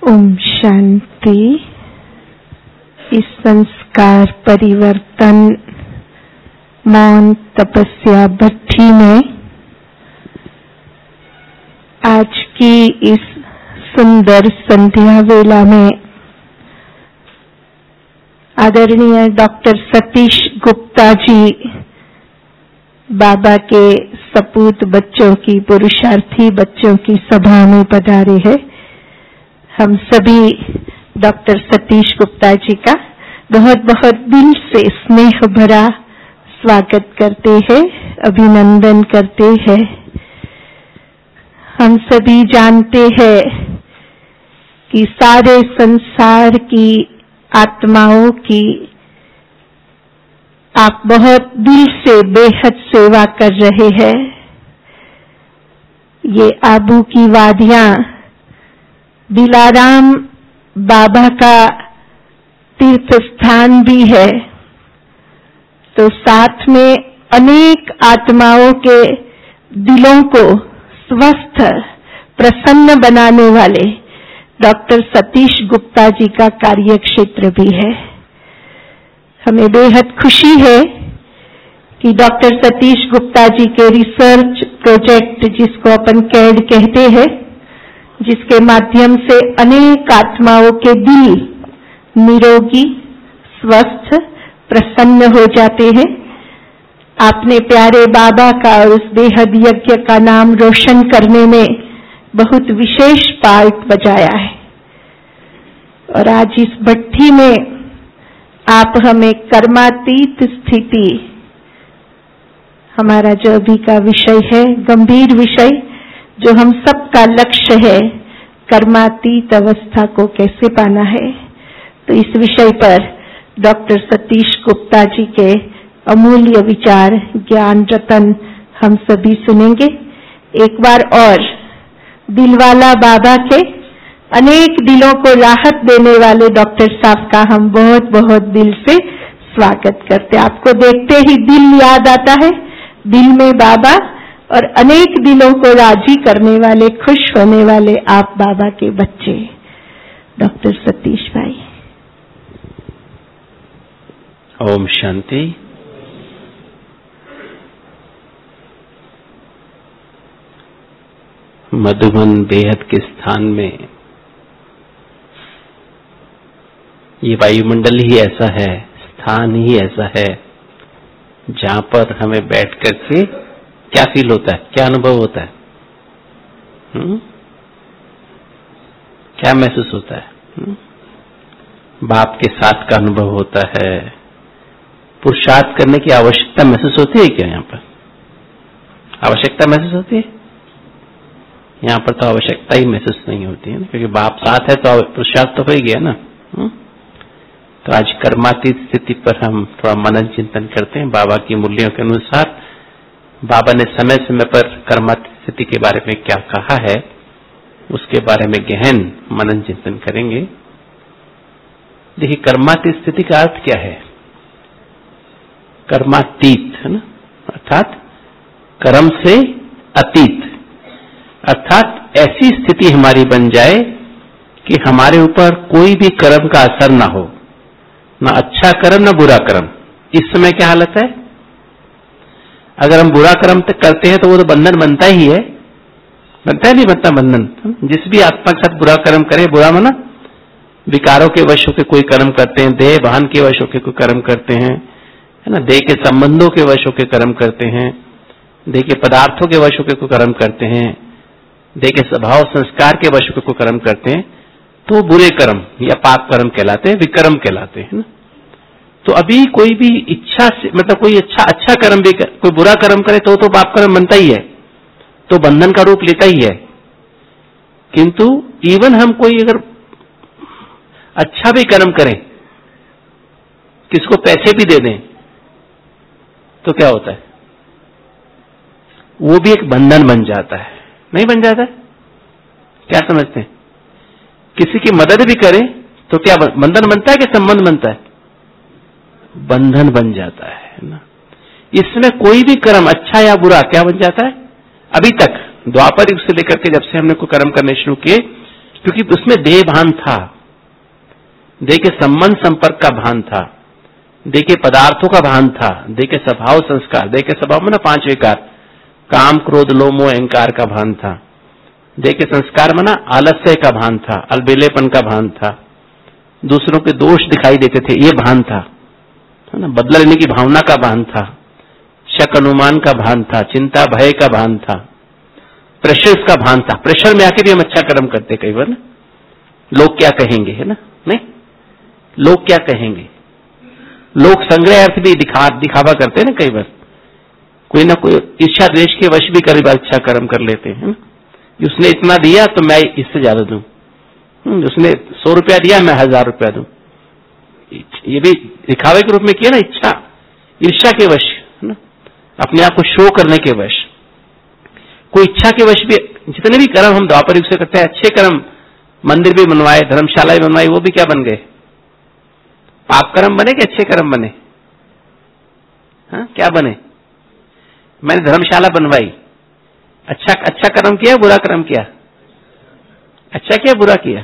ओम शांति। इस संस्कार परिवर्तन मौन तपस्या भट्ठी में आज की इस सुंदर संध्या वेला में आदरणीय डॉक्टर सतीश गुप्ता जी बाबा के सपूत बच्चों की, पुरुषार्थी बच्चों की सभा में पधारे हैं। हम सभी डॉक्टर सतीश गुप्ता जी का बहुत बहुत दिल से स्नेह भरा स्वागत करते हैं, अभिनंदन करते हैं। हम सभी जानते हैं कि सारे संसार की आत्माओं की आप बहुत दिल से बेहद सेवा कर रहे हैं। ये आबू की वादियां दिलाराम बाबा का तीर्थ स्थान भी है, तो साथ में अनेक आत्माओं के दिलों को स्वस्थ प्रसन्न बनाने वाले डॉक्टर सतीश गुप्ता जी का कार्य क्षेत्र भी है। हमें बेहद खुशी है कि डॉक्टर सतीश गुप्ता जी के रिसर्च प्रोजेक्ट, जिसको अपन कैड कहते हैं, जिसके माध्यम से अनेक आत्माओं के दिल निरोगी, स्वस्थ, प्रसन्न हो जाते हैं। आपने प्यारे बाबा का और उस बेहद यज्ञ का नाम रोशन करने में बहुत विशेष पार्ट बजाया है। और आज इस भट्ठी में आप हमें कर्मातीत स्थिति, हमारा जो अभी का विषय है, गंभीर विषय जो हम सबका लक्ष्य है, कर्मातीत अवस्था को कैसे पाना है, तो इस विषय पर डॉक्टर सतीश गुप्ता जी के अमूल्य विचार, ज्ञान रतन हम सभी सुनेंगे। एक बार और दिलवाला बाबा के अनेक दिलों को राहत देने वाले डॉक्टर साहब का हम बहुत बहुत दिल से स्वागत करते हैं। आपको देखते ही दिल याद आता है, दिल में बाबा और अनेक दिलों को राजी करने वाले, खुश होने वाले आप बाबा के बच्चे। डॉक्टर सतीश भाई। ओम शांति। मधुबन बेहद के स्थान में ये वायुमंडल ही ऐसा है, स्थान ही ऐसा है, जहां पर हमें बैठ करके क्या फील होता है, क्या अनुभव होता है, क्या महसूस होता है? बाप के साथ का अनुभव होता है। पुरुषार्थ करने की आवश्यकता महसूस होती है क्या? यहाँ पर आवश्यकता महसूस होती है? यहाँ पर तो आवश्यकता ही महसूस नहीं होती है ना, क्योंकि बाप साथ है तो पुरुषार्थ तो हो ही गया ना। तो आज कर्मातीत स्थिति पर हम थोड़ा मनन चिंतन करते हैं। बाबा की मूल्यों के अनुसार बाबा ने समय समय पर कर्मातीत स्थिति के बारे में क्या कहा है, उसके बारे में गहन मनन चिंतन करेंगे। देखिए, कर्मातीत स्थिति का अर्थ क्या है? कर्मातीत है ना, अर्थात कर्म से अतीत, अर्थात ऐसी स्थिति हमारी बन जाए कि हमारे ऊपर कोई भी कर्म का असर ना हो, ना अच्छा कर्म ना बुरा कर्म। इस समय क्या हालत है? अगर हम बुरा कर्म करते हैं तो वो तो बंधन बनता ही है, बनता है नहीं बनता बंधन? जिस भी आत्मा के साथ बुरा कर्म करे, बुरा माना विकारों के वश होकर कोई कर्म करते हैं, देह वाहन के वश होकर कोई कर्म करते हैं, है ना, देह के संबंधों के वश होकर कर्म करते हैं, देह के पदार्थों के वश होकर कोई कर्म करते हैं, देह के स्वभाव संस्कार के वश होकर कोई कर्म करते हैं, तो बुरे कर्म या पाप कर्म कहलाते हैं, विकर्म कहलाते हैं ना। तो अभी कोई भी इच्छा से, मतलब कोई अच्छा कर्म भी कोई बुरा कर्म करे तो पाप कर्म बनता ही है, तो बंधन का रूप लेता ही है। किंतु इवन हम कोई अगर अच्छा भी कर्म करें, किसको पैसे भी दे दें, तो क्या होता है? वो भी एक बंधन बन जाता है, नहीं बन जाता है? क्या समझते हैं? किसी की मदद भी करें तो क्या बंधन बनता है कि संबंध बनता है? बंधन बन जाता है ना। इसमें कोई भी कर्म अच्छा या बुरा क्या बन जाता है? अभी तक द्वापर युग से लेकर के जब से हमने कोई कर्म करने शुरू किए, क्योंकि उसमें देह भान था, देह के संबंध संपर्क का भान था, देह के पदार्थों का भान था, देह के स्वभाव संस्कार, देह के स्वभाव में ना 5 विकार, काम क्रोध लोभ मोह अहंकार का भान था, देह के संस्कार में ना आलस्य का भान था, अलबेलेपन का भान था, दूसरों के दोष दिखाई देते थे ये भान था, है ना, बदला लेने की भावना का भान था, शक अनुमान का भान था, चिंता भय का भान था, प्रेशर का भान था। प्रेशर में आके भी हम अच्छा कर्म करते कई बार ना, लोग क्या कहेंगे, है ना, नहीं लोग क्या कहेंगे, लोग संग्रह अर्थ भी दिखावा करते हैं ना, कई बार कोई ना कोई ईर्ष्या द्वेष के वश भी कई बार अच्छा कर्म कर लेते हैं ना, उसने इतना दिया तो मैं इससे ज्यादा दूं, उसने 100 रुपया दिया मैं 1000 रुपया दूं, ये भी दिखावे के रूप में किया ना, इच्छा ईर्ष्या के वश, है ना, अपने आप को शो करने के वश, कोई इच्छा के वश भी जितने भी कर्म हम द्वापर युग से करते हैं, अच्छे कर्म मंदिर भी बनवाए, धर्मशाला भी बनवाई, वो भी क्या बन गए, पाप कर्म बने कि अच्छे कर्म बने, हाँ क्या बने, मैंने धर्मशाला बनवाई, अच्छा कर्म किया बुरा कर्म किया, अच्छा किया बुरा किया,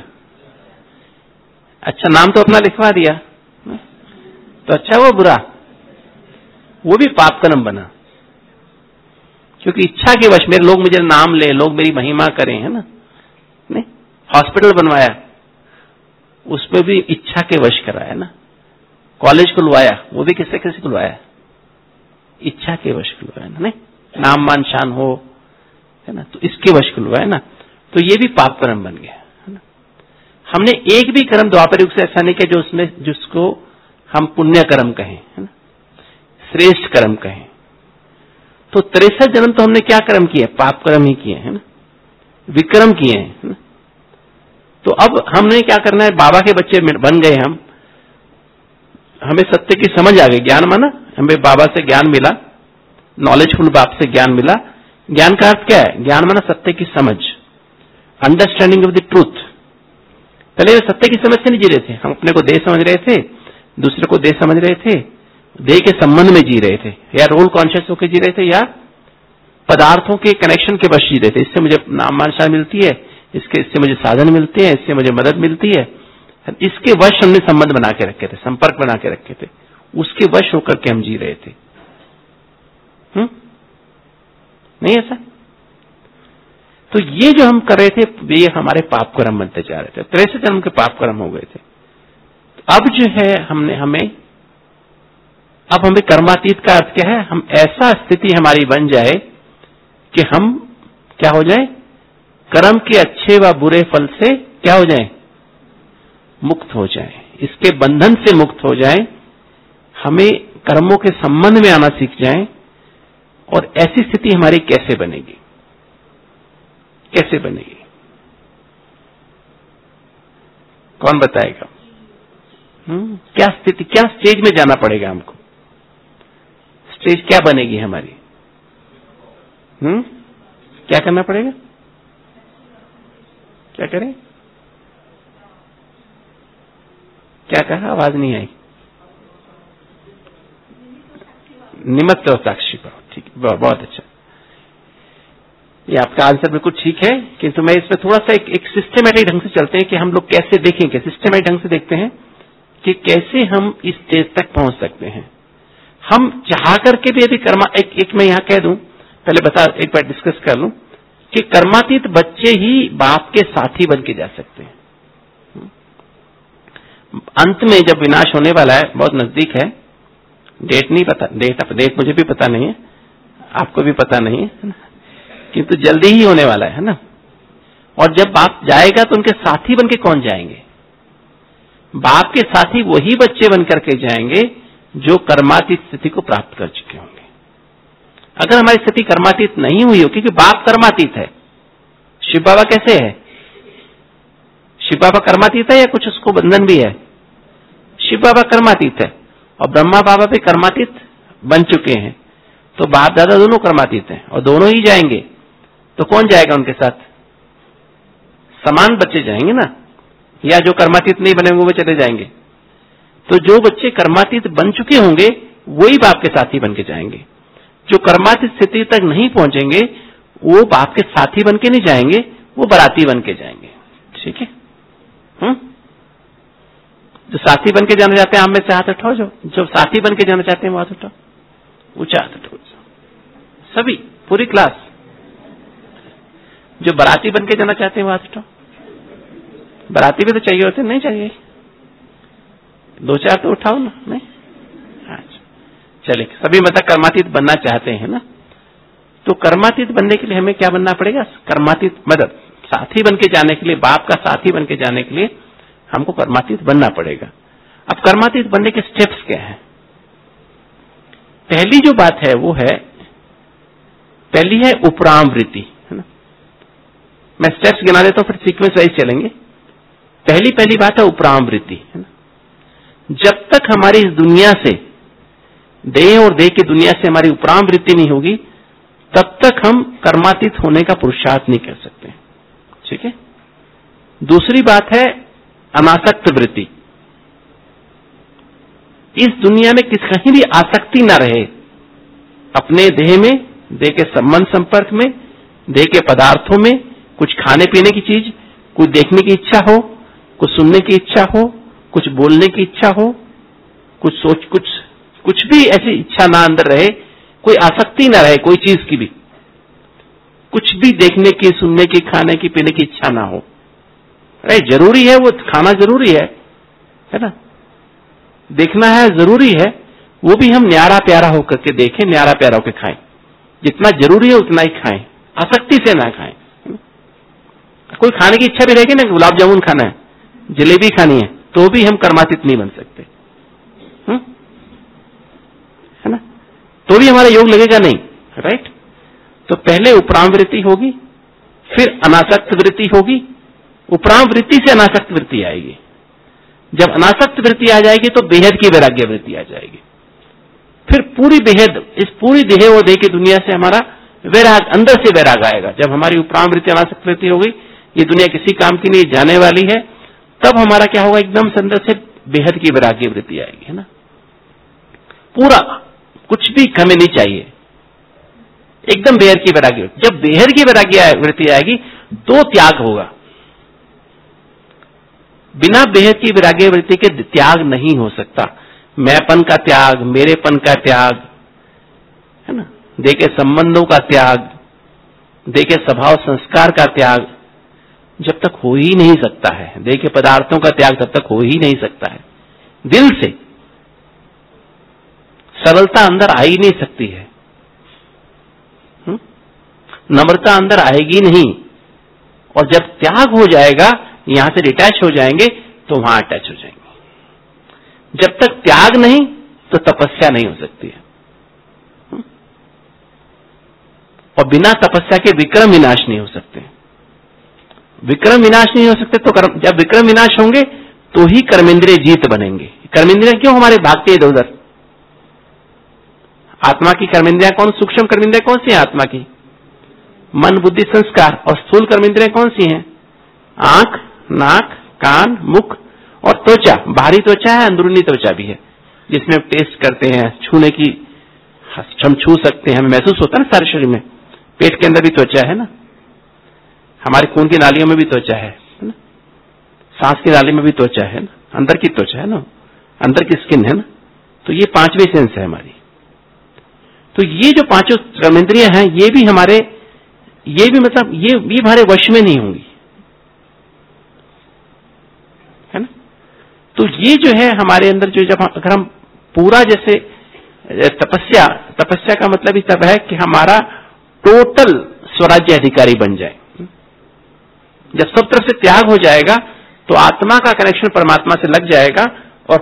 अच्छा नाम तो अपना लिखवा दिया तो अच्छा वो बुरा, वो भी पाप कर्म बना, क्योंकि इच्छा के वश मेरे लोग मुझे नाम ले, लोग मेरी महिमा करें, है ना, नहीं हॉस्पिटल बनवाया उसमें भी इच्छा के वश कराया ना, कॉलेज खुलवाया वो भी किससे खुलवाया, इच्छा के वश खुलवाया ना, नहीं नाम मान शान हो, है ना, तो इसके वश खुलवाया ना, तो ये भी पाप कर्म बन गया, है ना। हमने एक भी कर्म द्वापर युग से ऐसा नहीं किया जो उसमें जिसको हम पुण्य कर्म कहें, है ना, श्रेष्ठ कर्म कहें। तो 63 जन्म तो हमने क्या कर्म किए, पाप कर्म ही किए, है ना, विक्रम किए हैं, है ना। तो अब हमने क्या करना है, बाबा के बच्चे बन गए हम, हमें सत्य की समझ आ गई, ज्ञान माना हमें बाबा से ज्ञान मिला, नॉलेजफुल बाप से ज्ञान मिला। ज्ञान का अर्थ क्या है, ज्ञान माना सत्य की समझ, अंडरस्टैंडिंग ऑफ द ट्रूथ। पहले वे सत्य की समझ से नहीं जी रहे थे, हम अपने को देह समझ रहे थे, दूसरे को देह समझ रहे थे, देह के संबंध में जी रहे थे, या रोल कॉन्शियस होकर जी रहे थे, या पदार्थों के कनेक्शन के बस जी रहे थे, इससे मुझे नाम मान शान मिलती है, इससे मुझे साधन मिलते हैं, इससे मुझे मदद मिलती है, इसके वश हमने संबंध बना के रखे थे, संपर्क बना के रखे थे, उसके वश होकर के हम जी रहे थे। नहीं ऐसा? तो ये जो हम कर रहे थे ये हमारे पाप कर्म बनते जा रहे थे, 63 जन्म के पाप कर्म हो गए थे। अब जो है अब हमें कर्मातीत का अर्थ क्या है, हम ऐसा स्थिति हमारी बन जाए कि हम क्या हो जाए, कर्म के अच्छे व बुरे फल से क्या हो जाए, मुक्त हो जाए, इसके बंधन से मुक्त हो जाए, हमें कर्मों के संबंध में आना सीख जाए। और ऐसी स्थिति हमारी कैसे बनेगी, कैसे बनेगी, कौन बताएगा? क्या स्थिति, क्या स्टेज में जाना पड़ेगा हमको, स्टेज क्या बनेगी हमारी? क्या करना पड़ेगा, क्या करें, क्या कहा, आवाज नहीं आई। निमित्त और साक्षी पाओ, ठीक, बहुत अच्छा, ये आपका आंसर बिल्कुल ठीक है, किंतु मैं इसमें थोड़ा सा एक सिस्टमेटिक ढंग से चलते हैं कि हम लोग कैसे देखेंगे, सिस्टमेटिक ढंग से देखते हैं कि कैसे हम इस स्टेज तक पहुंच सकते हैं। हम चाह करके भी यदि एक मैं यहां कह दूं, पहले एक बार डिस्कस कर लूं कि कर्मातीत बच्चे ही बाप के साथी बन के जा सकते हैं। अंत में जब विनाश होने वाला है, बहुत नजदीक है, डेट नहीं पता, डेट मुझे भी पता नहीं है, आपको भी पता नहीं है, किंतु जल्दी ही होने वाला है ना। और जब बाप जाएगा तो उनके साथी बन के कौन जाएंगे? बाप के साथी वही बच्चे बन करके जाएंगे जो कर्मातीत स्थिति को प्राप्त कर चुके होंगे। अगर हमारी स्थिति कर्मातीत नहीं हुई हो, क्योंकि बाप कर्मातीत है, शिव बाबा कैसे है? शिव बाबा कर्मातीत है या कुछ उसको बंधन भी है? शिव बाबा कर्मातीत है और ब्रह्मा बाबा भी कर्मातीत बन चुके हैं, तो बाप दादा दोनों कर्मातीत हैं और दोनों ही जाएंगे, तो कौन जाएगा उनके साथ? समान बच्चे जाएंगे ना, या जो कर्मातीत नहीं बने होंगे वो चले जाएंगे? तो जो बच्चे कर्मातीत बन चुके होंगे वही बाप के साथी बन के जाएंगे। जो कर्मातीत स्थिति तक नहीं पहुंचेंगे वो बाप के साथी बन के नहीं जाएंगे, वो बराती बन के जाएंगे। ठीक है? जो साथी बन के जाना चाहते हैं आप में से हाथ उठाओ, जो साथी बन के जाना चाहते हैं वो हाथ उठाओ, ऊंचा हाथ उठाओ, सभी, पूरी क्लास। जो बाराती बन के जाना चाहते हैं वो हाथ उठाओ। बाराती भी तो चाहिए होते, नहीं चाहिए? 2-4 तो उठाओ ना, नहीं? अच्छा, चलिए, सभी मतलब कर्मातीत बनना चाहते हैं ना? तो कर्मातीत बनने के लिए हमें क्या बनना पड़ेगा? कर्मातीत मतलब साथी बन के जाने के लिए, बाप का साथी बन के जाने के लिए हमको कर्मातीत बनना पड़ेगा। अब कर्मातीत बनने के स्टेप्स क्या हैं? पहली जो बात है वो है, पहली है उपराम वृत्ति, है ना? मैं स्टेप्स गिना देता हूं, फिर सीक्वेंस वाइज चलेंगे। पहली बात है उपराम वृत्ति, है ना? जब तक हमारी इस दुनिया से, देह और देह की दुनिया से हमारी उपराम वृत्ति नहीं होगी, तब तक हम कर्मातीत होने का पुरुषार्थ नहीं कर सकते। ठीक है? दूसरी बात है अनासक्त वृत्ति। इस दुनिया में कहीं भी आसक्ति ना रहे, अपने देह में, देह के संबंध संपर्क में, देह के पदार्थों में, कुछ खाने पीने की चीज, कुछ देखने की इच्छा हो, कुछ सुनने की इच्छा हो, कुछ बोलने की इच्छा हो, कुछ भी ऐसी इच्छा ना अंदर रहे, कोई आसक्ति ना रहे कोई चीज की भी, कुछ भी देखने की, सुनने की, खाने की, पीने की इच्छा ना हो। अरे जरूरी है, वो खाना जरूरी है ना? देखना है जरूरी है, वो भी हम न्यारा प्यारा होकर के देखें, न्यारा प्यारा होकर खाएं। जितना जरूरी है उतना ही खाएं, आसक्ति से ना खाएं। कोई खाने की इच्छा भी रहेगी ना, गुलाब जामुन खाना है, जलेबी खानी है, तो भी हम कर्मातीत नहीं बन सकते, है ना? तो भी हमारा योग लगेगा नहीं, राइट? तो पहले उपराम वृत्ति होगी, फिर अनासक्त वृत्ति होगी, उपराम वृत्ति से अनासक्त वृत्ति आएगी। जब अनासक्त वृत्ति आ जाएगी तो बेहद की वैराग्य वृत्ति आ जाएगी। फिर पूरी बेहद, इस पूरी देह और देह की दुनिया से हमारा वैराग, अंदर से वैराग आएगा। जब हमारी उपराम वृत्ति अनासक्त वृत्ति होगी, ये दुनिया किसी काम की नहीं जाने वाली है, तब हमारा क्या होगा? एकदम से अंदर से बेहद की वैराग्य वृत्ति आएगी, है ना? पूरा कुछ भी हमें नहीं चाहिए, एकदम बेहद की वैराग्य। जब बेहद की वैराग्य वृत्ति आएगी तो त्याग होगा। बिना बेहद की वैराग्य वृत्ति के त्याग नहीं हो सकता। मैंपन का त्याग, मेरेपन का त्याग, है ना? देह के संबंधों का त्याग, देह के स्वभाव संस्कार का त्याग जब तक हो ही नहीं सकता है, देह के पदार्थों का त्याग तब तक हो ही नहीं सकता है। दिल से सरलता अंदर आ ही नहीं सकती है, नम्रता अंदर आएगी नहीं। और जब त्याग हो जाएगा, यहां से डिटैच हो जाएंगे तो वहां अटैच हो जाएंगे। जब तक त्याग नहीं तो तपस्या नहीं हो सकती है, और बिना तपस्या के विक्रम विनाश नहीं हो सकते। विक्रम विनाश नहीं हो सकते तो जब विक्रम विनाश होंगे तो ही कर्मेंद्रिय जीत बनेंगे। कर्मेंद्रियां क्यों हमारे भागते हैं इधर उधर? आत्मा की कर्मेंद्रियां कौन? सूक्ष्म कर्मेंद्रियां कौन सी है आत्मा की? मन, बुद्धि, संस्कार। और स्थूल कर्मेंद्रियां कौन सी हैं? आंख, नाक, कान, मुख और त्वचा। बाहरी त्वचा है, अंदरूनी त्वचा भी है, जिसमें हम टेस्ट करते हैं, छूने की, हम छू सकते हैं, हमें महसूस होता है ना सारे शरीर में। पेट के अंदर भी त्वचा है ना, हमारे खून की नालियों में भी त्वचा है ना, सांस की नाली में भी त्वचा है ना, अंदर की त्वचा है ना, अंदर की स्किन है ना। तो ये पांचवी सेंस है हमारी। तो ये जो पांचों कर्मेंद्रियां हैं, ये भी मतलब ये भी हमारे वश में नहीं होंगी, है ना? तो ये जो है हमारे अंदर जो, जब अगर हम पूरा जैसे तपस्या का मतलब ही तब है कि हमारा टोटल स्वराज्य अधिकारी बन जाए। जब सब तरफ से त्याग हो जाएगा तो आत्मा का कनेक्शन परमात्मा से लग जाएगा और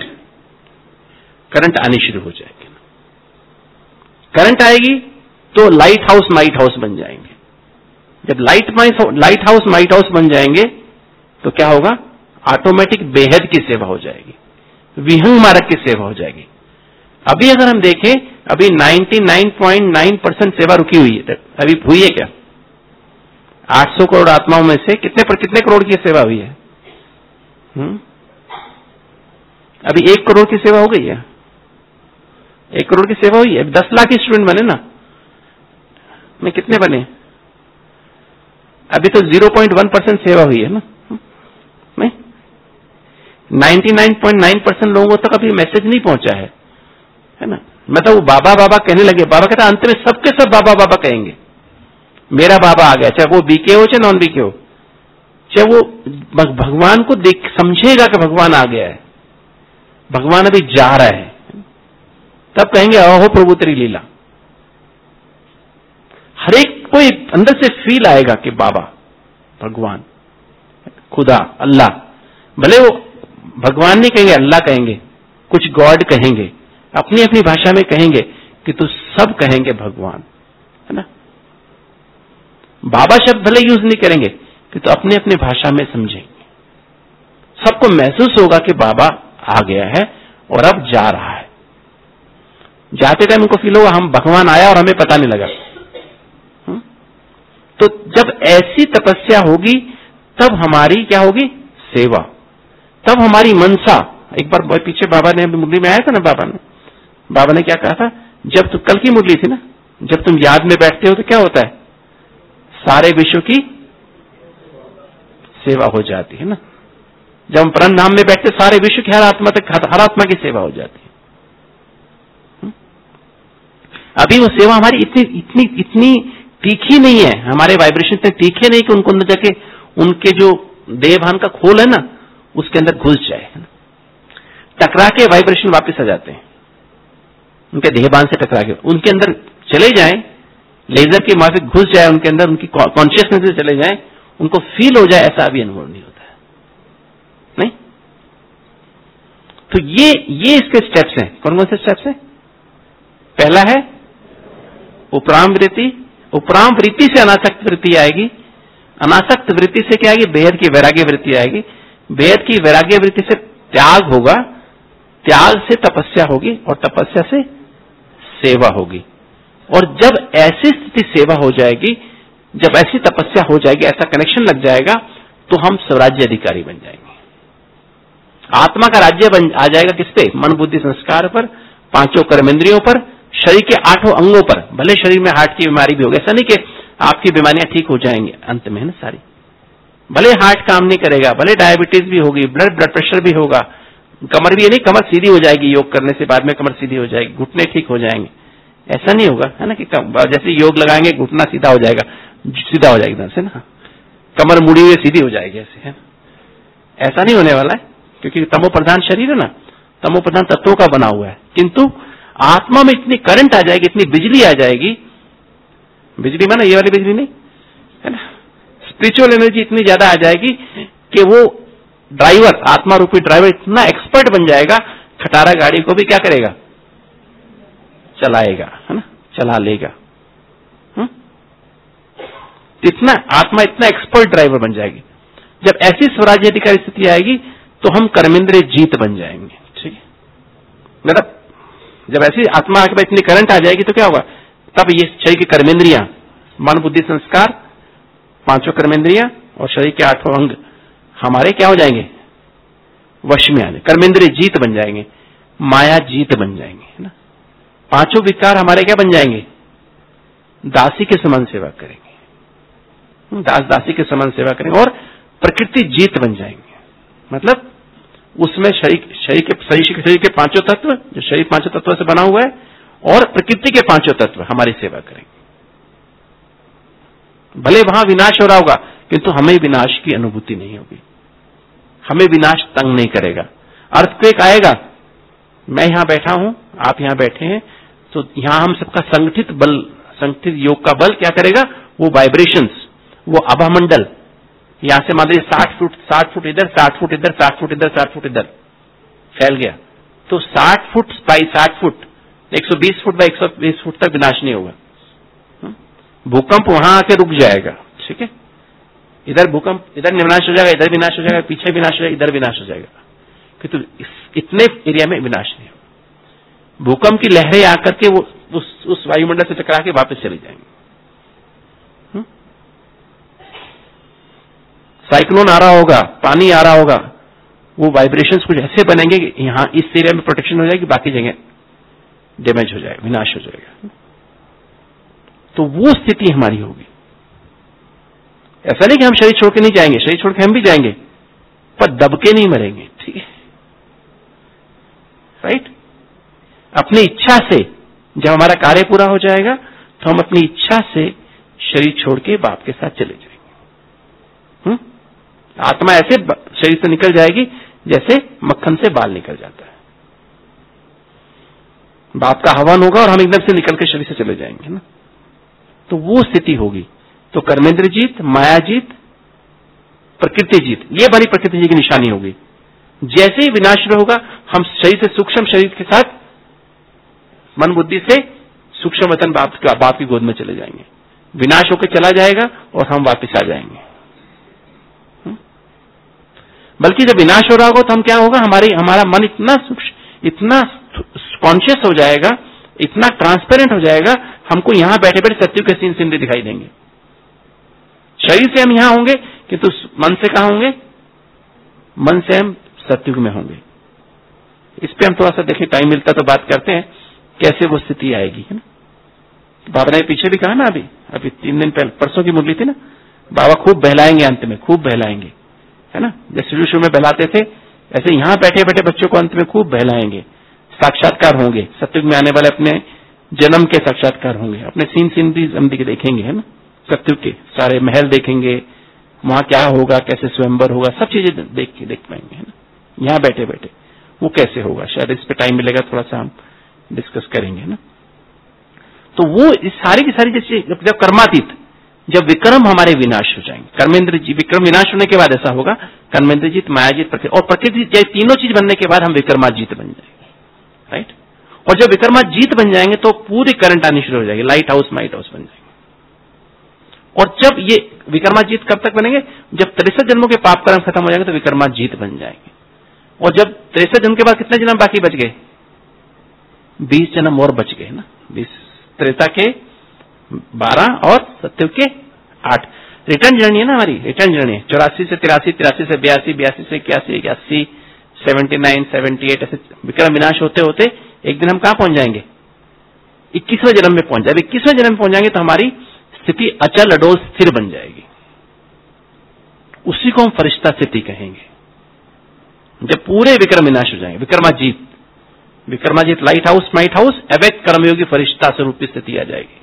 करंट आनी शुरू हो जाएगी। करंट आएगी तो लाइट हाउस माइट हाउस बन जाएंगे। जब लाइट हाउस माइट हाउस बन जाएंगे तो क्या होगा? ऑटोमेटिक बेहद की सेवा हो जाएगी, विहंग मार्ग की सेवा हो जाएगी। अभी अगर हम देखें, अभी 99.9% सेवा रुकी हुई है। अभी हुई है क्या? 800 करोड़ आत्माओं में से कितने करोड़ की सेवा हुई है? अभी 1 करोड़ की सेवा हो गई है। 1 करोड़ की सेवा हुई है। 10 लाख स्टूडेंट बने ना, में कितने बने? अभी तो 0.1% सेवा हुई है ना। नहीं, 99.9% लोगों तक अभी मैसेज नहीं पहुंचा है ना। मतलब वो बाबा बाबा कहने लगे, बाबा कहता अंत में सबके सब बाबा बाबा कहेंगे, मेरा बाबा आ गया, चाहे वो बीके हो चाहे नॉन बीके हो, चाहे वो भगवान को देख समझेगा कि भगवान आ गया है, भगवान अभी जा रहा है, तब कहेंगे अहो प्रभु तेरी लीला। हर एक कोई अंदर से फील आएगा कि बाबा, भगवान, खुदा, अल्लाह, भले वो भगवान नहीं कहेंगे, अल्लाह कहेंगे, कुछ गॉड कहेंगे, अपनी अपनी भाषा में कहेंगे, कि तो सब कहेंगे भगवान, है ना। बाबा शब्द भले यूज नहीं करेंगे, कि तो अपने अपने भाषा में समझेंगे। सबको महसूस होगा कि बाबा आ गया है और अब जा रहा है। जाते टाइम उनको फील होगा हम भगवान आया और हमें पता नहीं लगा। तो जब ऐसी तपस्या होगी तब हमारी क्या होगी? सेवा। तब हमारी मनसा। एक बार पीछे बाबा ने मुरली में आया था ना, बाबा ने क्या कहा था, जब तुम कल की मुरली थी ना, जब तुम याद में बैठते हो तो क्या होता है? सारे विश्व की सेवा हो जाती है ना। जब हम परम नाम में बैठते सारे विश्व की हर आत्मा तक, हर आत्मा की सेवा हो जाती है। अभी वो सेवा हमारी इतनी तीखी नहीं है, हमारे वाइब्रेशन इतने तीखे नहीं कि उनको अंदर जाके उनके जो देहभान का खोल है ना उसके अंदर घुस जाए, टकरा के वाइब्रेशन वापस आ जाते हैं, उनके देहभान से टकरा के उनके अंदर चले जाएं, लेजर की माफिक घुस जाए उनके अंदर, उनकी कॉन्शियसनेस से चले जाएं, उनको फील हो जाए, ऐसा अभी अनुभव नहीं होता है। नहीं, तो ये इसके स्टेप्स हैं। कौन कौन से स्टेप्स हैं? पहला है उपराम वृत्ति। उपराम वृत्ति से अनासक्त वृत्ति आएगी, अनासक्त वृत्ति से क्या आएगी? बेहद की वैराग्य वृत्ति आएगी, बेहद की वैराग्य वृत्ति से त्याग होगा, त्याग से तपस्या होगी और तपस्या से सेवा होगी। और जब ऐसी स्थिति सेवा हो जाएगी, जब ऐसी तपस्या हो जाएगी, ऐसा कनेक्शन लग जाएगा, तो हम स्वराज्य अधिकारी बन जाएंगे। आत्मा का राज्य आ जाएगा किस पे? मन बुद्धि संस्कार पर, पांचों कर्मेंद्रियों पर, शरीर के 8 अंगों पर। भले शरीर में हार्ट की बीमारी भी होगी, ऐसा नहीं कि आपकी बीमारियां ठीक हो जाएंगे अंत में, है ना सारी। भले हार्ट काम नहीं करेगा, भले डायबिटीज भी होगी, ब्लड प्रेशर भी होगा, कमर भी, नहीं कमर सीधी हो जाएगी, योग करने से बाद में कमर सीधी हो जाएगी, घुटने ठीक हो जाएंगे, ऐसा नहीं होगा, है ना, कि जैसे योग लगाएंगे घुटना सीधा हो जाएगा, सीधा हो जाएगी से ना, कमर मुड़ी हुई सीधी हो जाएगी ऐसे, है ना। ऐसा नहीं होने वाला है, क्योंकि तमो प्रधान शरीर है ना, तमो प्रधान तत्वों का बना हुआ है। किंतु आत्मा में इतनी करंट आ जाएगी, इतनी बिजली आ जाएगी, बिजली माना ये वाली बिजली नहीं, है ना, स्पिरिचुअल एनर्जी इतनी ज्यादा आ जाएगी कि वो ड्राइवर, आत्मा रूपी ड्राइवर इतना एक्सपर्ट बन जाएगा, खटारा गाड़ी को भी क्या करेगा? चलाएगा, है ना, चला लेगा। इतना आत्मा इतना एक्सपर्ट ड्राइवर बन जाएगी। जब ऐसी स्वराज्य अधिकारी स्थिति आएगी तो हम कर्मेंद्रिय जीत बन जाएंगे। ठीक है, मतलब जब ऐसी आत्मा के पास इतनी करंट आ जाएगी तो क्या होगा? तब ये शरीर की कर्मेंद्रियां, मन बुद्धि संस्कार, पांचों कर्मेंद्रियां और शरीर के 8 अंग हमारे क्या हो जाएंगे? वश में आ जाएंगे, कर्मेंद्रिय जीत बन जाएंगे, माया जीत बन जाएंगे, है ना। पांचों विकार हमारे क्या बन जाएंगे? दासी के समान सेवा करेंगे, दास दासी के समान सेवा करेंगे और प्रकृति जीत बन जाएंगे। मतलब उसमें शरीर के 5 तत्व, जो शरीर 5 तत्वों से बना हुआ है, और प्रकृति के 5 तत्व हमारी सेवा करेंगे। भले वहां विनाश हो रहा होगा किंतु हमें विनाश की अनुभूति नहीं होगी, हमें विनाश तंग नहीं करेगा। अर्थक्वेक आएगा, मैं यहां बैठा हूं, आप यहां बैठे हैं, तो यहां हम सबका संगठित बल, संगठित योग का बल क्या करेगा? वो वाइब्रेशंस, वो आभामंडल, यहां से मान लीजिए 60 फुट इधर, 60 फुट इधर, 60 फुट इधर, 60 फुट इधर फैल गया, तो 60 foot by 60 foot 120 foot by 120 foot तक विनाश नहीं होगा। भूकंप वहां आके रुक जाएगा। ठीक है, इधर भूकंप, इधर विनाश हो जाएगा, इधर विनाश हो जाएगा, पीछे विनाश हो जाएगा, इधर विनाश हो जाएगा, किंतु इतने एरिया में विनाश नहीं होगा। भूकंप की लहरें आकर के वो उस वायुमंडल से टकरा के वापस चली जाएंगी। साइक्लोन आ रहा होगा, पानी आ रहा होगा, वो वाइब्रेशंस कुछ ऐसे बनेंगे कि यहां इस एरिया में प्रोटेक्शन हो जाएगी, बाकी जगह डैमेज हो जाएगा, विनाश हो जाएगा। तो वो स्थिति हमारी होगी। ऐसा नहीं कि हम शरीर छोड़ के नहीं जाएंगे, शरीर छोड़ के हम भी जाएंगे, पर दब के नहीं मरेंगे, ठीक है, राइट। अपनी इच्छा से जब हमारा कार्य पूरा हो जाएगा तो हम अपनी इच्छा से शरीर छोड़ के बाप के साथ चले जाएंगे। आत्मा ऐसे शरीर से निकल जाएगी जैसे मक्खन से बाल निकल जाता है। बाप का हवन होगा और हम एकदम से निकल के शरीर से चले जाएंगे ना, तो वो स्थिति होगी। तो कर्मेंद्र जीत, माया जीत, प्रकृति जीत, ये बड़ी प्रकृति जी की निशानी होगी। जैसे ही विनाश होगा हम शरीर से सूक्ष्म शरीर के साथ मन बुद्धि से सूक्ष्म वतन बाप की गोद में चले जाएंगे। विनाश होकर चला जाएगा और हम वापस आ जाएंगे। बल्कि जब विनाश हो रहा होगा तो हम क्या होगा, हमारा मन इतना सूक्ष्म, इतना कॉन्शियस हो जाएगा, इतना ट्रांसपेरेंट हो जाएगा, हमको यहां बैठे बैठे सत्युग के सीन सिंदे दिखाई देंगे। शरीर से हम यहां होंगे किंतु मन से कहां होंगे, मन से हम सत्युग में होंगे। इस पे हम थोड़ा सा देखें, टाइम मिलता तो बात करते हैं कैसे वो स्थिति आएगी, है ना। बाबा ने पीछे भी कहा ना, अभी 3 दिन पहले, परसों की मुरली थी ना, बाबा खूब बहलाएंगे, अंत में खूब बहलाएंगे, है ना। जैसे शुरू में बहलाते थे ऐसे यहां बैठे बैठे बच्चों को अंत में खूब बहलाएंगे। साक्षात्कार होंगे, सत्युग में आने वाले अपने जन्म के साक्षात्कार होंगे, अपने सीन भी हम देखेंगे, है ना। सत्युग के सारे महल देखेंगे, वहां क्या होगा, कैसे स्वयंवर होगा, सब चीजें देख पाएंगे, है ना, यहां बैठे बैठे। वो कैसे होगा, शायद इस पे टाइम मिलेगा, थोड़ा सा हम डिस्कस करेंगे, है ना। तो वो इस सारी की सारी जैसे जब कर्मातीत, जब विक्रम हमारे विनाश हो जाएंगे, कर्मेंद्र जी विक्रम विनाश होने के बाद ऐसा होगा, कर्मेंद्र जीत, मायाजीत, प्रकृति और प्रकृति, तीनों चीज बनने के बाद हम विक्रमाजीत बन जाएंगे, राइट। और जब विक्रमाजीत बन जाएंगे तो पूरी करंट आनी शुरू हो जाएगी, लाइट हाउस माइट हाउस बन जाएंगे। और जब ये विक्रमाजीत कब तक बनेंगे, जब 63 जन्मों के पाप कर्म खत्म हो जाएंगे तो विक्रमाजीत बन जाएंगे। और जब 63 जन्म के बाद कितने जन्म बाकी बच गए, 20 जन्म और बच गए ना, 20 त्रेता के 12 और सत्युग के 8। रिटर्न जर्नी है ना हमारी, रिटर्न जर्नी है 84 से 83, 83 से 82, 82 से 81, 81, 79, 78, ऐसे विक्रम विनाश होते होते एक दिन हम कहां पहुंच जाएंगे, 21वें जन्म में पहुंच जाए। 21वें जन्म में पहुंच जाएंगे तो हमारी स्थिति अचल अडोल स्थिर बन जाएगी। उसी को हम फरिश्ता स्थिति कहेंगे, जब पूरे विक्रम विनाश हो जाएंगे। Vikramajit lighthouse might house, अवैध कर्मयोगी फरिश्ता स्वरूप की स्थिति आ जाएगी,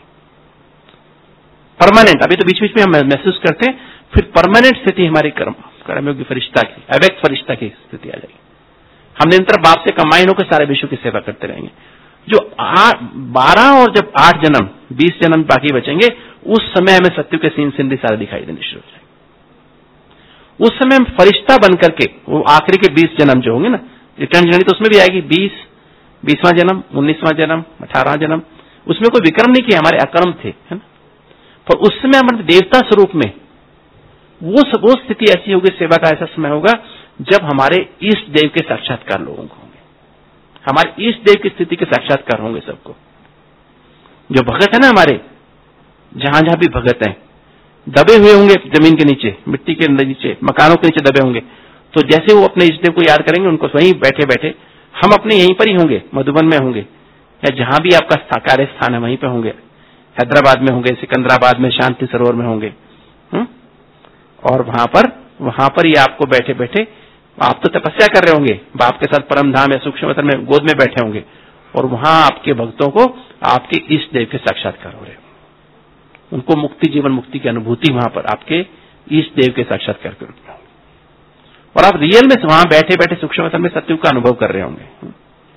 परमानेंट। अभी तो बीच बीच में हम महसूस करते हैं, फिर परमानेंट स्थिति हमारी कर्मयोगी फरिश्ता की, अवैध फरिश्ता की स्थिति आ जाएगी। हम निरंतर बाप से कमाई होकर सारे विश्व की सेवा करते रहेंगे। जो 12 और जब 8 जन्म 20 जन्म बाकी बचेंगे, उस समय हमें सत्युग के सीन सिंधी सारे दिखाई देने शुरू हो जाएंगे। उस समय हम फरिश्ता बनकर के, वो आखिरी के 20 जन्म जो होंगे ना, रिटर्न जर्नी तो उसमें भी आएगी, 20वां जन्म, 19वां जन्म, 18वां जन्म, उसमें कोई विक्रम नहीं किया, हमारे अकर्म थे, है ना। पर उस समय हमारे देवता स्वरूप में वो स्थिति ऐसी होगी, सेवा का ऐसा समय होगा जब हमारे इष्ट देव के साक्षात्कार लोगों को होंगे, हमारे इष्ट देव की स्थिति के साक्षात्कार होंगे सबको। जो भगत है ना हमारे, जहां जहां भी भगत हैं, दबे हुए होंगे जमीन के नीचे, मिट्टी के नीचे, मकानों के नीचे दबे होंगे, तो जैसे वो अपने इष्ट देव को याद करेंगे, उनको वहीं बैठे बैठे हम अपने यहीं पर ही होंगे, मधुबन में होंगे, या जहां भी आपका कार्य स्थान है वहीं पे होंगे, हैदराबाद में होंगे, सिकंदराबाद में, शांति सरोवर में होंगे, और वहां पर ही आपको बैठे बैठे, आप तो तपस्या कर रहे होंगे, बाप के साथ परम धाम या सूक्ष्म वतन में गोद में बैठे होंगे, और वहां आपके भक्तों को आपके इष्ट देव के साक्षात्कार हो रहे होंगे, उनको मुक्ति, जीवन मुक्ति की अनुभूति वहां पर आपके इष्ट देव के साक्षात्कार कर रहे होंगे, और आप रियल में वहां बैठे बैठे सूक्ष्म वतन में सत्युग का अनुभव कर रहे होंगे।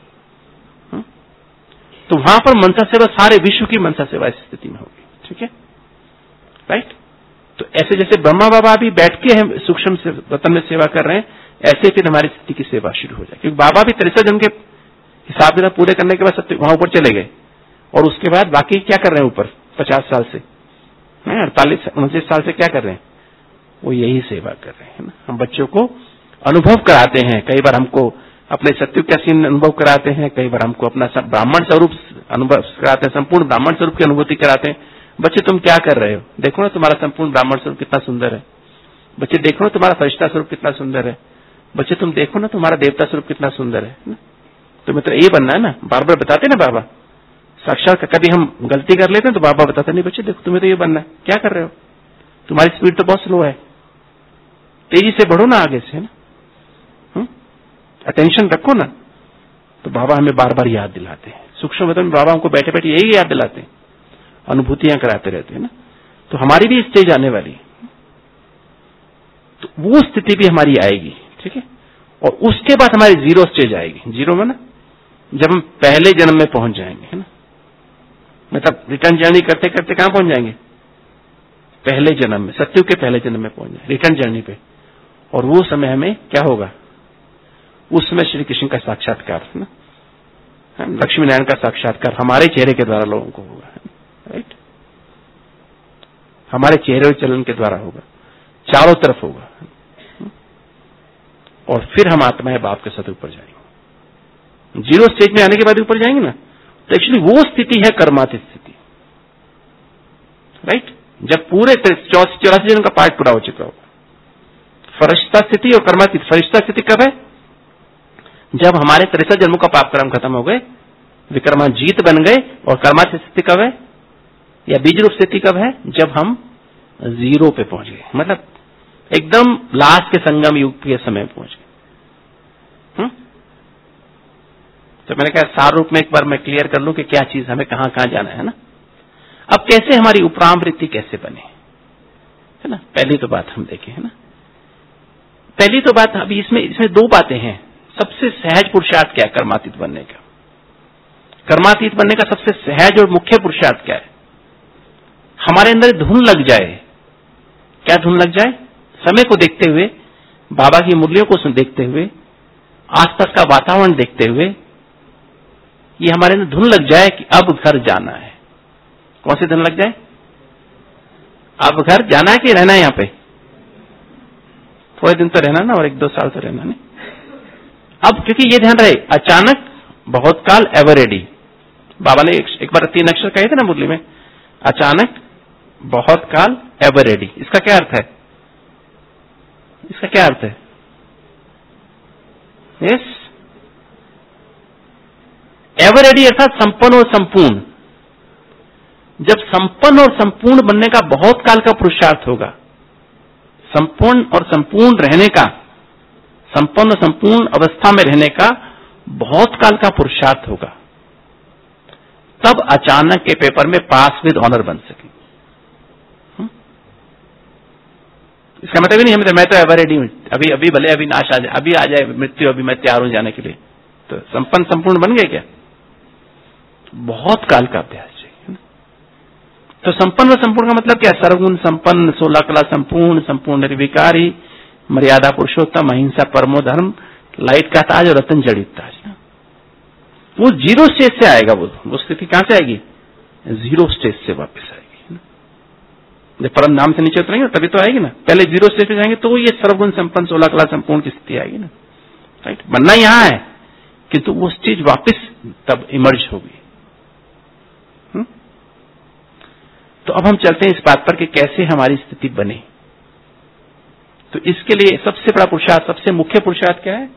तो वहां पर मनसा सेवा, सारे विश्व की मनसा सेवा इस स्थिति में होगी, ठीक है, राइट। तो ऐसे जैसे ब्रह्मा बाबा भी बैठ के हम सूक्ष्म वतन में सेवा कर रहे हैं, ऐसे फिर हमारी स्थिति की सेवा शुरू हो जाए, क्योंकि बाबा भी 63 जन्म के हिसाब किताब पूरे करने के बाद सत्य वहां ऊपर चले गए, और उसके बाद बाकी क्या कर रहे हैं ऊपर 50 साल से, 48-49 साल से क्या कर रहे हैं, वो यही सेवा कर रहे हैं ना। हम बच्चों को अनुभव कराते हैं, कई बार हमको अपने सत्युग का सीन अनुभव कराते हैं, कई बार हमको अपना ब्राह्मण स्वरूप अनुभव कराते हैं, संपूर्ण ब्राह्मण स्वरूप की अनुभूति कराते हैं। बच्चे तुम क्या कर रहे हो, देखो ना तुम्हारा संपूर्ण ब्राह्मण स्वरूप कितना सुंदर है, बच्चे देखो ना तुम्हारा फरिश्ता स्वरूप कितना सुंदर है, बच्चे तुम देखो ना तुम्हारा देवता स्वरूप कितना सुंदर है ना? तुम्हें तो ये बनना है ना, बार बार बताते ना बाबा। साक्षात कभी हम गलती कर लेते हैं तो बाबा बताते नहीं, बच्चे देखो तुम्हें तो ये बनना है, क्या कर रहे हो, तुम्हारी स्पीड तो बहुत स्लो है, तेजी से बढ़ो ना आगे से, है ना। अटेंशन रखो ना, तो बाबा हमें बार बार याद दिलाते हैं। सूक्ष्म वेतन में बाबा हमको बैठे बैठे यही याद दिलाते हैं, अनुभूतियां कराते रहते हैं ना। तो हमारी भी स्टेज आने वाली है, तो वो स्थिति भी हमारी आएगी, ठीक है। और उसके बाद हमारी जीरो स्टेज आएगी। जीरो में ना, जब हम पहले जन्म में पहुंच जाएंगे, है ना, मतलब रिटर्न जर्नी करते करते कहां पहुंच जाएंगे? पहले जन्म में, सत्युग के पहले जन्म में पहुंच जाएंगे, रिटर्न जर्नी पे। और वो समय हमें क्या होगा? उस समय श्री कृष्ण का साक्षात्कार, है ना, लक्ष्मी नारायण का साक्षात्कार हमारे चेहरे के द्वारा लोगों को होगा, राइट। हमारे चेहरे और चलन के द्वारा होगा, चारों तरफ होगा। और फिर हम आत्माएं बाप के साथ ऊपर जाएंगे। जीरो स्टेज में आने के बाद ऊपर जाएंगे ना, तो एक्चुअली वो स्थिति है कर्मातीत स्थिति, राइट। जब पूरे 84 जन्म का पार्ट पूरा हो चुका होगा। फरिश्ता स्थिति और कर्मातीत। फरिश्ता स्थिति कब है? जब हमारे 63 जन्मों का पाप कर्म खत्म हो गए, विक्रमाजीत बन गए। और कर्मातीत स्थिति कब है, या बीज रूप स्थिति कब है? जब हम जीरो पे पहुंच गए, मतलब एकदम लास्ट के संगम युग के समय पहुंच गए। तो मैंने कहा सार रूप में एक बार मैं क्लियर कर लूं कि क्या चीज हमें कहां कहां जाना है ना। अब कैसे हमारी उपराम वृत्ति कैसे बने, है ना, पहली तो बात हम देखें, है ना। पहली तो बात अभी इसमें दो बातें हैं। सबसे सहज पुरुषार्थ क्या है कर्मातीत बनने का? कर्मातीत बनने का सबसे सहज और मुख्य पुरुषार्थ क्या है? हमारे अंदर धुन लग जाए। क्या धुन लग जाए? समय को देखते हुए, बाबा की मुरलियों को देखते हुए, आसपास का वातावरण देखते हुए, ये हमारे अंदर धुन लग जाए कि अब घर जाना है। कौन सी धुन लग जाए? अब घर जाना है कि रहना है यहाँ पे? थोड़े दिन तो रहना ना, और 1-2 साल तो रहना नहीं। अब क्योंकि ये ध्यान रहे, अचानक बहुत काल एवर रेडी। बाबा ने एक बार 3 अक्षर कहे थे ना मुरली में, अचानक बहुत काल एवर रेडी। इसका क्या अर्थ है? इसका क्या अर्थ है? यस, एवर रेडी अर्थात संपन्न और संपूर्ण। जब संपन्न और संपूर्ण बनने का बहुत काल का पुरुषार्थ होगा, संपूर्ण और संपूर्ण रहने का, संपन्न और संपूर्ण अवस्था में रहने का बहुत काल का पुरुषार्थ होगा, तब अचानक के पेपर में पास विद ऑनर बन सके। इसका मतलब ही नहीं मैं तो एवर रेडी हूं, अभी भले अभी नाश आ जाए, अभी आ जाए मृत्यु, अभी मैं तैयार हूं जाने के लिए, तो संपन्न संपूर्ण बन गए क्या? बहुत काल का अभ्यास चाहिए। तो संपन्न और संपूर्ण का मतलब क्या? सर्वगुण संपन्न, 16 कला संपूर्ण, संपूर्ण निर्विकारी, मर्यादा पुरुषोत्तम, अहिंसा परमो धर्म, लाइट का ताज और रतन जड़ित ताज। वो जीरो स्टेज से आएगा। वो स्थिति कहां से आएगी? जीरो स्टेज से वापस आएगी। जब परम नाम से नीचे उतरेंगे तभी तो आएगी ना। पहले जीरो स्टेज पे जाएंगे तो ये सर्वगुण संपन्न 16 कला संपूर्ण की स्थिति आएगी ना, राइट। बनना यहां है, किंतु वो स्टेज वापस तब इमर्ज होगी। तो अब हम चलते हैं इस बात पर कि कैसे हमारी स्थिति बने। तो इसके लिए सबसे बड़ा पुरुषार्थ, सबसे मुख्य पुरुषार्थ क्या है?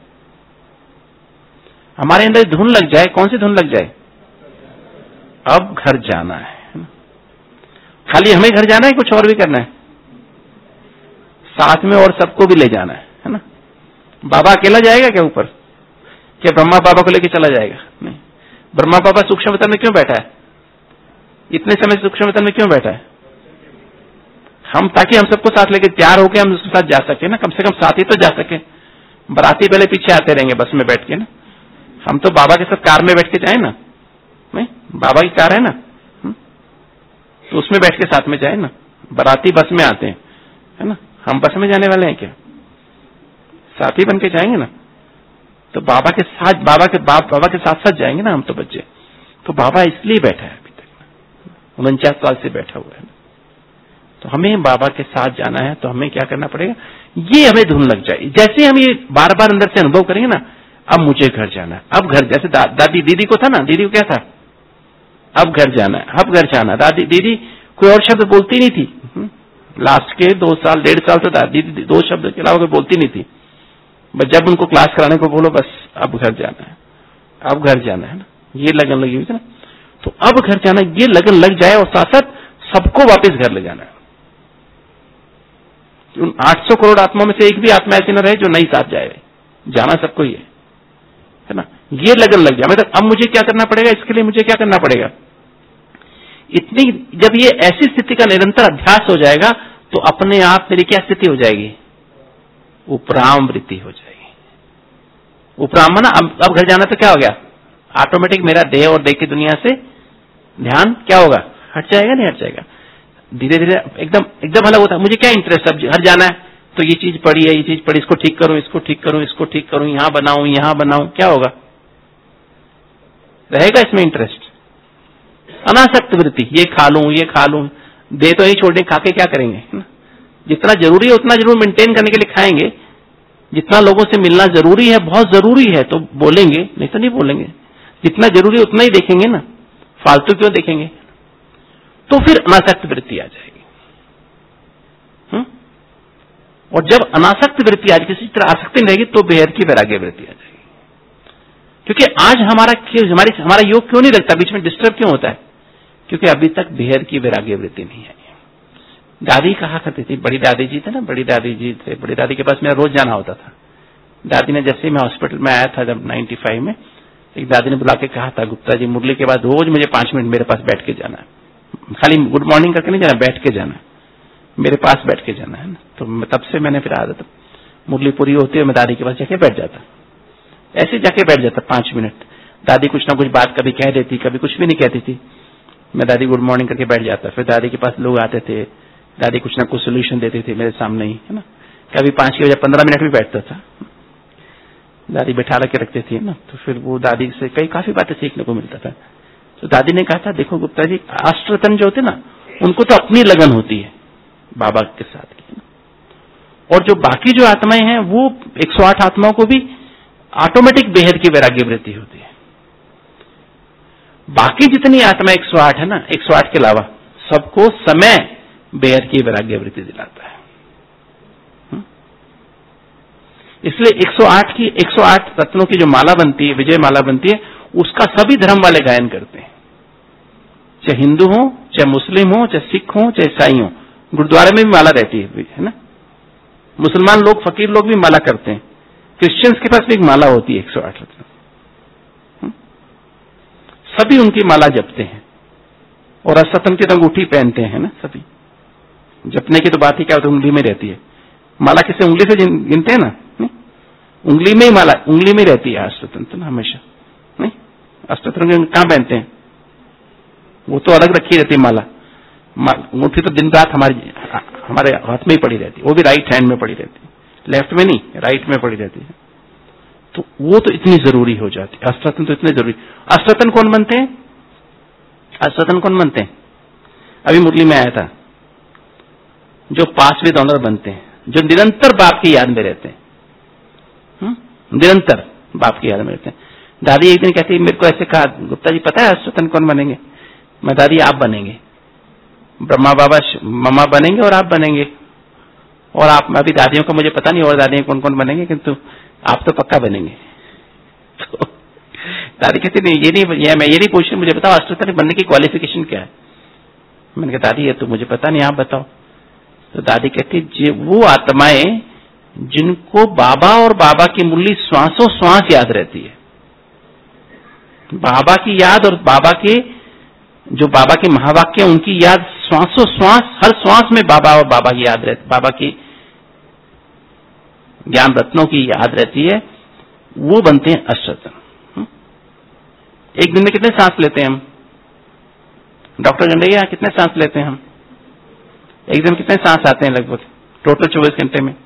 हमारे अंदर धुन लग जाए। कौन सी धुन लग जाए? अब घर जाना है। खाली हमें घर जाना है, कुछ और भी करना है? साथ में और सबको भी ले जाना है ना। बाबा अकेला जाएगा क्या ऊपर? क्या ब्रह्मा बाबा को लेकर चला जाएगा? नहीं। ब्रह्मा बाबा सूक्ष्म वेतन में क्यों बैठा है? इतने समय सूक्ष्म वेतन में क्यों बैठा है? हम, ताकि हम सबको साथ लेके तैयार होकर हम उसके साथ जा सके ना, कम से कम साथ ही तो जा सके। बराती पहले पीछे आते रहेंगे बस में बैठ के ना। हम तो बाबा के साथ कार में बैठ के जाए ना, नहीं, बाबा की कार है ना, तो उसमें बैठ के साथ में जाए ना। बराती बस में आते हैं, है ना, हम बस में जाने वाले हैं क्या? साथी बन के जाएंगे ना। तो बाबा के साथ, बाबा के साथ साथ जाएंगे ना हम तो बच्चे। तो बाबा इसलिए बैठा है अभी तक, 49 साल से बैठा हुआ है। तो हमें बाबा के साथ जाना है, तो हमें क्या करना पड़ेगा? ये हमें धुन लग जाए। जैसे हम ये बार बार अंदर से अनुभव करेंगे ना, अब मुझे घर जाना है, अब घर, जैसे दादी दीदी को था ना, दीदी को क्या था? अब घर जाना है, अब घर जाना। दीदी कोई और शब्द बोलती नहीं थी। लास्ट के 2 साल 1.5 साल तो दीदी 2 शब्द के अलावा कोई बोलती नहीं थी। बस जब उनको क्लास कराने को बोलो, बस अब घर जाना है, अब घर जाना है ना, ये लगन लगी हुई थी ना। तो अब घर जाना, ये लगन लग जाए, और साथ साथ सबको वापस घर ले जाना है। 800 करोड़ आत्माओं में से एक भी आत्मा ऐसी न रहे जो नहीं साथ जाए। जाना सबको ही है। है ना, ये लगन लग जाए, मतलब अब मुझे क्या करना पड़ेगा, इसके लिए मुझे क्या करना पड़ेगा। इतनी जब ये ऐसी स्थिति का निरंतर अभ्यास हो जाएगा तो अपने आप मेरी क्या स्थिति हो जाएगी, उपराम वृत्ति हो जाएगी। उपराम ना, अब घर जाना तो क्या हो गया, ऑटोमेटिक मेरा देह और देह की दुनिया से ध्यान क्या होगा, हट जाएगा, नहीं हट जाएगा, धीरे धीरे एकदम अलग होता है। मुझे क्या इंटरेस्ट, अब घर जाना है तो ये चीज पड़ी है, ये चीज पड़ी, इसको ठीक करूं, इसको ठीक करूं, इसको ठीक करूं, यहां बनाऊं, क्या होगा, रहेगा इसमें इंटरेस्ट। अनासक्त वृत्ति, ये खा लूं, दे तो नहीं छोड़ने, खाके क्या करेंगे, है ना। जितना जरूरी है उतना जरूर मेंटेन करने के लिए खाएंगे, जितना लोगों से मिलना जरूरी है, बहुत जरूरी है तो बोलेंगे, नहीं तो नहीं बोलेंगे, जितना जरूरी है उतना ही देखेंगे ना, फालतू क्यों देखेंगे। तो फिर अनासक्त वृत्ति आ जाएगी। और जब अनासक्त वृत्ति आज किसी तरह आसक्ति नहीं रहेगी तो बेहद की वैराग्य वृत्ति आ जाएगी। क्योंकि आज हमारा योग क्यों नहीं लगता, बीच में डिस्टर्ब क्यों होता है, क्योंकि अभी तक बेहद की वैराग्य वृत्ति नहीं है। दादी कहा करती थी, बड़ी दादी जी थे ना, बड़ी दादी के पास मेरा रोज जाना होता था। दादी ने जैसे ही मैं हॉस्पिटल में आया था जब 95 में, एक दादी ने बुला के कहा था, गुप्ता जी मुरली के बाद रोज मुझे 5 मिनट मेरे पास बैठ के जाना है, खाली गुड मॉर्निंग करके नहीं जाना, बैठ के जाना है, मेरे पास बैठ के जाना है ना। तो तब से मैंने फिर आदत, मुरली पूरी होती है मैं दादी के पास जाके बैठ जाता, ऐसे जाके बैठ जाता 5 मिनट। दादी कुछ ना कुछ बात कभी कह देती, कभी कुछ भी नहीं कहती थी, मैं दादी गुड मॉर्निंग करके बैठ जाता। फिर दादी के पास लोग आते थे, दादी कुछ ना कुछ सोल्यूशन देती थी मेरे सामने ही, है ना। कभी 5 की वजह 15 मिनट भी बैठता था, दादी बैठा के रखते थे ना। तो फिर वो दादी से काफी बातें सीखने को मिलता था। तो दादी ने कहा था, देखो गुप्ता जी, अष्टरत्न जो होते ना, उनको तो अपनी लगन होती है बाबा के साथ की, और जो बाकी जो आत्माएं हैं वो 108 आत्माओं को भी ऑटोमेटिक बेहद की वैराग्य वृत्ति होती है। बाकी जितनी आत्मा 108 है ना, 108 के अलावा सबको समय बेहद की वैराग्य वृत्ति दिलाता है। इसलिए 108 रत्नों की जो माला बनती है, विजय माला बनती है, उसका सभी धर्म वाले गायन करते हैं, चाहे हिंदू हो, चाहे मुस्लिम हो, चाहे सिख हो, चाहे ईसाई हो। गुरुद्वारे में भी माला रहती है ना। मुसलमान लोग, फकीर लोग भी माला करते हैं, क्रिश्चियंस के पास भी एक माला होती है 108 रत्न, सभी उनकी माला जपते हैं और अष्टरत्न की अंगूठी पहनते हैं ना। सभी जपने की तो बात ही क्या होती है, उंगली में रहती है माला। किसे उंगली से गिनते हैं ना, उंगली में ही माला, उंगली में रहती है अष्टरत्न ना हमेशा, नहीं अष्टरत्न कहां पहनते हैं, वो तो अलग रखी रहती है माला। अंगूठी तो दिन रात हमारे हाथ में ही पड़ी रहती है, वो भी राइट हैंड में पड़ी रहती है, लेफ्ट में नहीं, राइट में पड़ी रहती है। तो वो तो इतनी जरूरी हो जाती है, अष्टरत्न तो इतने जरूरी। अष्टरत्न कौन बनते हैं, अष्टरत्न कौन बनते हैं, अभी मुरली में आया था, जो पास विद ऑनर बनते हैं, जो निरंतर बाप की याद में रहते हैं, निरंतर बाप की याद में रहते हैं। दादी एक दिन कहती, मेरे को ऐसे कहा, गुप्ता जी पता है अष्टरत्न कौन बनेंगे? मैं, दादी आप बनेंगे, ब्रह्मा बाबा मम्मा बनेंगे और आप बनेंगे, और आप, अभी दादियों का मुझे पता नहीं और दादियां कौन कौन बनेंगे, किंतु आप तो पक्का बनेंगे। तो दादी कहती नहीं, मैं ये नहीं पूछ रही, मुझे बताओ अष्टरत्न बनने की क्वालिफिकेशन क्या है। मैंने कहा दादी ये तो मुझे पता नहीं, आप बताओ। तो दादी कहती, वो आत्माएं जिनको बाबा और बाबा की मुरली श्वासों श्वास याद रहती है, बाबा की याद और बाबा के जो बाबा के महावाक्य उनकी याद श्वासों श्वास, हर श्वास में बाबा और बाबा की याद रहती, बाबा की ज्ञान रत्नों की याद रहती है, वो बनते हैं अष्टरत्न। एक दिन में कितने सांस लेते हैं हम, डॉक्टर गंडैया कितने सांस लेते हैं हम, एक दिन में कितने सांस आते हैं लगभग टोटल 24 घंटे में?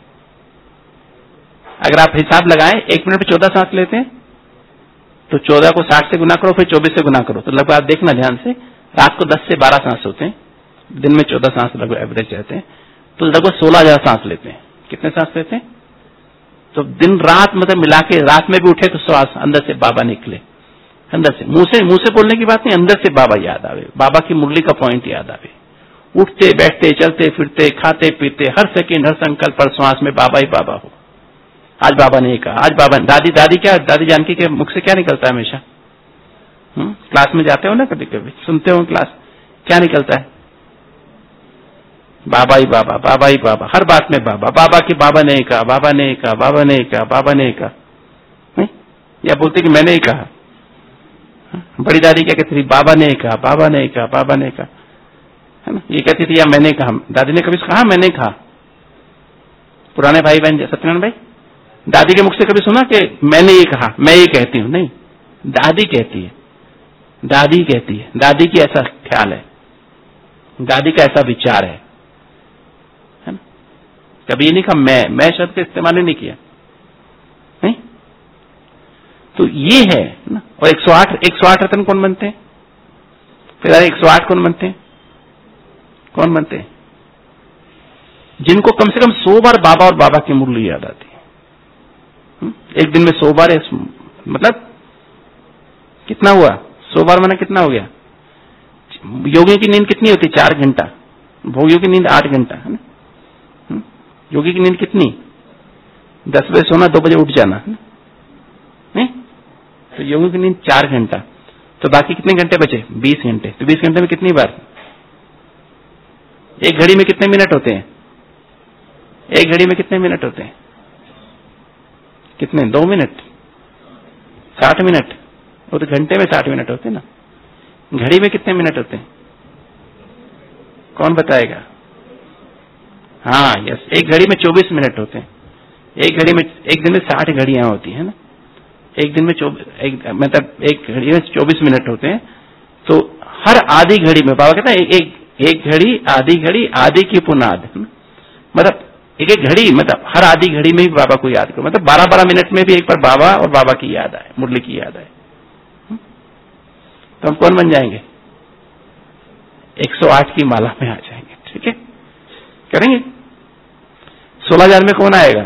अगर आप हिसाब लगाएं, 1 मिनट में 14 सांस लेते हैं, तो 14 को 60 से गुना करो, फिर 24 से गुना करो, तो लगभग आप देखना ध्यान से, रात को 10 से 12 सांस होते हैं, दिन में 14 सांस लगभग एवरेज रहते हैं, तो लगभग 16,000 सांस लेते हैं। कितने सांस लेते हैं? तो दिन रात मतलब मिला के, रात में भी उठे तो श्वास अंदर से बाबा निकले, अंदर से, मुंह से बोलने की बात नहीं, अंदर से बाबा याद आवे, बाबा की मुरली का पॉइंट याद आवे, उठते बैठते चलते फिरते खाते पीते हर सेकंड हर संकल्प पर श्वास में बाबा ही बाबा हो। आज बाबा ने कहा, आज बाबा, दादी जानकी के मुख से क्या निकलता है हमेशा? क्लास में जाते हो ना, कभी कभी सुनते हो क्लास, क्या निकलता है? बाबा ही बाबा, बाबा ही बाबा, हर बात में बाबा, बाबा की, बाबा ने कहा, बाबा ने कहा, बाबा ने कहा, बाबा ने कहा, नहीं या बोलते कि मैंने ही कहा। बड़ी दादी क्या कहती थी, बाबा ने कहा, बाबा ने कहा, बाबा ने कहा, है ना। ये कहती थी या मैंने कहा। दादी ने कभी कहा मैंने कहा? पुराने भाई बहन सत्यनारायण भाई, दादी के मुख से कभी सुना कि मैंने ये कहा, मैं ये कहती हूं? नहीं, दादी कहती है, दादी कहती है। दादी की ऐसा ख्याल है, दादी का ऐसा विचार है ना। कभी ये नहीं कहा मैं शब्द का इस्तेमाल ही नहीं किया, नहीं। तो ये है ना। और 108 रत्न कौन बनते हैं? फिर 108 कौन बनते हैं? कौन बनते हैं? जिनको कम से कम 100 बार बाबा और बाबा की मुरली याद आती है। एक दिन में 100 बार है, मतलब कितना हुआ? 100 बार माना कितना हो गया? योगी की नींद कितनी होती? 4 घंटा। भोगियों की नींद 8 घंटा, है ना। योगी की नींद कितनी? 10 बजे सोना, 2 बजे उठ जाना, है नहीं। तो योगी की नींद 4 घंटा, तो बाकी कितने घंटे बचे? 20 घंटे। तो 20 घंटे में कितनी बार? एक घड़ी में कितने मिनट होते हैं? एक घड़ी में कितने मिनट होते हैं? कितने? 2 मिनट, 60 मिनट। वो तो घंटे में 60 मिनट होते हैं ना। घड़ी में कितने मिनट होते हैं? कौन बताएगा? हाँ, यस, एक घड़ी में 24 मिनट होते हैं। एक घड़ी में, एक दिन में 60 घड़ियां होती है ना। एक दिन में मतलब एक घड़ी में 24 मिनट होते हैं। तो हर आधी घड़ी में बाबा कहता है एक घड़ी, आधी की पुनाद, मतलब एक घड़ी, मतलब हर आधी घड़ी में भी बाबा को याद करो। मतलब 12-12 मिनट में भी एक बार बाबा और बाबा की याद आए, मुरली की याद आए, तो हम कौन बन जाएंगे? 108 की माला में आ जाएंगे। ठीक है, करेंगे। 16,000 में कौन आएगा?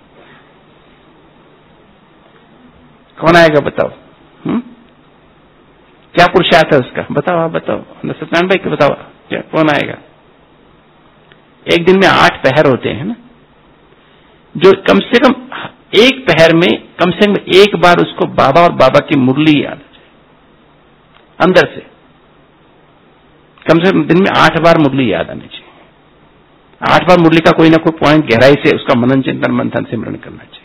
कौन आएगा बताओ? क्या पुरुषार्थ है उसका? बताओ, आप बताओ। सत्यनारायण भाई को बताओ, क्या कौन आएगा? एक दिन में 8 पहर होते हैं ना, जो कम से कम एक पहर में कम से कम एक बार उसको बाबा और बाबा की मुरली याद आ जाए अंदर से। कम से कम दिन में 8 बार मुरली याद आनी चाहिए। 8 बार मुरली का कोई ना कोई पॉइंट गहराई से उसका मनन चिंतन मंथन सिमरन करना चाहिए।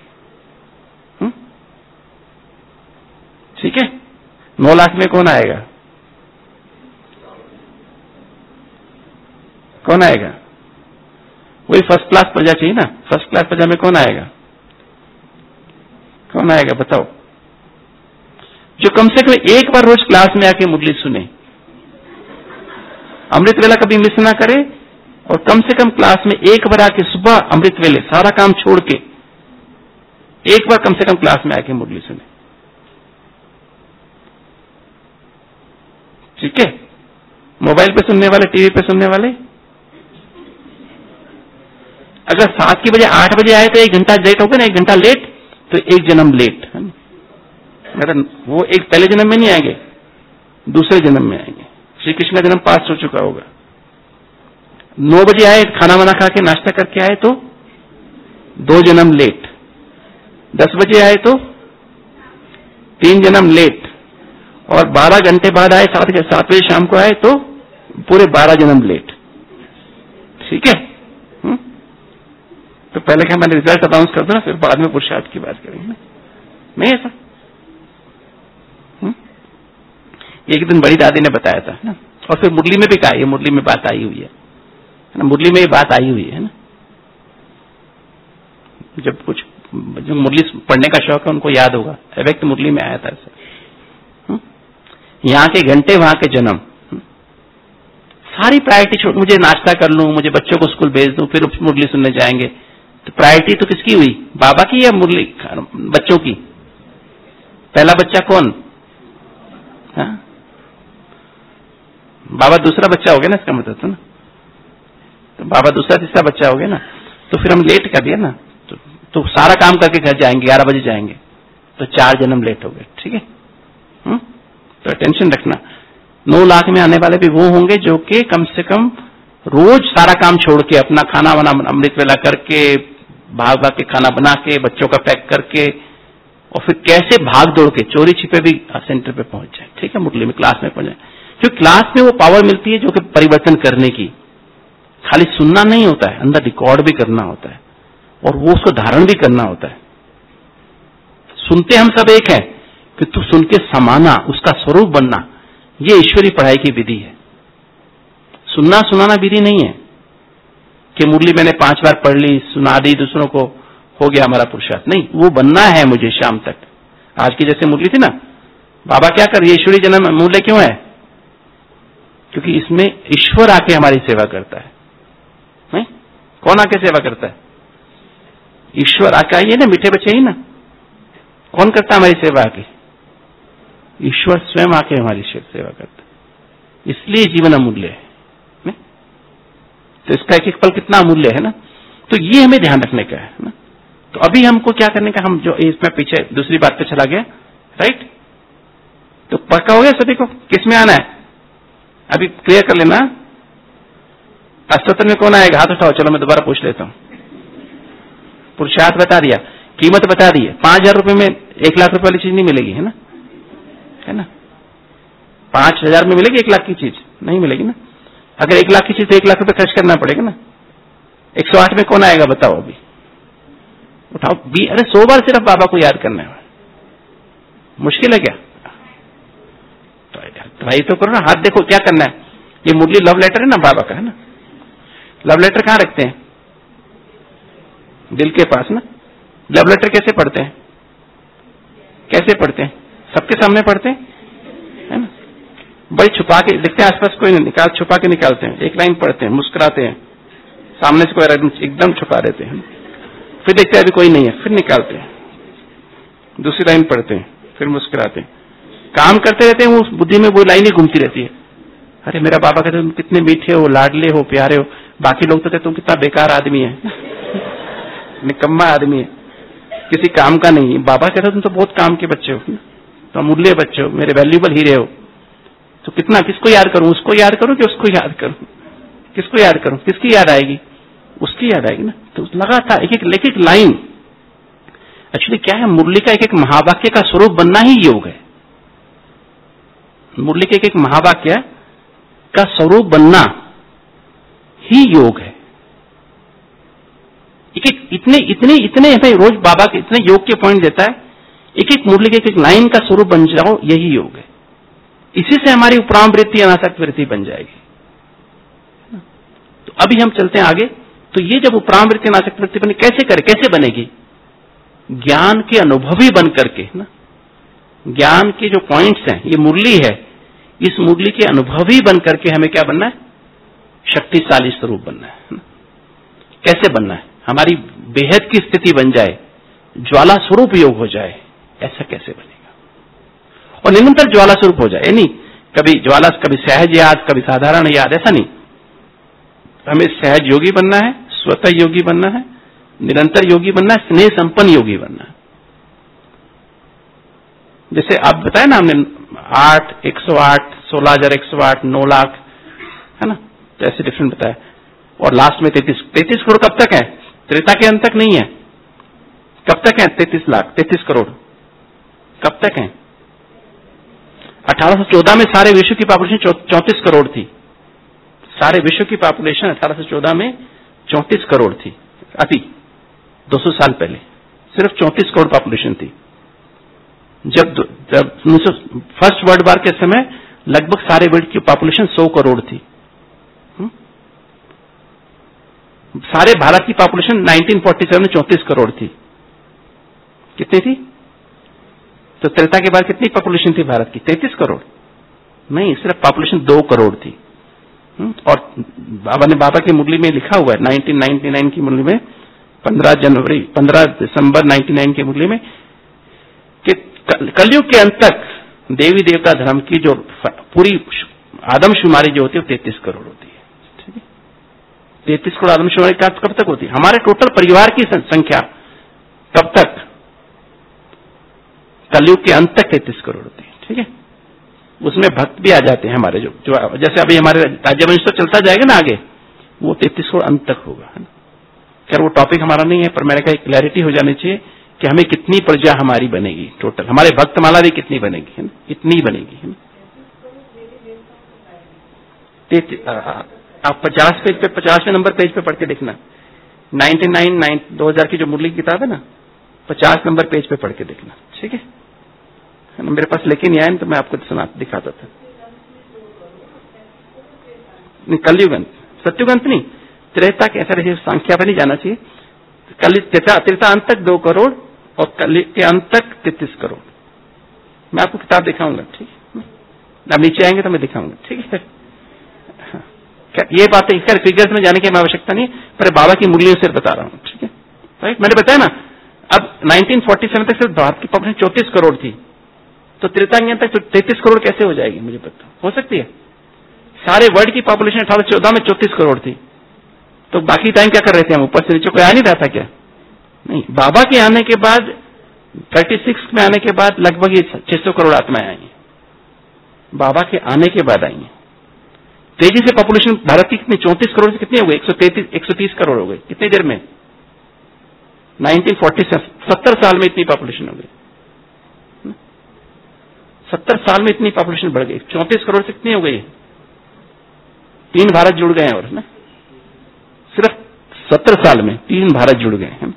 ठीक है। 9 लाख में कौन आएगा? कौन आएगा? वही फर्स्ट क्लास प्रजा चाहिए ना। फर्स्ट क्लास प्रजा में कौन आएगा? कौन आएगा बताओ? जो कम से कम एक बार रोज क्लास में आके मुरली सुने, अमृत वेला कभी मिस ना करे, और कम से कम क्लास में एक बार आके सुबह अमृत वेले सारा काम छोड़ के एक बार कम से कम क्लास में आके मुरली सुने। ठीक है। मोबाइल पे सुनने वाले, टीवी पे सुनने वाले, अगर 7 के बजे 8 बजे आए तो 1 घंटा लेट हो गया ना। 1 घंटा लेट तो 1 जन्म लेट, है ना। मतलब वो एक पहले जन्म में नहीं आएंगे, दूसरे जन्म में आएंगे। श्री कृष्ण का जन्म पास हो चुका होगा। 9 बजे आए, खाना वाना खा के नाश्ता करके आए तो 2 जन्म लेट। 10 बजे आए तो 3 जन्म लेट, और 12 घंटे बाद आए, 7 बजे शाम को आए तो पूरे 12 जन्म लेट। ठीक है। तो पहले क्या मैंने रिजल्ट अनाउंस कर दो ना, फिर बाद में पुरुषार्थ की बात करेंगे। नहीं ऐसा? एक दिन बड़ी दादी ने बताया था ना, और फिर मुरली में भी कहा, ये मुरली में बात आई हुई है ना, मुरली में ये बात आई हुई है ना। जब कुछ जो मुरली पढ़ने का शौक है उनको याद होगा, व्यक्त मुरली में आया था ऐसा। यहाँ के घंटे, वहां के जन्म, सारी प्रायोरिटी छोड़, मुझे नाश्ता कर लूं, मुझे बच्चों को स्कूल भेज दूं, फिर मुरली सुनने जाएंगे। तो प्रायोरिटी तो किसकी हुई? बाबा की या मुरली बच्चों की? पहला बच्चा कौन? हाँ? बाबा दूसरा बच्चा हो गया ना, इसका मतलब तो ना। तो बाबा दूसरा तीसरा बच्चा हो गया ना, तो फिर हम लेट कर दिया ना। तो सारा काम करके घर जाएंगे, 11 बजे जाएंगे, तो 4 जन्म लेट हो गए। ठीक है। तो अटेंशन रखना। 9 लाख में आने वाले भी वो होंगे जो कि कम से कम रोज सारा काम छोड़ के, अपना खाना वाना अमृत वेला करके, भाग भाग के खाना बना के, बच्चों का पैक करके, और फिर कैसे भाग दौड़ के चोरी छिपे भी सेंटर पे पहुंच जाए। ठीक है। मुरली में क्लास में पहुंच जाए, क्योंकि क्लास में वो पावर मिलती है जो कि परिवर्तन करने की। खाली सुनना नहीं होता है, अंदर रिकॉर्ड भी करना होता है, और वो उसको धारण भी करना होता है। सुनते हम सब एक है, कि तू सुन के समाना, उसका स्वरूप बनना, ये ईश्वरी पढ़ाई की विधि है। सुनना सुनाना विधि नहीं है कि मुरली मैंने 5 बार पढ़ ली, सुना दी दूसरों को, हो गया हमारा पुरुषार्थ। नहीं, वो बनना है मुझे शाम तक। आज की जैसे मुरली थी ना, बाबा क्या कर, ये ईश्वरी जन्म मूल्य क्यों है? क्योंकि इसमें ईश्वर आके हमारी सेवा करता है। नहीं, कौन आके सेवा करता है? ईश्वर आके। आइए ना, मीठे बच्चे ही ना, कौन करता है हमारी सेवा आके? ईश्वर स्वयं आके हमारी सेवा करता है। इसलिए जीवन अमूल्य है। नहीं? तो इसका एक एक पल कितना अमूल्य है ना। तो ये हमें ध्यान रखने का है ना। तो अभी हमको क्या करने का, हम जो इसमें पीछे दूसरी बात पे चला गया, राइट? तो पक्का हो गया सभी को किस में आना है? अभी क्लियर कर लेना। अष्टोत्तर में कौन आएगा? हाथ उठाओ। चलो मैं दोबारा पूछ लेता हूं। पुरुषार्थ बता दिया, कीमत बता दी है। 5,000 रुपए में 1 लाख रुपए वाली चीज नहीं मिलेगी, है ना? है ना? 5,000 में मिलेगी 1 लाख की चीज? नहीं मिलेगी ना। अगर 1 लाख की चीज तो 1 लाख रुपए खर्च करना पड़ेगा ना। 108 में कौन आएगा बताओ? अभी उठाओ। अरे 100 बार सिर्फ बाबा को याद करना है, मुश्किल है क्या? ट्राई तो करो ना। हाथ देखो क्या करना है। ये मुरली लव लेटर है ना बाबा का, है ना? लव लेटर कहाँ रखते हैं? दिल के पास ना। लव लेटर कैसे पढ़ते हैं? कैसे पढ़ते हैं? सबके सामने पढ़ते हैं, है ना? बड़ी छुपा के देखते हैं, आसपास कोई नहीं, निकाल छुपा के निकालते हैं। एक लाइन पढ़ते हैं, मुस्कुराते हैं, सामने से कोई एकदम छुपा देते हैं, फिर देखते हैं अभी कोई नहीं है, फिर निकालते हैं, दूसरी लाइन पढ़ते हैं, फिर मुस्कुराते हैं। काम करते रहते हैं, वो बुद्धि में वो लाइन ही घूमती रहती है। अरे मेरा बाबा कहते तुम कितने मीठे हो, लाडले हो, प्यारे हो। बाकी लोग तो कहते तुम कितना बेकार आदमी है, निकम्मा आदमी है, किसी काम का नहीं। बाबा कहते तुम तो बहुत काम के बच्चे हो, तो अमूल्य बच्चे हो, मेरे वैल्यूबल हीरे हो। तो कितना, किसको याद करूं? उसको याद करूं कि उसको याद करूं? किसको याद करूं? किसकी याद आएगी? उसकी याद आएगी ना। तो लगातार एक एक लाइन। एक्चुअली क्या है, मुरली का एक एक महावाक्य का स्वरूप बनना ही योग है। मुरली के एक महावाक्य का स्वरूप बनना ही योग है। एक एक इतने हमें रोज बाबा के इतने योग के पॉइंट देता है। एक एक मुरली के एक लाइन का स्वरूप बन जाओ, यही योग है। इसी से हमारी उपराम वृत्ति अनासक्त वृत्ति बन जाएगी। तो अभी हम चलते हैं आगे। तो ये जब उपराम वृत्ति अनासक्त वृत्ति बने, कैसे करे, कैसे बनेगी? ज्ञान के अनुभवी बन करके ना। ज्ञान के जो पॉइंट्स हैं, ये मुरली है, इस मुरली के अनुभवी बन करके हमें क्या बनना है? शक्तिशाली स्वरूप बनना है ना। कैसे बनना है? हमारी बेहद की स्थिति बन जाए, ज्वाला स्वरूप योग हो जाए। ऐसा कैसे बनेगा? और निरंतर ज्वाला स्वरूप हो जाए, नहीं कभी ज्वाला, कभी सहज याद, कभी साधारण याद, ऐसा नहीं। हमें सहज योगी बनना है, स्वतः योगी बनना है, निरंतर योगी बनना है, स्नेह संपन्न योगी बनना है। जैसे आप बताए ना हमने 8, 108, 16,108, 9 लाख, है ना? तो ऐसे डिफरेंट बताया। और लास्ट में 33 करोड़ कब तक है? त्रेता के अंत तक नहीं है। कब तक है 33 लाख, 33 करोड़ कब तक है? 1814 में सारे विश्व की पॉपुलेशन 34 करोड़ थी। सारे विश्व की पॉपुलेशन 1814 में 34 करोड़ थी। अभी 200 साल पहले सिर्फ 34 करोड़ पॉपुलेशन थी। जब फर्स्ट वर्ल्ड वॉर के समय लगभग सारे वर्ल्ड की पॉपुलेशन 100 करोड़ थी। सारे भारत की पॉपुलेशन 1947 में 34 करोड़ थी। कितनी थी? तो त्रेता के बाद कितनी पॉपुलेशन थी भारत की? 33 करोड़ नहीं, सिर्फ पॉपुलेशन 2 करोड़ थी। और बाबा की मुरली में लिखा हुआ है 1999 की मुरली में, 15 दिसंबर 1999 की मुरली में, कि कलयुग के अंत तक देवी देवता धर्म की जो पूरी आदमशुमारी जो होती है 33 करोड़ होती है। ठीक है, 33 करोड़ आदमशुमारी कब तक होती है? हमारे टोटल परिवार की संख्या कब तक? कलयुग के अंत तक 33 करोड़ होती है। ठीक है, उसमें भक्त भी आ जाते हैं हमारे, जो जैसे अभी हमारे राज्यवंश तो चलता जाएगा ना आगे, वो 33 करोड़ अंत तक होगा, है ना। खैर वो टॉपिक हमारा नहीं है, पर मैंने कहा क्लैरिटी हो जानी चाहिए कि हमें कितनी प्रजा हमारी बनेगी टोटल, हमारे भक्तमाला भी कितनी बनेगी, है ना, इतनी बनेगी, है ना। आप 50 पेज पे, 50वें नंबर पेज पे पढ़ के देखना, 2000 की जो मुरली की किताब है ना, 50 नंबर पेज पे पढ़ के देखना, ठीक है ना? मेरे पास लेके नहीं आए तो मैं आपको दिखाता था। कलयुग अंत, सत्युग अंत नहीं, त्रेता के ऐसा रहे, संख्या पर नहीं जाना चाहिए। त्रेता अंत तक 2 करोड़ और कलि के अंत तक 33 करोड़। मैं आपको किताब दिखाऊंगा, ठीक है? आप नीचे आएंगे तो मैं दिखाऊंगा, ठीक है? हाँ। ये बातें इसका फिगर्स में जाने की हमें आवश्यकता नहीं, पर बाबा की मूल्यों से बता रहा हूं, ठीक है? राइट, मैंने बताया ना, अब 1947 तक सिर्फ भारत की पॉपुलेशन 34 करोड़ थी, तो त्रेता तक 33 करोड़ कैसे हो जाएगी? मुझे पता हो सकती है। सारे वर्ल्ड की पॉपुलेशन 1814 में 34 करोड़ थी, तो बाकी टाइम क्या कर रहे थे हम? ऊपर से नीचे कोई आ नहीं रहा था क्या? नहीं, बाबा के आने के बाद 36 में आने के बाद लगभग 600 करोड़ आत्माएं आई हैं। बाबा के आने के बाद आई हैं। तेजी से पॉपुलेशन भारत की कितनी, 34 करोड़ से कितनी हो गई? 130 करोड़ हो गई। कितनी देर में? 1947, 70 साल में इतनी पॉपुलेशन हो गई। 70 साल में इतनी पॉपुलेशन बढ़ गई। 34 करोड़ से कितनी हो गई? 3 भारत जुड़ गए हैं, और ना सिर्फ 70 साल में 3 भारत जुड़ गए हैं।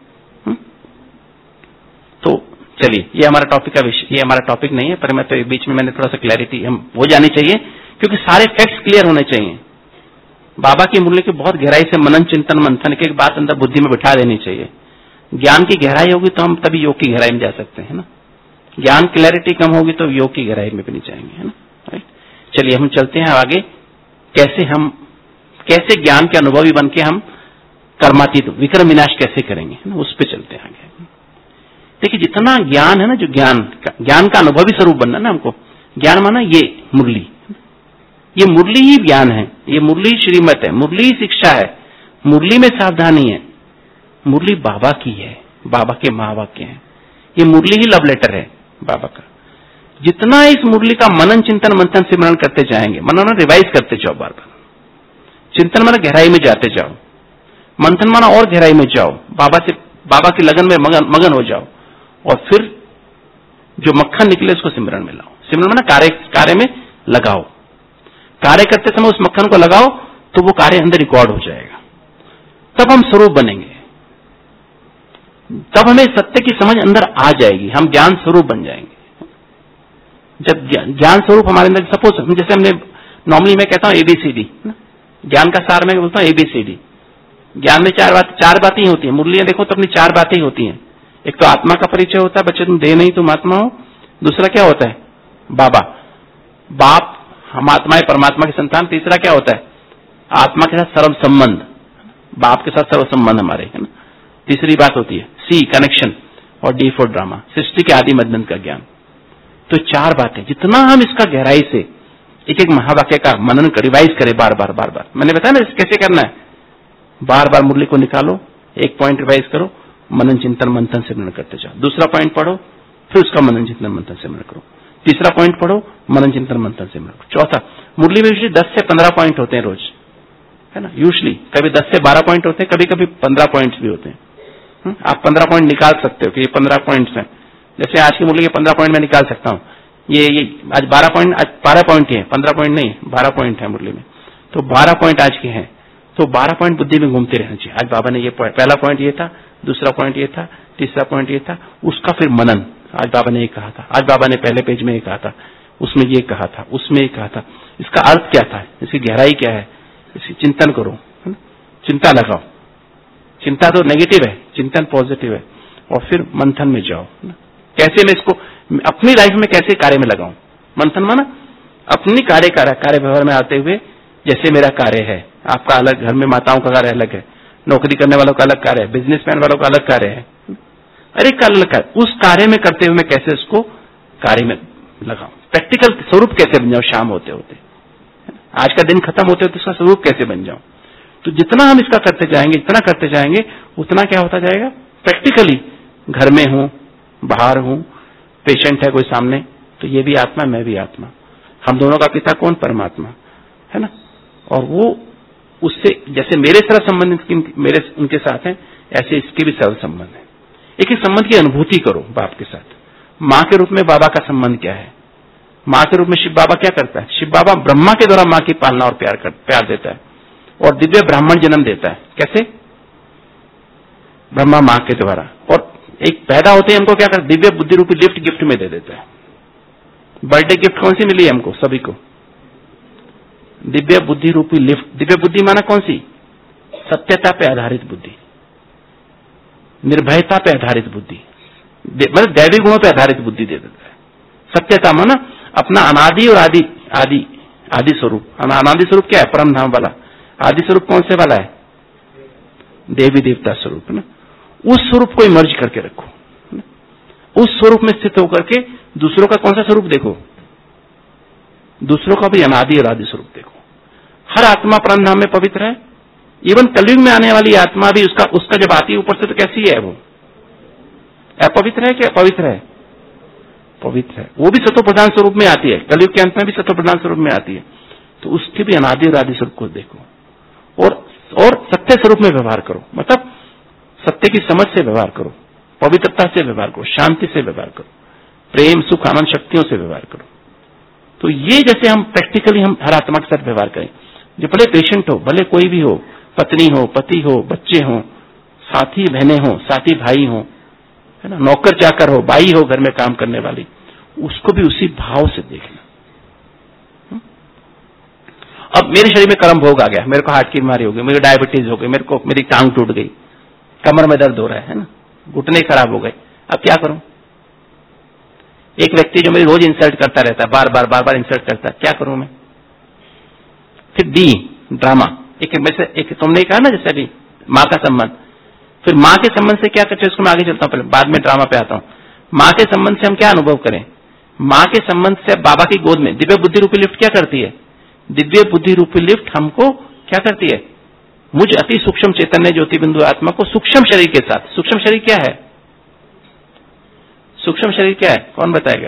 तो चलिए, ये हमारा टॉपिक का विषय, ये हमारा टॉपिक नहीं है, पर मैं तो बीच में मैंने थोड़ा सा क्लैरिटी हम हो जानी चाहिए, क्योंकि सारे फैक्ट्स क्लियर होने चाहिए। बाबा के मूल्य की बहुत गहराई से मनन चिंतन मंथन की एक बात अंदर बुद्धि में बिठा देनी चाहिए। ज्ञान की गहराई होगी तो हम तभी योग की गहराई में जा सकते हैं ना। ज्ञान क्लैरिटी कम होगी तो योग की गहराई में भी नहीं जाएंगे, है ना। राइट, चलिए हम चलते हैं आगे। कैसे ज्ञान के अनुभवी बन के हम कर्मातीत विक्रम विनाश कैसे करेंगे, है ना, उस पर चलते हैं आगे। देखिए, जितना ज्ञान है ना, जो ज्ञान का अनुभवी स्वरूप बनना ना हमको। ज्ञान माना ये मुरली, ये मुरली ही ज्ञान है, ये मुरली श्रीमत है, मुरली शिक्षा है, मुरली में सावधानी है। मुरली बाबा की है, बाबा के महावाक्य हैं, ये मुरली ही लव लेटर है बाबा का। जितना इस मुरली का मनन चिंतन मंथन सिमरन करते जाएंगे, मनन रिवाइज करते जाओ, बार बार चिंतन माना गहराई में जाते जाओ, मंथन माना और गहराई में जाओ, बाबा की लगन में मगन हो जाओ, और फिर जो मक्खन निकले उसको सिमरन में लाओ। सिमरन माना कार्य में लगाओ, कार्य करते समय उस मक्खन को लगाओ तो वो कार्य अंदर रिकॉर्ड हो जाएगा। तब हम स्वरूप बनेंगे, तब हमें सत्य की समझ अंदर आ जाएगी, हम ज्ञान स्वरूप बन जाएंगे। जब ज्ञान स्वरूप हमारे अंदर, सपोज जैसे हमने नॉर्मली मैं कहता हूं ABCD, ज्ञान का सार मैं बोलता हूं ABCD। ज्ञान में चार बातें ही होती हैं। मुरलियां देखो तो अपनी 4 बातें ही होती हैं। एक तो आत्मा का परिचय होता है, बच्चे तुम देह नहीं तुम आत्मा हो। दूसरा क्या होता है? बाबा, बाप, हम आत्मा है, परमात्मा की संतान। तीसरा क्या होता है? आत्मा के साथ सर्व संबंध, बाप के साथ सर्व संबंध हमारे, है ना। तीसरी बात होती है C कनेक्शन, और D फॉर ड्रामा, सृष्टि के आदि मध्यंत का ज्ञान। तो 4 बातें, जितना हम इसका गहराई से एक महावाक्य का मनन रिवाइज करें बार बार, मैंने बताया ना कैसे करना है। बार बार मुरली को निकालो, एक पॉइंट रिवाइज करो, मनन चिंतन मंथन सिमरन करते जाओ। दूसरा पॉइंट पढ़ो, फिर उसका मनन चिंतन मंथन सिमरन करो। तीसरा पॉइंट पढ़ो, मनन चिंतन मंथन सिमरन करो। चौथा, मुरली में यूजली 10 से 15 पॉइंट होते हैं रोज, है ना। यूजली कभी 10 से 12 पॉइंट होते हैं, कभी कभी 15 पॉइंट्स भी होते हैं। आप 15 पॉइंट निकाल सकते हो कि ये 15 पॉइंट्स हैं। जैसे आज की मुरली के 15 पॉइंट मैं निकाल सकता हूँ। ये आज 12 पॉइंट ही है, 15 पॉइंट नहीं, 12 पॉइंट है मुरली में। तो 12 पॉइंट आज के हैं, तो 12 पॉइंट बुद्धि में घूमते रहना चाहिए। आज बाबा ने ये पहला पॉइंट ये था, दूसरा पॉइंट ये था, तीसरा पॉइंट ये था, उसका फिर मनन। आज बाबा ने ये कहा था, आज बाबा ने पहले पेज में ये कहा था, उसमें ये कहा था, उसमें ये कहा था, इसका अर्थ क्या था, इसकी गहराई क्या है, इसकी चिंतन करो, है ना? चिंता लगाओ। चिंता तो नेगेटिव है, चिंतन पॉजिटिव है। और फिर मंथन में जाओ, है ना? कैसे मैं इसको अपनी लाइफ में कैसे कार्य में लगाऊं। मंथन माना अपनी कार्य व्यवहार में आते हुए, जैसे मेरा कार्य है, आपका अलग, घर में माताओं का कार्य अलग है, नौकरी करने वालों का अलग कार्य है, बिजनेसमैन वालों का अलग कार्य है, अरे का अलग कार्य। उस कार्य में करते हुए मैं कैसे उसको कार्य में लगाऊं, प्रैक्टिकल स्वरूप कैसे बन जाऊं। शाम होते होते, आज का दिन खत्म होते होते उसका स्वरूप कैसे बन जाऊं। तो जितना हम इसका करते जाएंगे, इतना करते जाएंगे, उतना क्या होता जाएगा, प्रैक्टिकली घर में हूं, बाहर हूं, पेशेंट है कोई सामने, तो ये भी आत्मा, मैं भी आत्मा, हम दोनों का पिता कौन, परमात्मा, है ना। और वो उससे जैसे मेरे साथ संबंध मेरे उनके साथ है, ऐसे इसके भी सर्व संबंध है। एक संबंध की अनुभूति करो बाप के साथ। माँ के रूप में बाबा का संबंध क्या है, माँ के रूप में शिव बाबा क्या करता है। शिव बाबा ब्रह्मा के द्वारा माँ की पालना और प्यार देता है, और दिव्य ब्राह्मण जन्म देता है। कैसे? ब्रह्मा माँ के द्वारा, और एक पैदा होते ही हमको क्या करते, दिव्य बुद्धि रूपी लिफ्ट गिफ्ट में दे देता है। बर्थडे गिफ्ट कौन सी मिली हमको सभी को? दिव्य बुद्धि रूपी लिफ्ट। दिव्य बुद्धि माना कौन सी? सत्यता पे आधारित बुद्धि, निर्भयता पे आधारित बुद्धि, मतलब दैवी गुणों पे आधारित बुद्धि दे देता है। सत्यता माना अपना अनादि और आदि आदि आदि स्वरूप। अनादि स्वरूप क्या है? परम धाम वाला। आदि स्वरूप कौन से वाला है? देवी देवता स्वरूप ना। उस स्वरूप को इमर्ज करके रखो, उस स्वरूप में स्थित होकर के दूसरों का कौन सा स्वरूप देखो? दूसरों का भी अनादि और आदि स्वरूप देखो। हर आत्मा परम धाम में पवित्र है। इवन कलयुग में आने वाली आत्मा भी उसका जब आती है ऊपर से तो कैसी है? वो अपवित्र है क्या पवित्र है? पवित्र है। वो भी सत्व प्रधान स्वरूप में आती है, कलयुग के अंत में भी सत्व प्रधान स्वरूप में आती है। तो उसके भी अनादि और आदि स्वरूप को देखो और सत्य स्वरूप में व्यवहार करो, मतलब सत्य की समझ से व्यवहार करो, पवित्रता से व्यवहार करो, शांति से व्यवहार करो, प्रेम सुख आनंद शक्तियों से व्यवहार करो। तो ये जैसे हम प्रैक्टिकली हम हर आत्मा के साथ व्यवहार करें, जो भले पेशेंट हो, भले कोई भी हो, पत्नी हो, पति हो, बच्चे हो, साथी बहनें हो, साथी भाई हो, है ना, नौकर चाकर हो, बाई हो घर में काम करने वाली, उसको भी उसी भाव से देखना। अब मेरे शरीर में कर्म भोग आ गया, मेरे को हार्ट की बीमारी हो गई, मेरे डायबिटीज हो गई, मेरी टांग टूट गई, कमर में दर्द हो रहा है ना, घुटने खराब हो गए, अब क्या करूं? एक व्यक्ति जो मेरी रोज इंसल्ट करता रहता है, बार बार इंसल्ट करता है, क्या करूं मैं? फिर डी ड्रामा, एक तुमने कहा ना जैसे अभी माँ का संबंध, फिर माँ के संबंध से क्या करते हैं उसको मैं आगे चलता हूं, पहले बाद में ड्रामा पे आता हूं। माँ के संबंध से हम क्या अनुभव करें? माँ के संबंध से बाबा की गोद में दिव्य बुद्धि रूपी लिफ्ट क्या करती है? दिव्य बुद्धि रूपी लिफ्ट हमको क्या करती है? मुझ अति सूक्ष्म चैतन्य ज्योति बिंदु आत्मा को सूक्ष्म शरीर के साथ, सूक्ष्म शरीर क्या है? सूक्ष्म शरीर क्या है? कौन बताएगा?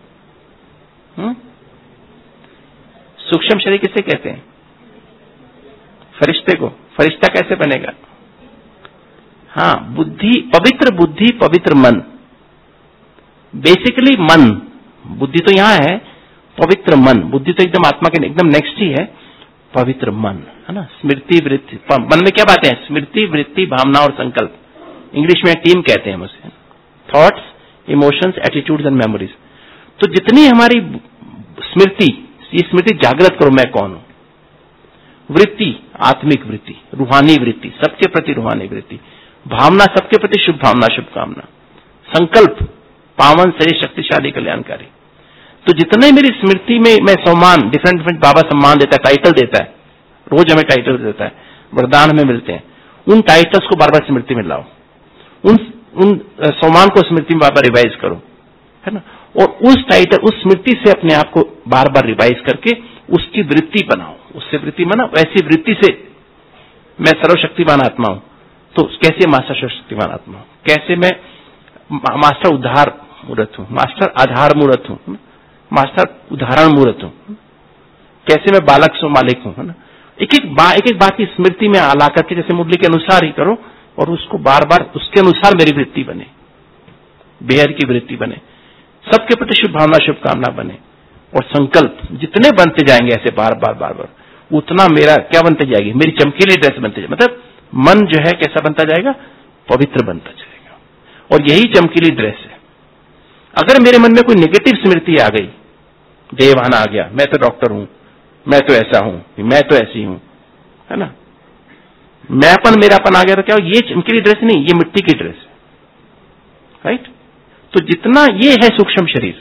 सूक्ष्म शरीर किसे कहते हैं? फरिश्ते को। फरिश्ता कैसे बनेगा? हाँ, बुद्धि, पवित्र मन, बेसिकली मन, बुद्धि तो यहां है, पवित्र मन, बुद्धि तो एकदम आत्मा के एकदम नेक्स्ट ही है, पवित्र मन, है ना। स्मृति वृत्ति, मन में क्या बातें हैं? स्मृति वृत्ति भावना और संकल्प, इंग्लिश में टीम कहते हैं उसे, thoughts emotions attitudes and memories. तो जितनी हमारी स्मृति, ये स्मृति जागृत करो मैं कौन हूं, वृत्ति आत्मिक वृत्ति, रूहानी वृत्ति, सबके प्रति रूहानी वृत्ति, भावना सबके प्रति शुभ भावना शुभकामना, संकल्प पावन शरीर शक्तिशाली कल्याणकारी। तो जितने मेरी स्मृति में मैं सम्मान, डिफरेंट बाबा सम्मान देता है, टाइटल देता है, रोज हमें टाइटल देता है, वरदान हमें मिलते हैं, उन टाइटल्स को बार बार स्मृति में लाओ, उन सम्मान को स्मृति में बार बार रिवाइज करो, है ना। और उस टाइटल, उस स्मृति से अपने आप को बार बार रिवाइज करके उसकी वृत्ति बनाओ, उससे वृत्ति बनाओ, ऐसी वृत्ति से मैं सर्वशक्तिमान आत्मा हूं, तो कैसे मास्टर सर्वशक्तिमान आत्मा हूं, कैसे मैं मास्टर उद्धार मूर्त हूं, मास्टर आधार मूर्त हूं, मास्टर उदाहरण मूर्त हूं, कैसे मैं बालक सो मालिक हूं, है ना। एक एक बात की स्मृति में आला करके जैसे मुरली के अनुसार ही करो, और उसको बार बार उसके अनुसार मेरी वृत्ति बने, बेहद की वृत्ति बने, सबके प्रति शुभ भावना शुभकामना बने, और संकल्प जितने बनते जाएंगे ऐसे बार बार उतना मेरा क्या बनते जाएगी? मेरी चमकीली ड्रेस बनते जाएगी। मतलब मन जो है कैसा बनता जाएगा? पवित्र बनता जाएगा। और यही चमकीली ड्रेस है। अगर मेरे मन में कोई नेगेटिव स्मृति आ गई, देवाना आ गया, मैं तो डॉक्टर हूं, मैं तो ऐसा हूं, मैं तो ऐसी हूं, है ना, मैंपन मेरापन आ गया, तो क्या ये चमकीली ड्रेस नहीं, ये मिट्टी की ड्रेस है, राइट। तो जितना ये है सूक्ष्म शरीर,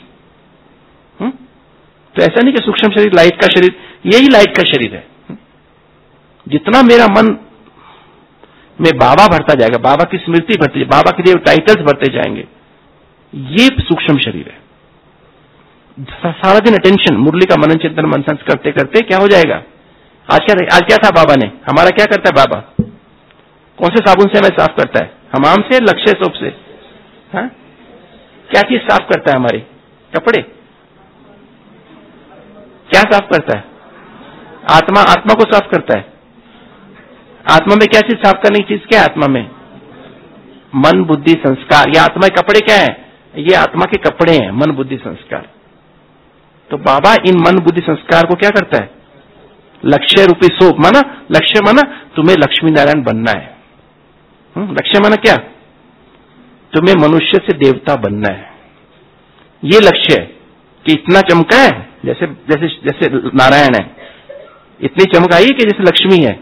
तो ऐसा नहीं कि सूक्ष्म शरीर लाइट का शरीर, यही लाइट का शरीर है। जितना मेरा मन में बाबा भरता जाएगा, बाबा की स्मृति भरती जाएगी, बाबा के लिए टाइटल्स भरते जाएंगे, ये सूक्ष्म शरीर है। सारा दिन अटेंशन, मुरली का मनन चिंतन मंथन करते करते क्या हो जाएगा? आज क्या था बाबा ने? हमारा क्या करता है बाबा? कौन से साबुन से हमें साफ करता है? हमाम से, लक्ष्य सोप से? हाँ, क्या चीज साफ करता है? हमारे कपड़े। क्या साफ करता है? आत्मा को साफ करता है। आत्मा में क्या चीज साफ करने की चीज क्या है? आत्मा में मन बुद्धि संस्कार। ये आत्मा के कपड़े क्या है? ये आत्मा के कपड़े हैं, मन बुद्धि संस्कार। तो बाबा इन मन बुद्धि संस्कार को क्या करता है? लक्ष्य रूपी सोप, माना लक्ष्य, माना तुम्हें लक्ष्मी नारायण बनना है। लक्ष्य माना क्या? तुम्हें मनुष्य से देवता बनना है, ये लक्ष्य है कि इतना चमका है जैसे जैसे जैसे नारायण है, इतनी चमक आई कि जैसे लक्ष्मी है,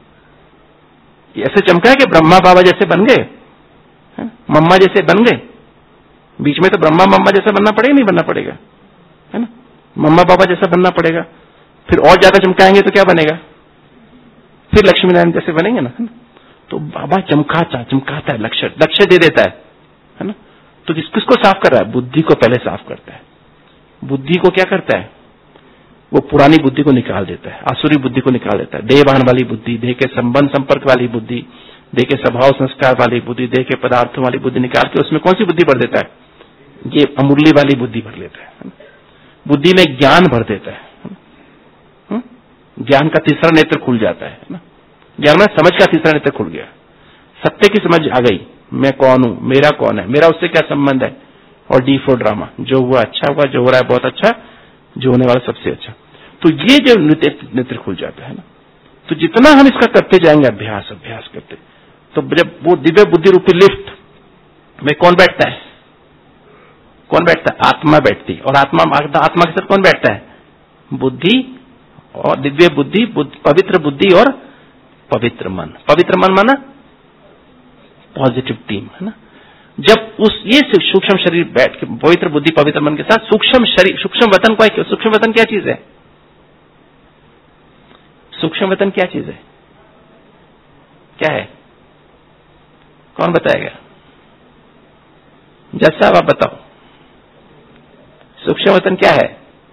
ऐसे चमका है कि ब्रह्मा बाबा जैसे बन गए, मम्मा जैसे बन गए। बीच में तो ब्रह्मा मम्मा जैसा बनना पड़ेगा, नहीं बनना पड़ेगा, है ना, मम्मा बाबा जैसा बनना पड़ेगा। फिर और ज्यादा चमकाएंगे तो क्या बनेगा, फिर लक्ष्मी नारायण जैसे बनेंगे ना, है ना। तो बाबा चमकाता है, लक्ष्य दे देता है ना। तो किसको साफ कर रहा है, बुद्धि को पहले साफ करता है। बुद्धि को क्या करता है, वो पुरानी बुद्धि को निकाल देता है, आसुरी बुद्धि को निकाल देता है, देहभान वाली बुद्धि, देह के संबंध संपर्क वाली बुद्धि, देह के स्वभाव संस्कार वाली बुद्धि, देह के पदार्थों वाली बुद्धि निकाल के उसमें कौन सी बुद्धि भर देता है, ये अमूल्य वाली बुद्धि भर लेता है। बुद्धि में ज्ञान भर देता है, ज्ञान का तीसरा नेत्र खुल जाता है ना। ज्ञान में समझ का तीसरा नेत्र खुल गया, सत्य की समझ आ गई, मैं कौन हूं, मेरा कौन है, मेरा उससे क्या संबंध है, और डी फॉर ड्रामा, जो हुआ अच्छा हुआ, जो हो रहा है बहुत अच्छा, जो होने वाला सबसे अच्छा। तो ये जो नेत्र खुल जाता है ना, तो जितना हम इसका करते जाएंगे अभ्यास करते, तो जब वो दिव्य बुद्धि रूपी लिफ्ट में कौन बैठता है, आत्मा बैठती है। और आत्मा के साथ कौन बैठता है, बुद्धि और दिव्य बुद्धि, पवित्र बुद्धि और पवित्र मन। पवित्र मन माना पॉजिटिव टीम, है ना। जब ये सूक्ष्म शरीर बैठ के पवित्र बुद्धि पवित्र मन के साथ सूक्ष्म शरीर, सूक्ष्म वतन को, सूक्ष्म वतन क्या चीज है, सूक्ष्म वतन क्या चीज है, क्या है, कौन बताएगा, जज साहब आप बताओ, सूक्ष्म वतन क्या है?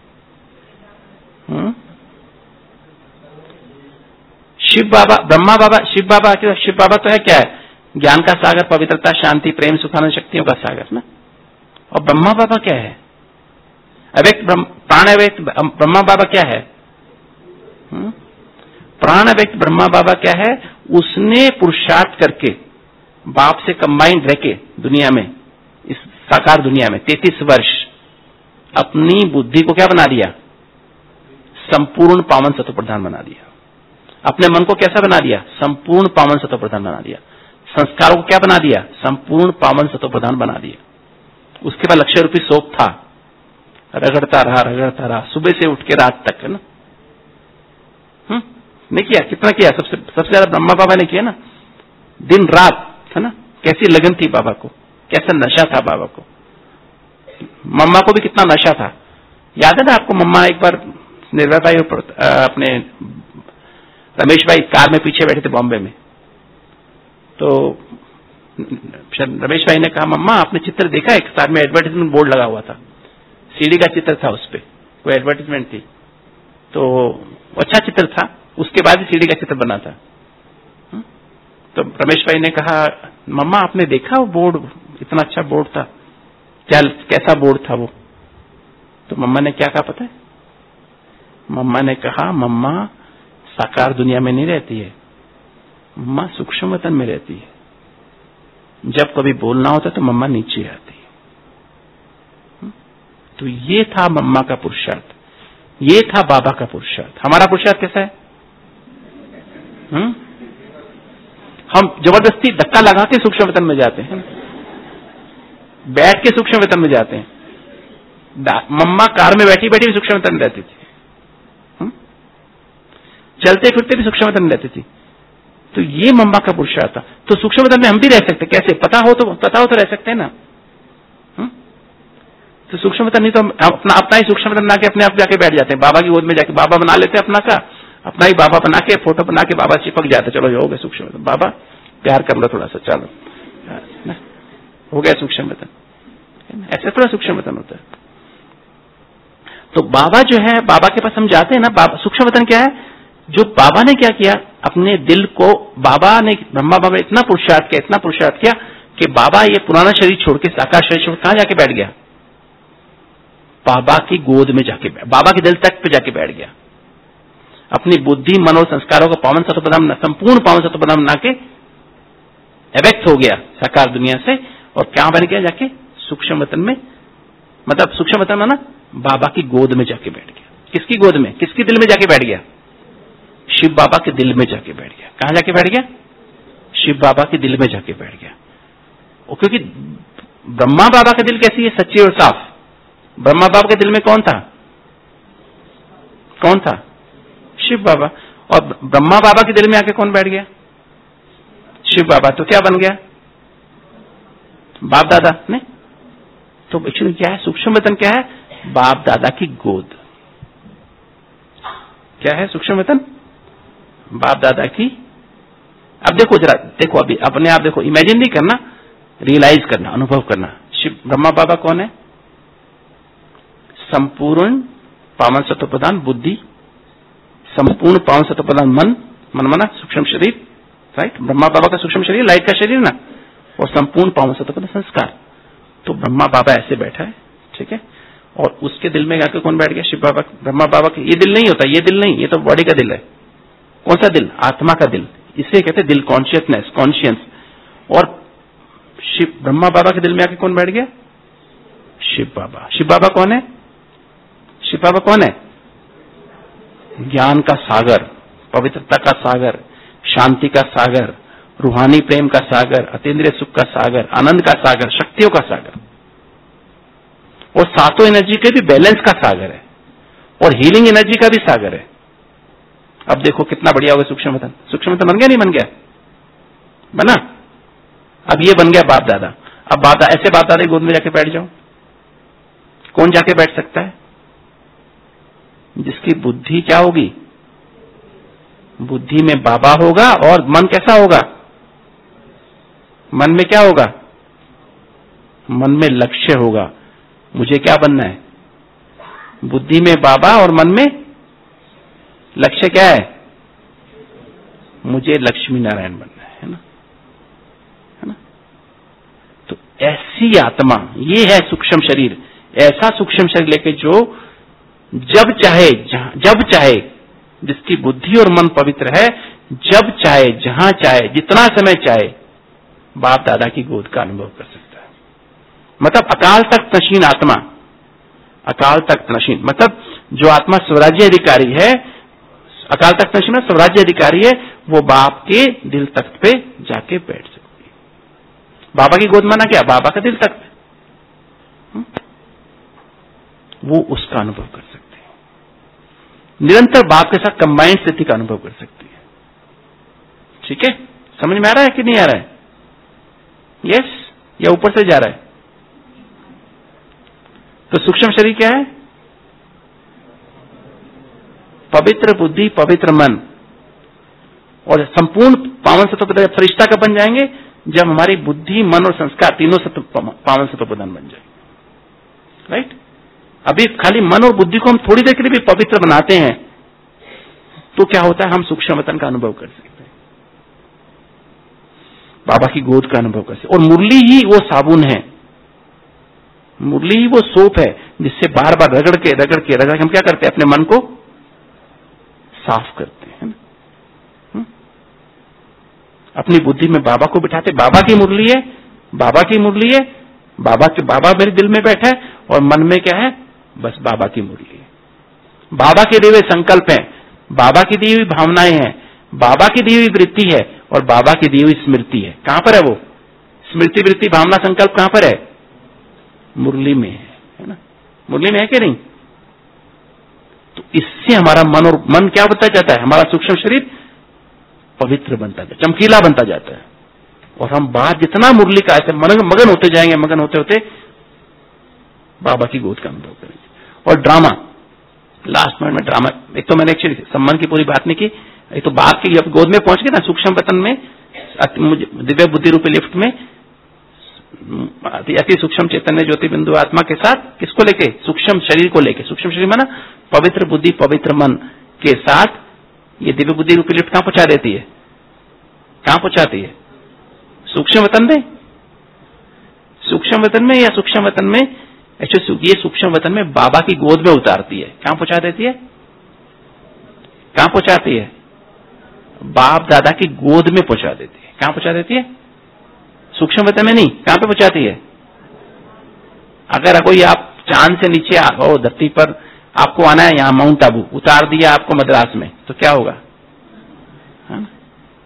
शिव बाबा, ब्रह्मा बाबा, शिव बाबा तो है क्या है, ज्ञान का सागर, पवित्रता, शांति, प्रेम, सुखानंद, शक्तियों का सागर ना। और ब्रह्मा बाबा क्या है, अव्यक्त प्राण अव्यक्त ब्रह्मा बाबा क्या है, प्राण अव्यक्त ब्रह्मा बाबा क्या है, उसने पुरुषार्थ करके बाप से कंबाइंड रह के दुनिया में, इस साकार दुनिया में 33 वर्ष अपनी बुद्धि को क्या बना दिया, संपूर्ण पावन सत्व प्रधान बना दिया। अपने मन को कैसा बना दिया, संपूर्ण पावन सत्व प्रधान बना दिया। संस्कारों को क्या बना दिया, संपूर्ण पावन सत्व प्रधान बना दिया। उसके बाद लक्ष्य रूपी शोक था, रगड़ता रहा सुबह से उठ के रात तक, है ना। नहीं किया, कितना किया, सबसे ज्यादा ब्रह्मा बाबा ने किया ना, दिन रात, है ना। कैसी लगन थी बाबा को, कैसा नशा था बाबा को। मम्मा को भी कितना नशा था, याद है ना आपको। मम्मा एक बार निर्भय भाई अपने रमेश भाई कार में पीछे बैठे थे बॉम्बे में, तो रमेश भाई ने कहा, मम्मा आपने चित्र देखा, एक साथ में एडवर्टाइजमेंट बोर्ड लगा हुआ था, सीडी का चित्र था, उस पर कोई एडवर्टाइजमेंट थी, तो अच्छा चित्र था, उसके बाद ही सीडी का चित्र बना था। तो रमेश भाई ने कहा, मम्मा आपने देखा वो बोर्ड, इतना अच्छा बोर्ड था, क्या कैसा बोर्ड था वो। तो मम्मा ने क्या कहा पता है, मम्मा ने कहा, मम्मा साकार दुनिया में नहीं रहती है, मम्मा सूक्ष्म वतन में रहती है। जब कभी बोलना होता तो मम्मा नीचे आती है। तो ये था मम्मा का पुरुषार्थ, ये था बाबा का पुरुषार्थ। हमारा पुरुषार्थ कैसा है? हम जबरदस्ती धक्का लगा के सूक्ष्म वतन में जाते हैं, बैठ के सूक्ष्म वतन में जाते हैं। मम्मा कार में बैठी बैठी भी सूक्ष्म वतन में रहती थी, चलते फिरते भी सूक्ष्म वतन में रहती थी। तो ये मम्मा का पुरुषार्थ था। तो सूक्ष्म वतन में हम भी रह सकते, कैसे? पता हो तो रह सकते हैं ना। तो सूक्ष्म वतन नहीं तो अपना ही सूक्ष्म वतन बना के अपने आप जाके बैठ जाते हैं, बाबा की गोद में जाके बाबा बना लेते हैं अपना ही बाबा बना के फोटो बना के बाबा चिपक जाते, चलो हो गया सूक्ष्म वतन, बाबा प्यार कर लो थोड़ा सा, चलो हो गया सूक्ष्म वतन। ऐसे थोड़ा सूक्ष्म वतन होता है। तो बाबा जो है, बाबा के पास हम जाते हैं ना, बाबा सूक्ष्म वतन क्या है? जो बाबा ने क्या किया, अपने दिल को, बाबा ने, ब्रह्मा बाबा इतना पुरुषार्थ किया कि बाबा ये पुराना शरीर छोड़ के, साकार शरीर छोड़ कहां जाके बैठ गया? बाबा की गोद में जाके, बाबा के दिल तक पे जाके बैठ गया। अपनी बुद्धि, मन और संस्कारों को पावन सत्व प्रधान, संपूर्ण पावन सत्व प्रधान बना के अव्यक्त हो गया साकार दुनिया से, और क्या बन गया जाके? सूक्ष्म वतन में। मतलब सूक्ष्म वतन माना बाबा की गोद में जाके बैठ गया। किसकी गोद में? किसके दिल में जाके बैठ गया? शिव बाबा के दिल में जाके बैठ गया। कहां जाके बैठ गया? शिव बाबा के दिल में जाके बैठ गया। क्योंकि ब्रह्मा बाबा का दिल कैसी है, सच्ची और साफ। ब्रह्मा बाबा के दिल में कौन था? कौन था? शिव बाबा। और ब्रह्मा बाबा के दिल में आके कौन बैठ गया? शिव बाबा। तो क्या बन गया? बाप दादा ने। तो एक्चुअली क्या है? सूक्ष्म वतन क्या है? बाप दादा की गोद। क्या है सूक्ष्म वतन? बाप दादा की। अब देखो जरा, देखो अभी अपने आप देखो, इमेजिन नहीं करना, रियलाइज करना, अनुभव करना। शिव ब्रह्मा बाबा कौन है? संपूर्ण पावन सत्व प्रधान बुद्धि, संपूर्ण पावन सत्व प्रधान मन, मन मना सूक्ष्म शरीर, राइट। ब्रह्मा बाबा का सूक्ष्म शरीर लाइट का शरीर ना, और संपूर्ण पावन सत्व प्रधान संस्कार। तो ब्रह्मा बाबा ऐसे बैठा है, ठीक है, और उसके दिल में आके कौन बैठ गया? शिव बाबा। ब्रह्मा बाबा के ये दिल नहीं होता, ये दिल नहीं, ये तो बॉडी का दिल है। कौन सा दिल? आत्मा का दिल। इसे कहते हैं दिल, कॉन्शियसनेस, कॉन्शियंस। और शिव ब्रह्मा बाबा के दिल में आके कौन बैठ गया? शिव बाबा। शिव बाबा कौन है? शिव बाबा कौन है? ज्ञान का सागर, पवित्रता का सागर, शांति का सागर, रूहानी प्रेम का सागर, अतीन्द्रिय सुख का सागर, आनंद का सागर, शक्तियों का सागर, और सातों एनर्जी के भी बैलेंस का सागर है, और हीलिंग एनर्जी का भी सागर है। अब देखो कितना बढ़िया होगा सूक्ष्म वतन। सूक्ष्म वतन बन गया, नहीं बन गया? बना। अब ये बन गया बाप दादा। अब बाप दादा, ऐसे बाप दादा की गोद में जाके बैठ जाओ। कौन जाके बैठ सकता है? जिसकी बुद्धि क्या होगी? बुद्धि में बाबा होगा, और मन कैसा होगा? मन में क्या होगा? मन में लक्ष्य होगा। मुझे क्या बनना है? बुद्धि में बाबा और मन में लक्ष्य क्या है? मुझे लक्ष्मी नारायण बनना है ना, है ना। तो ऐसी आत्मा, ये है सूक्ष्म शरीर। ऐसा सूक्ष्म शरीर लेके जो जब चाहे, जिसकी बुद्धि और मन पवित्र है, जब चाहे, जहां चाहे, जितना समय चाहे, बाप दादा की गोद का अनुभव कर सकता है। मतलब अकाल तख्त नशीन आत्मा। अकाल तख्त नशीन मतलब जो आत्मा स्वराज्य अधिकारी है, अकाल तख्त नशीन में स्वराज्य अधिकारी है, वो बाप के दिल तख्त पे जाके बैठ सकती है। बाबा की गोद माना क्या? बाबा का दिल तख्त। वो उसका अनुभव कर सकते हैं। निरंतर बाप के साथ कंबाइंड स्थिति का अनुभव कर सकती है। ठीक है, समझ में आ रहा है कि नहीं आ रहा है? यस, या ऊपर से जा रहा है? तो सूक्ष्म शरीर क्या है? पवित्र बुद्धि, पवित्र मन, और संपूर्ण पावन सत्व प्रधान फरिश्ता कब बन जाएंगे? जब हमारी बुद्धि, मन और संस्कार तीनों पावन सत्व प्रधान बन जाएंगे। राइट। अभी खाली मन और बुद्धि को हम थोड़ी देर के लिए भी पवित्र बनाते हैं तो क्या होता है? हम सूक्ष्म वतन का अनुभव कर सकते हैं, बाबा की गोद का अनुभव कर सकते हैं। और मुरली ही वो साबुन है, मुरली ही वो सोप है, जिससे बार बार रगड़ के हम क्या करते हैं? अपने मन को साफ करते हैं ना? अपनी बुद्धि में बाबा को बिठाते। बाबा की मुरली है, बाबा की मुरली है, बाबा मेरे दिल में बैठा है, और मन में क्या है? बस बाबा की मुरली है। बाबा के दिए हुए संकल्प हैं, बाबा की दी हुई भावनाएं हैं, बाबा की दी हुई वृत्ति है, और बाबा की दी हुई स्मृति है। कहां पर है वो स्मृति, वृत्ति, भावना, संकल्प? कहां पर है? मुरली में है ना? मुरली में है कि नहीं? तो इससे हमारा मन क्या बनता जाता है? हमारा सूक्ष्म शरीर पवित्र बनता जाता है, चमकीला बनता जाता है, और हम बाहर जितना मुरली का ऐसे मगन होते जाएंगे, मगन होते होते बाबा की गोद का अनुभव करेंगे। और ड्रामा, लास्ट मिनट में ड्रामा, एक तो मैंने एक्चुअली सम्मान की पूरी बात नहीं की, एक तो बाप की गोद में पहुंच गए ना, सूक्ष्म वतन में, दिव्य बुद्धि रूपी लिफ्ट में, अति सूक्ष्म चैतन्य ज्योति बिंदु आत्मा के साथ, किसको लेके? सूक्ष्म शरीर को लेके। सूक्ष्म शरीर माना पवित्र बुद्धि, पवित्र मन के साथ ये दिव्य बुद्धि रूपी लिफ्ट कहां पहुंचा देती है? कहां पहुंचाती है? सूक्ष्म वतन में। सूक्ष्म वतन में, या सूक्ष्म वतन में एक्चुअली ये सूक्ष्म वतन में बाबा की गोद में उतारती है। कहां पहुंचा देती है? कहां पहुंचाती है? बाप दादा की गोद में पहुंचा देती है। कहां पहुंचा देती है? सूक्ष्म वतन में नहीं, कहां पे पहुंचाती है? अगर कोई आप चांद से नीचे आओ, धरती पर आपको आना है, यहां माउंट आबू, उतार दिया आपको मद्रास में, तो क्या होगा?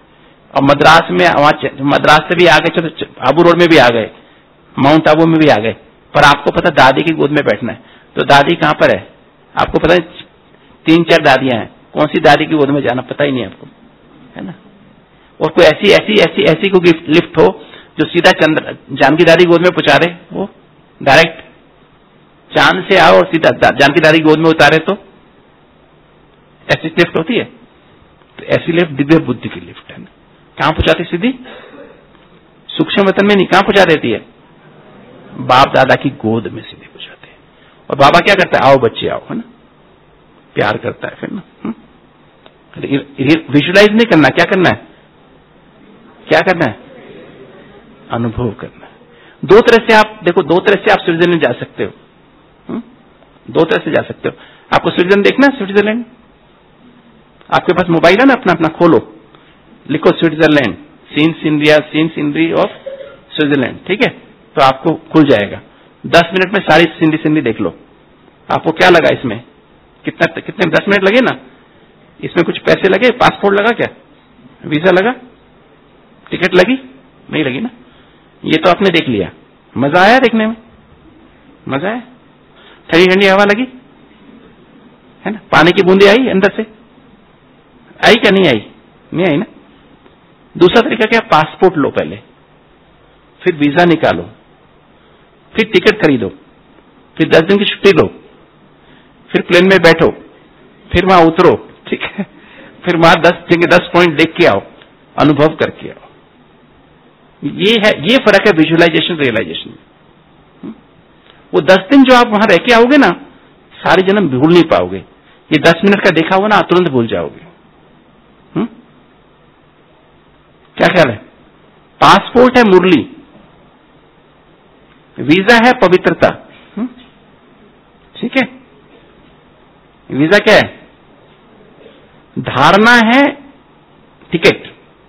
और मद्रास में, मद्रास से भी आ गए, चलो आबू रोड में भी आ गए, माउंट आबू में भी आ गए, पर आपको पता दादी की गोद में बैठना है, तो दादी कहां पर है आपको पता है? 3-4 दादियां हैं, कौन सी दादी की गोद में जाना पता ही नहीं आपको, है ना? और कोई ऐसी ऐसी ऐसी ऐसी कोई लिफ्ट हो जो सीधा जानकी दादी गोद में पहुंचा दे, वो डायरेक्ट चांद से आओ और सीधा जानकी दादी गोद में उतारे, तो ऐसी लिफ्ट होती है? तो ऐसी लिफ्ट दिव्य बुद्धि की लिफ्ट है ना। कहां पहुंचाती? सीधी सूक्ष्म वतन में नहीं, कहां पहुंचा देती है? बाप दादा की गोद में सीधे पहुंचाते हैं। और बाबा क्या करता है? आओ बच्चे आओ, है ना, प्यार करता है फिर ना। विजुलाइज नहीं करना, क्या करना है? क्या करना है? अनुभव करना है। दो तरह से आप देखो, दो तरह से आप स्विट्जरलैंड जा सकते हो, दो तरह से जा सकते हो। आपको स्विट्जरलैंड देखना है? स्विट्जरलैंड आपके पास मोबाइल है ना, अपना अपना खोलो, लिखो Switzerland, since India, since India of Switzerland, ठीक है? तो आपको खुल जाएगा। 10 मिनट में सारी सिंधी देख लो। आपको क्या लगा इसमें? कितने 10 मिनट लगे ना? इसमें कुछ पैसे लगे? पासपोर्ट लगा क्या? वीजा लगा? टिकट लगी? नहीं लगी ना। ये तो आपने देख लिया। मजा आया देखने में? मजा आया? ठंडी ठंडी हवा लगी, है ना? पानी की बूंदे आई अंदर से? आई क्या? नहीं आई? नहीं आई ना। दूसरा तरीका क्या? पासपोर्ट लो पहले, फिर वीजा निकालो, फिर टिकट खरीदो, फिर 10 दिन की छुट्टी लो, फिर प्लेन में बैठो, फिर वहां उतरो, ठीक है? फिर वहां 10 पॉइंट देख के आओ, अनुभव करके आओ। ये फर्क है विजुअलाइजेशन रियलाइजेशन। वो 10 दिन जो आप वहां रह के आओगे ना, सारी जन्म भूल नहीं पाओगे। ये 10 मिनट का देखा हुआ ना, तुरंत भूल जाओगे। क्या ख्याल है? पासपोर्ट है मुरली, वीजा है पवित्रता, ठीक है? वीजा क्या है? धारणा है टिकट,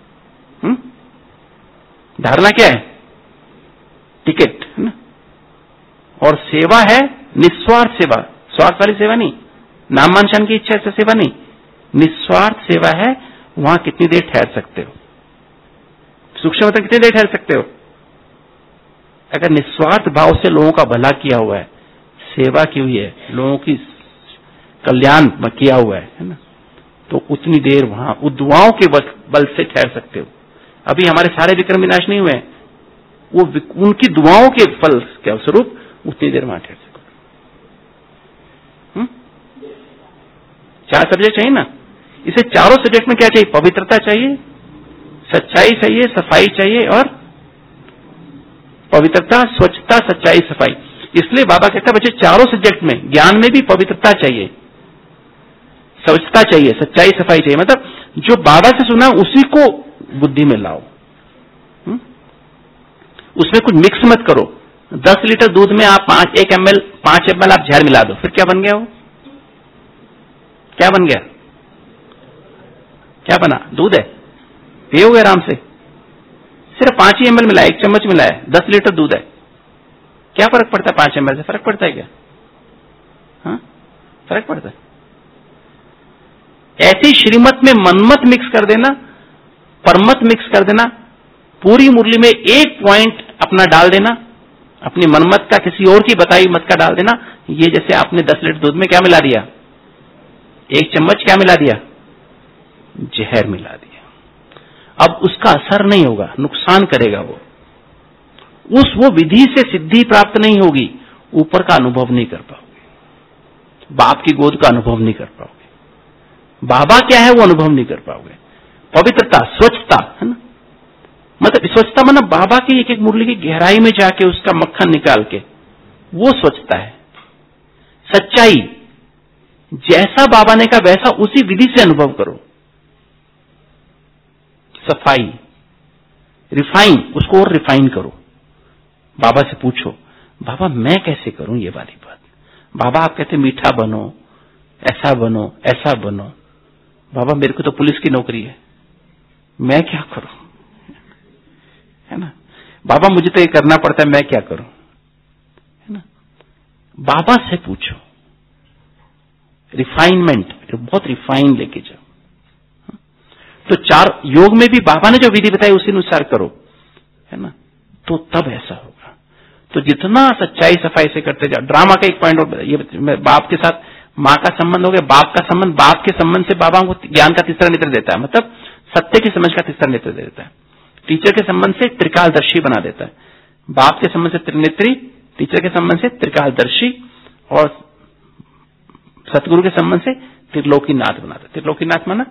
धारणा क्या है? टिकट, है ना? और सेवा है निस्वार्थ सेवा, स्वार्थ वाली सेवा नहीं, नाम मान शान की इच्छा से सेवा नहीं, निस्वार्थ सेवा है। वहां कितनी देर ठहर सकते हो? सूक्ष्म तक कितनी देर ठहर सकते हो? अगर निस्वार्थ भाव से लोगों का भला किया हुआ है, सेवा की हुई है, लोगों की कल्याण किया हुआ है ना, तो उतनी देर वहां दुआओं के बल से ठहर सकते हो। अभी हमारे सारे विक्रम विनाश नहीं हुए, वो उनकी दुआओं के फल के स्वरूप उतनी देर वहां ठहर सको। 4 सब्जेक्ट चाहिए ना। इसे चारों सब्जेक्ट में क्या चाहिए? पवित्रता चाहिए, सच्चाई चाहिए, सफाई चाहिए, और पवित्रता, स्वच्छता, सच्चाई, सफाई। इसलिए बाबा कहता है बच्चे चारों सब्जेक्ट में, ज्ञान में भी पवित्रता चाहिए, स्वच्छता चाहिए, सच्चाई, सफाई चाहिए। मतलब जो बाबा से सुना उसी को बुद्धि में लाओ, उसमें कुछ मिक्स मत करो। 10 लीटर दूध में आप 5 ml आप जहर मिला दो, फिर क्या बन गया? वो क्या बन गया? क्या बना? दूध है, पियोगे आराम से। सिर्फ 5 ही ml मिला है, 1 चम्मच मिला है, 10 लीटर दूध है, क्या फर्क पड़ता है? 5 ml से फर्क पड़ता है क्या? हाँ, फर्क पड़ता है। ऐसी श्रीमत में मनमत मिक्स कर देना, परमत मिक्स कर देना, पूरी मुरली में 1 पॉइंट अपना डाल देना, अपनी मनमत का किसी और की बताई मत का डाल देना। ये जैसे आपने 10 लीटर दूध में क्या मिला दिया? 1 चम्मच क्या मिला दिया? जहर मिला दिया। अब उसका असर नहीं होगा, नुकसान करेगा वो विधि से सिद्धि प्राप्त नहीं होगी, ऊपर का अनुभव नहीं कर पाओगे, बाप की गोद का अनुभव नहीं कर पाओगे, बाबा क्या है वो अनुभव नहीं कर पाओगे। पवित्रता, स्वच्छता, है ना, मतलब स्वच्छता मतलब बाबा की एक एक मुरली की गहराई में जाके उसका मक्खन निकाल के, वो स्वच्छता है। सच्चाई, जैसा बाबा ने कहा वैसा उसी विधि से अनुभव करो। सफाई, रिफाइन, उसको और रिफाइन करो। बाबा से पूछो, बाबा मैं कैसे करूं ये वाली बात? बाबा आप कहते मीठा बनो, ऐसा बनो, ऐसा बनो। बाबा मेरे को तो पुलिस की नौकरी है, मैं क्या करूं? है ना, बाबा मुझे तो ये करना पड़ता है, मैं क्या करूं? है ना, बाबा से पूछो। रिफाइनमेंट, बहुत रिफाइन लेके जाओ। तो 4 योग में भी बाबा ने जो विधि बताई उसी अनुसार करो, है ना, तो तब ऐसा होगा। तो जितना सच्चाई सफाई से करते जाओ। ड्रामा का एक पॉइंट और, ये बाप के साथ माँ का संबंध हो गया, बाप का संबंध, बाप के संबंध से बाबा को ज्ञान का तीसरा नेत्र देता है, मतलब सत्य की समझ का तीसरा नेत्र देता है। टीचर के संबंध से त्रिकालदर्शी बना देता है, बाप के संबंध से त्रिनेत्री, टीचर के संबंध से त्रिकालदर्शी, और सतगुरु के संबंध से त्रिलोकीनाथ बनाता है। त्रिलोकीनाथ माना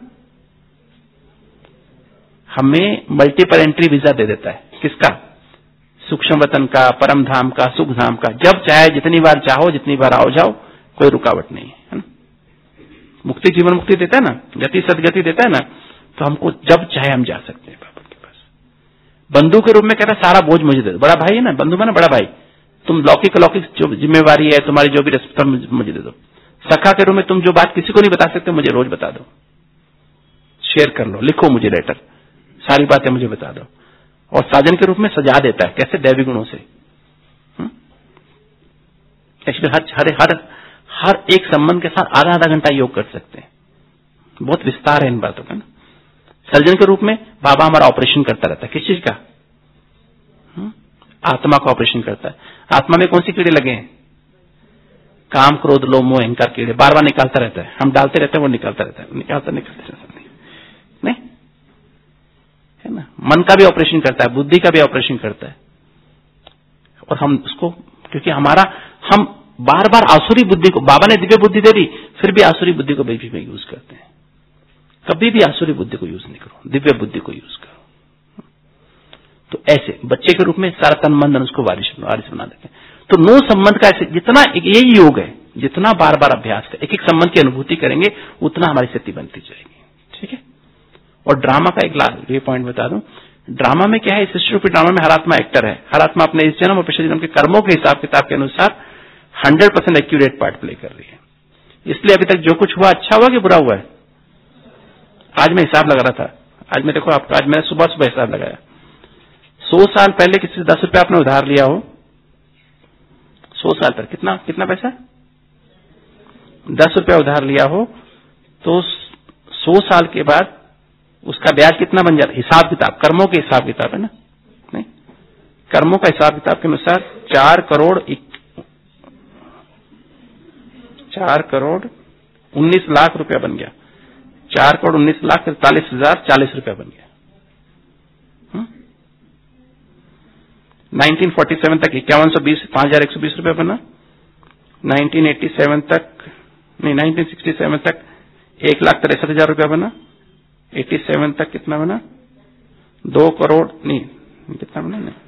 हमें मल्टीपल एंट्री वीजा दे देता है। किसका? सूक्ष्म वतन का, परम धाम का, सुख धाम का। जब चाहे जितनी बार चाहो जितनी बार आओ जाओ, कोई रुकावट नहीं है ना? मुक्ति, जीवन मुक्ति देता है ना, गति सदगति देता है ना, तो हमको जब चाहे हम जा सकते हैं बाबा के पास। बंधु के रूप में कहता है सारा बोझ मुझे दे दो। बड़ा भाई है ना, बंधु माना बड़ा भाई, तुम लौकिक अलौकिक जो जिम्मेवारी है तुम्हारी, जो भी रेस्पॉन्सिबिलिटी मुझे दे दो। सखा के रूप में तुम जो बात किसी को नहीं बता सकते मुझे रोज बता दो, शेयर कर लो, लिखो मुझे लेटर, सारी बातें मुझे बता दो। और साजन के रूप में सजा देता है, कैसे? दैवी गुणों से। एक्चुअली हर एक संबंध के साथ आधा आधा घंटा योग कर सकते हैं, बहुत विस्तार है इन बातों का ना। सर्जन के रूप में बाबा हमारा ऑपरेशन करता रहता है। किस चीज का? आत्मा का ऑपरेशन करता है। आत्मा में कौन सी कीड़े लगे हैं? काम, क्रोध, लोभ, मोह, अहंकार कीड़े, बार बार निकालता रहता है। हम डालते रहते हैं, वो निकालता रहता है, निकालते नहीं, है ना। मन का भी ऑपरेशन करता है, बुद्धि का भी ऑपरेशन करता है। और हम उसको, क्योंकि हम बार बार आसुरी बुद्धि को, बाबा ने दिव्य बुद्धि दे दी, फिर भी आसुरी बुद्धि को बीच में यूज करते हैं। कभी भी आसुरी बुद्धि को यूज नहीं करो, दिव्य बुद्धि को यूज करो। तो ऐसे बच्चे के रूप में सारा तन मन धन उसको वारिस बना देते हैं। तो 9 संबंध का ऐसे, जितना यही योग है, जितना बार बार अभ्यास कर एक एक संबंध की अनुभूति करेंगे उतना हमारी स्थिति बनती जाएगी। ठीक है। और ड्रामा का एक लास्ट ये पॉइंट बता दूं, ड्रामा में क्या है, इस सृष्टि रूपी ड्रामा में हर आत्मा एक्टर है। हर आत्मा अपने इस जन्म और पिछले जन्म के कर्मों के हिसाब किताब के अनुसार 100% एक्यूरेट पार्ट प्ले कर रही है। इसलिए अभी तक जो कुछ हुआ अच्छा हुआ कि बुरा हुआ है? आज मैं हिसाब लगा रहा था, आज मैं देखो आपका, आज मैंने सुबह सुबह हिसाब लगाया। 100 साल पहले किसी से 10 रुपया आपने उधार लिया हो, 100 साल पर कितना पैसा? 10 रुपया उधार लिया हो, तो 100 साल के बाद उसका ब्याज कितना बन जाता है? हिसाब किताब, कर्मों के हिसाब किताब है ना, नहीं, कर्मों का हिसाब किताब के अनुसार 4 करोड़ 19 लाख रुपया बन गया। 4 करोड़ 19 लाख 43,040 रुपया बन गया। 1947 तक 5120 5,120 रुपया बना। 1987 तक नहीं 1967 तक 1,63,000 रुपया बना। 87 तक कितना बना? 2 करोड़ नहीं कितना बना? नहीं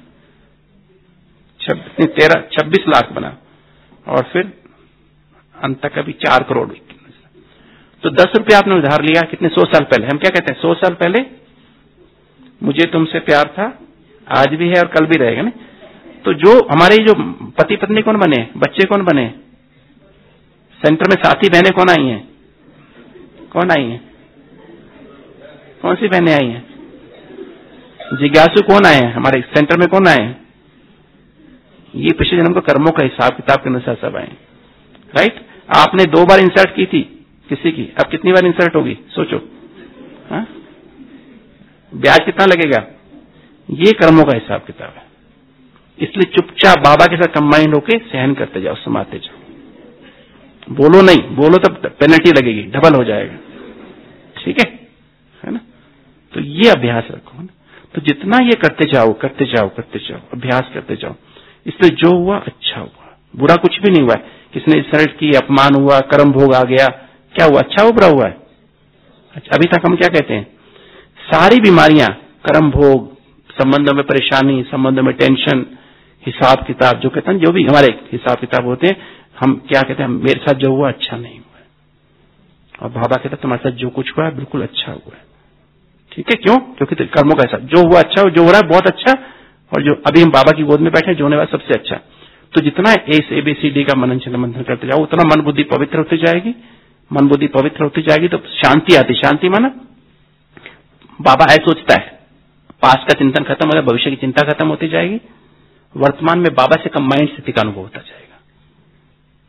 26 लाख बना। और फिर अंत तक अभी 4 करोड़। तो 10 रुपया आपने उधार लिया कितने? 100 साल पहले। हम क्या कहते हैं? 100 साल पहले मुझे तुमसे प्यार था, आज भी है और कल भी रहेगा ना। तो जो हमारे जो पति पत्नी कौन बने, बच्चे कौन बने, सेंटर में साथी बहनें कौन आई हैं? कौन आई हैं? कौन सी बहनें आई हैं? जिज्ञासु कौन आए हैं? हमारे सेंटर में कौन आए हैं? ये पिछले जन्म को कर्मों का हिसाब किताब के अनुसार सब आए। राइट। आपने 2 बार इंसर्ट की थी किसी की, अब कितनी बार इंसर्ट होगी सोचो। हाँ? ब्याज कितना लगेगा? ये कर्मों का हिसाब किताब है। इसलिए चुपचाप बाबा के साथ कंबाइंड होके सहन करते जाओ, समाते जाओ। बोलो नहीं, बोलो तब पेनल्टी लगेगी, डबल हो जाएगा। ठीक है ना। तो ये अभ्यास रखो ना। तो जितना ये करते जाओ अभ्यास करते जाओ। इसलिए जो हुआ अच्छा हुआ, बुरा कुछ भी नहीं हुआ है। किसने इंसल्ट की, अपमान हुआ, कर्म भोग आ गया, क्या हुआ? अच्छा हुआ बुरा हुआ है? अच्छा। अभी तक हम क्या कहते हैं? सारी बीमारियां, कर्म भोग, संबंधों में परेशानी, संबंधों में टेंशन, हिसाब किताब, जो कहते हैं जो भी हमारे हिसाब किताब होते हैं, हम क्या कहते हैं? मेरे साथ जो हुआ अच्छा नहीं हुआ है। और बाबा कहता है तुम्हारे साथ जो कुछ हुआ है बिल्कुल अच्छा हुआ है। ठीक है। क्यों? क्योंकि कर्मों का हिसाब, जो हुआ अच्छा, जो हो रहा है बहुत अच्छा, और जो अभी हम बाबा की गोद में बैठे जो होने वाला सबसे अच्छा। तो जितना ABCD का मनन चिंतन मंथन करते जाओ उतना मन बुद्धि पवित्र होती जाएगी। मन बुद्धि पवित्र होती जाएगी तो शांति आती। शांति माना बाबा ऐसा सोचता है, पास्ट का चिंतन खत्म हो जाए, भविष्य की चिंता खत्म होती जाएगी, वर्तमान में बाबा से कंबाइंड स्थिति का अनुभव होता जाएगा।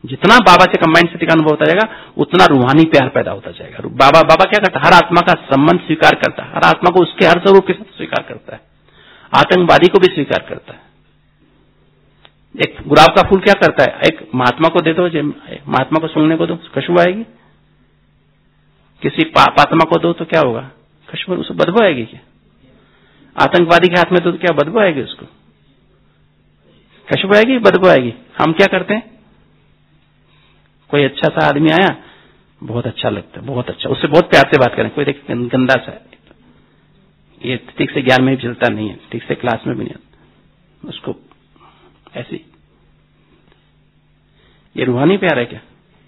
जितना बाबा से कंबाइंड स्थिति का अनुभव होता जाएगा उतना रूहानी प्यार पैदा होता जाएगा। बाबा क्या करता है? हर आत्मा का संबंध स्वीकार करता है, हर आत्मा को उसके हर स्वरूप के साथ स्वीकार करता है, आतंकवादी को भी स्वीकार करता है। एक गुलाब का फूल क्या करता है? एक महात्मा को दे दो, महात्मा को सुनने को दो, खुशबू आएगी। किसी पापात्मा को दो तो क्या होगा? खुशबू, उसको बदबू आएगी क्या? आतंकवादी के हाथ में तो क्या बदबू आएगी? उसको खुशबू आएगी, बदबू आएगी। हम क्या करते हैं? कोई अच्छा सा आदमी आया, बहुत अच्छा लगता है, बहुत अच्छा, उससे बहुत प्यार से बात करें। कोई देख गंदा सा है, ये ठीक से ज्ञान में भी चलता नहीं है, ठीक से क्लास में भी नहीं, उसको ऐसी, ये रूहानी प्यार है क्या?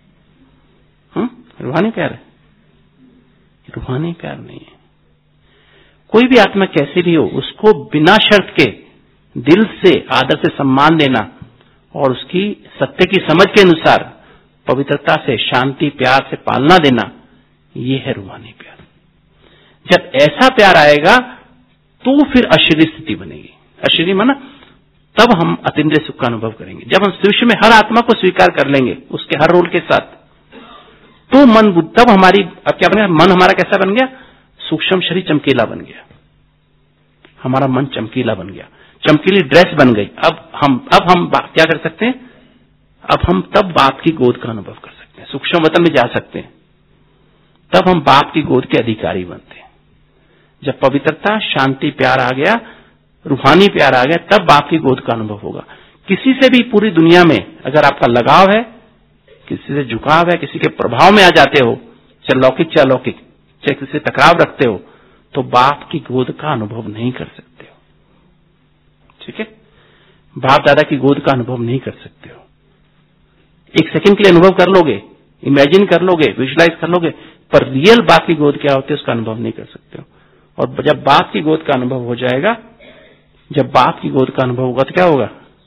रूहानी प्यार है? रूहानी प्यार नहीं है। कोई भी आत्मा कैसी भी हो, उसको बिना शर्त के दिल से आदर से सम्मान देना और उसकी सत्य की समझ के अनुसार पवित्रता से, शांति, प्यार से पालना देना, ये है रूहानी प्यार। जब ऐसा प्यार आएगा तो फिर अशरीरी स्थिति बनेगी। अशरीरी माना तब हम अतीन्द्रिय सुख का अनुभव करेंगे। जब हम शिष्य में हर आत्मा को स्वीकार कर लेंगे उसके हर रोल के साथ, तो मन, तब हमारी, अब क्या बन गया? मन हमारा कैसा बन गया? सूक्ष्म शरीर चमकीला बन गया, हमारा मन चमकीला बन गया, चमकीली ड्रेस बन गई। अब हम क्या कर सकते हैं? अब हम तब बाप की गोद का अनुभव कर सकते हैं, सूक्ष्म वतन में जा सकते हैं, तब हम बाप की गोद के अधिकारी बनते हैं। जब पवित्रता, शांति, प्यार आ गया, रूहानी प्यार आ गया, तब बाप की गोद का अनुभव होगा। किसी से भी पूरी दुनिया में अगर आपका लगाव है, किसी से झुकाव है, किसी के प्रभाव में आ जाते हो, चाहे लौकिक चाहे अलौकिक, चाहे किसी से टकराव रखते हो, तो बाप की गोद का अनुभव नहीं कर सकते हो। ठीक है? बाप दादा की गोद का अनुभव नहीं कर सकते हो। एक सेकंड के लिए अनुभव कर लोगे, इमेजिन कर लोगे, विजुलाइज कर लोगे, पर रियल बाप की गोद क्या होती है उसका अनुभव नहीं कर सकते हो। और जब बाप की गोद का अनुभव हो जाएगा, जब बाप की गोद का अनुभव होगा तो क्या होगा?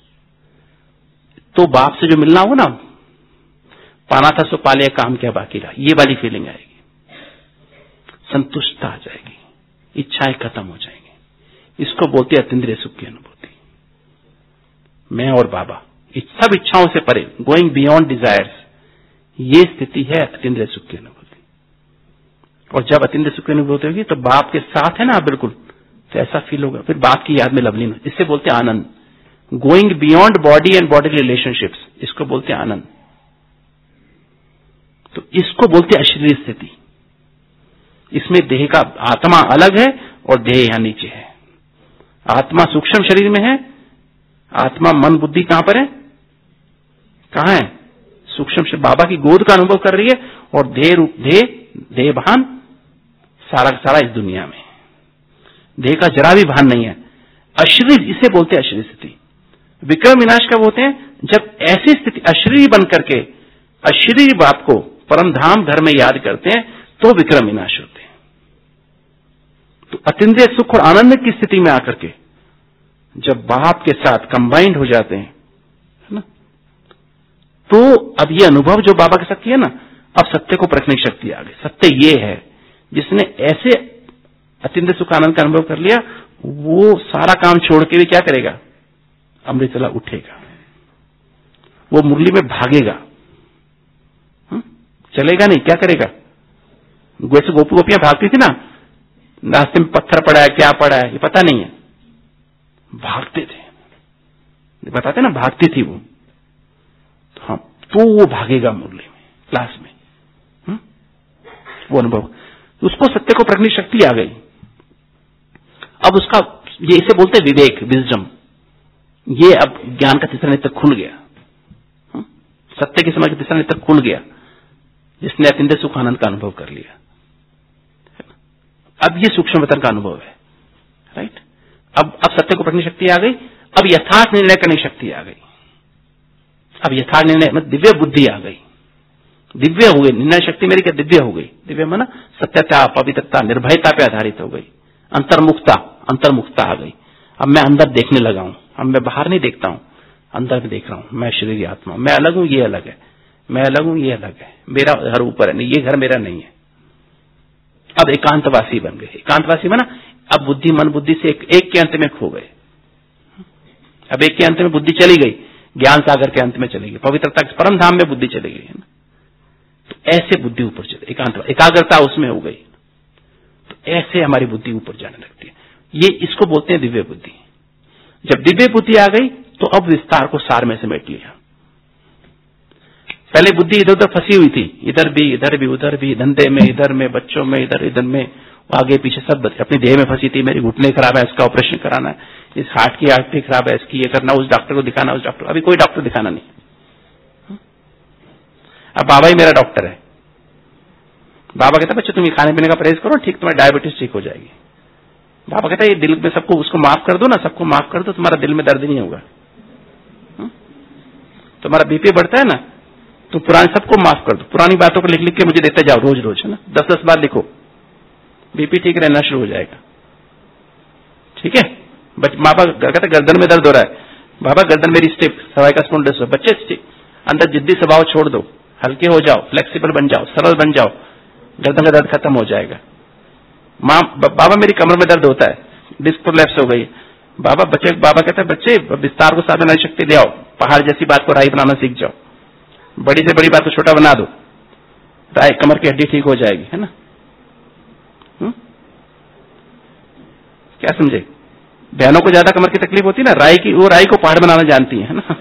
तो बाप से जो मिलना होगा ना, पाना था सो पा लिया, काम क्या बाकी रहा, ये वाली फीलिंग आएगी, संतुष्टता आ जाएगी, इच्छाएं खत्म हो जाएंगी। इसको बोलते हैं अतीन्द्रिय सुख की अनुभूति। मैं और बाबा, सब इच्छाओं से परे, गोइंग बियॉन्ड डिजायर्स, ये स्थिति है अतीन्द्रिय सुख की अनुभूति। और जब अतीन्द्रिय सुख की अनुभूति होगी तो बाप के साथ है ना बिल्कुल, तो ऐसा फील होगा, फिर बाप की याद में लवलीन। इससे बोलते हैं आनंद। Going beyond body and body relationships, इसको बोलते हैं आनंद। तो इसको बोलते हैं अशरीरी स्थिति। इसमें देह का, आत्मा अलग है और देह यहां नीचे है। आत्मा सूक्ष्म शरीर में है, आत्मा मन बुद्धि कहां पर है? कहां है? सूक्ष्म शरीर, बाबा की गोद का अनुभव कर रही है, और देह भान सारा सारा इस दुनिया में, देह का जरा भी भान नहीं है। अशरीर, इसे बोलते हैं अशरीरी स्थिति। विक्रम विनाश कब होते हैं? जब ऐसी स्थिति अशरीरी बन करके अशरीरी बाप को परम धाम घर में याद करते हैं, तो विक्रम विनाश होते हैं। तो अतीन्द्रिय सुख और आनंद की स्थिति में आकर के जब बाप के साथ कंबाइंड हो जाते हैं, है ना, तो अब ये अनुभव जो बाबा के साथ किया ना, अब सत्य को परखने की शक्ति आ गई। सत्य ये है, जिसने ऐसे अतीन्द्रिय सुख आनंद का अनुभव कर लिया, वो सारा काम छोड़ के भी क्या करेगा? अमृतला उठेगा, वो मुरली में भागेगा, चलेगा नहीं, क्या करेगा? वैसे गोपी गोपियां भागती थी ना, रास्ते में पत्थर पड़ा है, क्या पड़ा है, ये पता नहीं है, भागते थे, बताते ना, भागती थी वो। हाँ, तो वो भागेगा मुरली में, क्लास में, वो अनुभव, उसको सत्य को परखने की शक्ति आ गई। अब उसका, ये इसे बोलते हैं विवेक, विजडम। ये अब ज्ञान का तीसरा नेत्र खुल गया, सत्य की समझ का तीसरा नेत्र खुल गया, जिसने अतीन्द्रिय सुख आनंद का अनुभव कर लिया। अब ये सूक्ष्म वतन का अनुभव है, राइट। अब सत्य को परखने की शक्ति आ गई, अब यथार्थ निर्णय करने की शक्ति आ गई। अब यथार्थ निर्णय में दिव्य बुद्धि आ गई, दिव्य हो गई, निर्णय शक्ति मेरी क्या दिव्य हो गई। दिव्य माना सत्यता, पवित्रता, निर्भयता पे आधारित हो गई, अंतर्मुखता आ गई। अब मैं अंदर देखने लगा हूं, अब मैं बाहर नहीं देखता हूं, अंदर भी देख रहा हूं। मैं शरीर आत्मा, मैं अलग हूं, ये अलग है, मैं अलग हूं, ये अलग है, मेरा घर ऊपर है, नहीं, ये घर मेरा नहीं है। अब एकांतवासी बन गए। एकांतवासी बना, अब बुद्धि मन बुद्धि से एक के अंत में खो गए। अब एक के अंत में बुद्धि चली गई, ज्ञान सागर के अंत में चलेगी, पवित्रता के परम धाम में बुद्धि चलेगी, है ना। तो ऐसे बुद्धि ऊपर चले, एकाग्रता उसमें हो गई, तो ऐसे हमारी बुद्धि ऊपर जाने लगती है। ये इसको बोलते हैं दिव्य बुद्धि। जब दिव्य बुद्धि आ गई तो अब विस्तार को सार में समेट लिया। पहले बुद्धि इधर उधर फंसी हुई थी, इधर भी उधर भी, धंधे में, इधर में, बच्चों में, इधर में, आगे पीछे सब अपनी देह में फंसी थी। मेरी घुटने खराब है, इसका ऑपरेशन कराना है, इस हार्ट की आर्टरी खराब है, इसकी ये करना, उस डॉक्टर को दिखाना, उस डॉक्टर, अभी कोई डॉक्टर दिखाना नहीं। अब बाबा ही मेरा डॉक्टर है। बाबा कहता बच्चे तुम ये खाने पीने का परहेज करो, ठीक, तुम्हारी डायबिटीज ठीक हो जाएगी। बाबा कहता है ये दिल में सबको उसको माफ कर दो ना, सबको माफ कर दो, तुम्हारा दिल में दर्द नहीं होगा। तुम्हारा बीपी बढ़ता है ना, तो पुराने सबको माफ कर दो, पुरानी बातों को लिख लिख के मुझे देते जाओ रोज रोज, है ना, 10-10 बार लिखो, बीपी ठीक रहना शुरू हो जाएगा। ठीक है। बाबा कहते गर्दन में दर्द हो रहा है, बाबा गर्दन मेरी स्टिफ, सर्वाइकल स्पॉन्डिलोसिस, बच्चे अंदर जिद्दी स्वभाव छोड़ दो, हल्के हो जाओ, फ्लेक्सिबल बन जाओ, सरल बन जाओ, गर्दन का दर्द खत्म हो जाएगा। बाबा मेरी कमर में दर्द होता है, डिस्क प्रोलैप्स हो गई, बाबा कहता है बच्चे विस्तार को साधन शक्ति ले आओ, पहाड़ जैसी बात को राई बनाना सीख जाओ, बड़ी से बड़ी बात को छोटा बना दो, राई कमर की हड्डी ठीक हो जाएगी, है ना। क्या समझे? बहनों को ज्यादा कमर की तकलीफ होती है ना, वो राई को पहाड़ बनाना जानती है ना।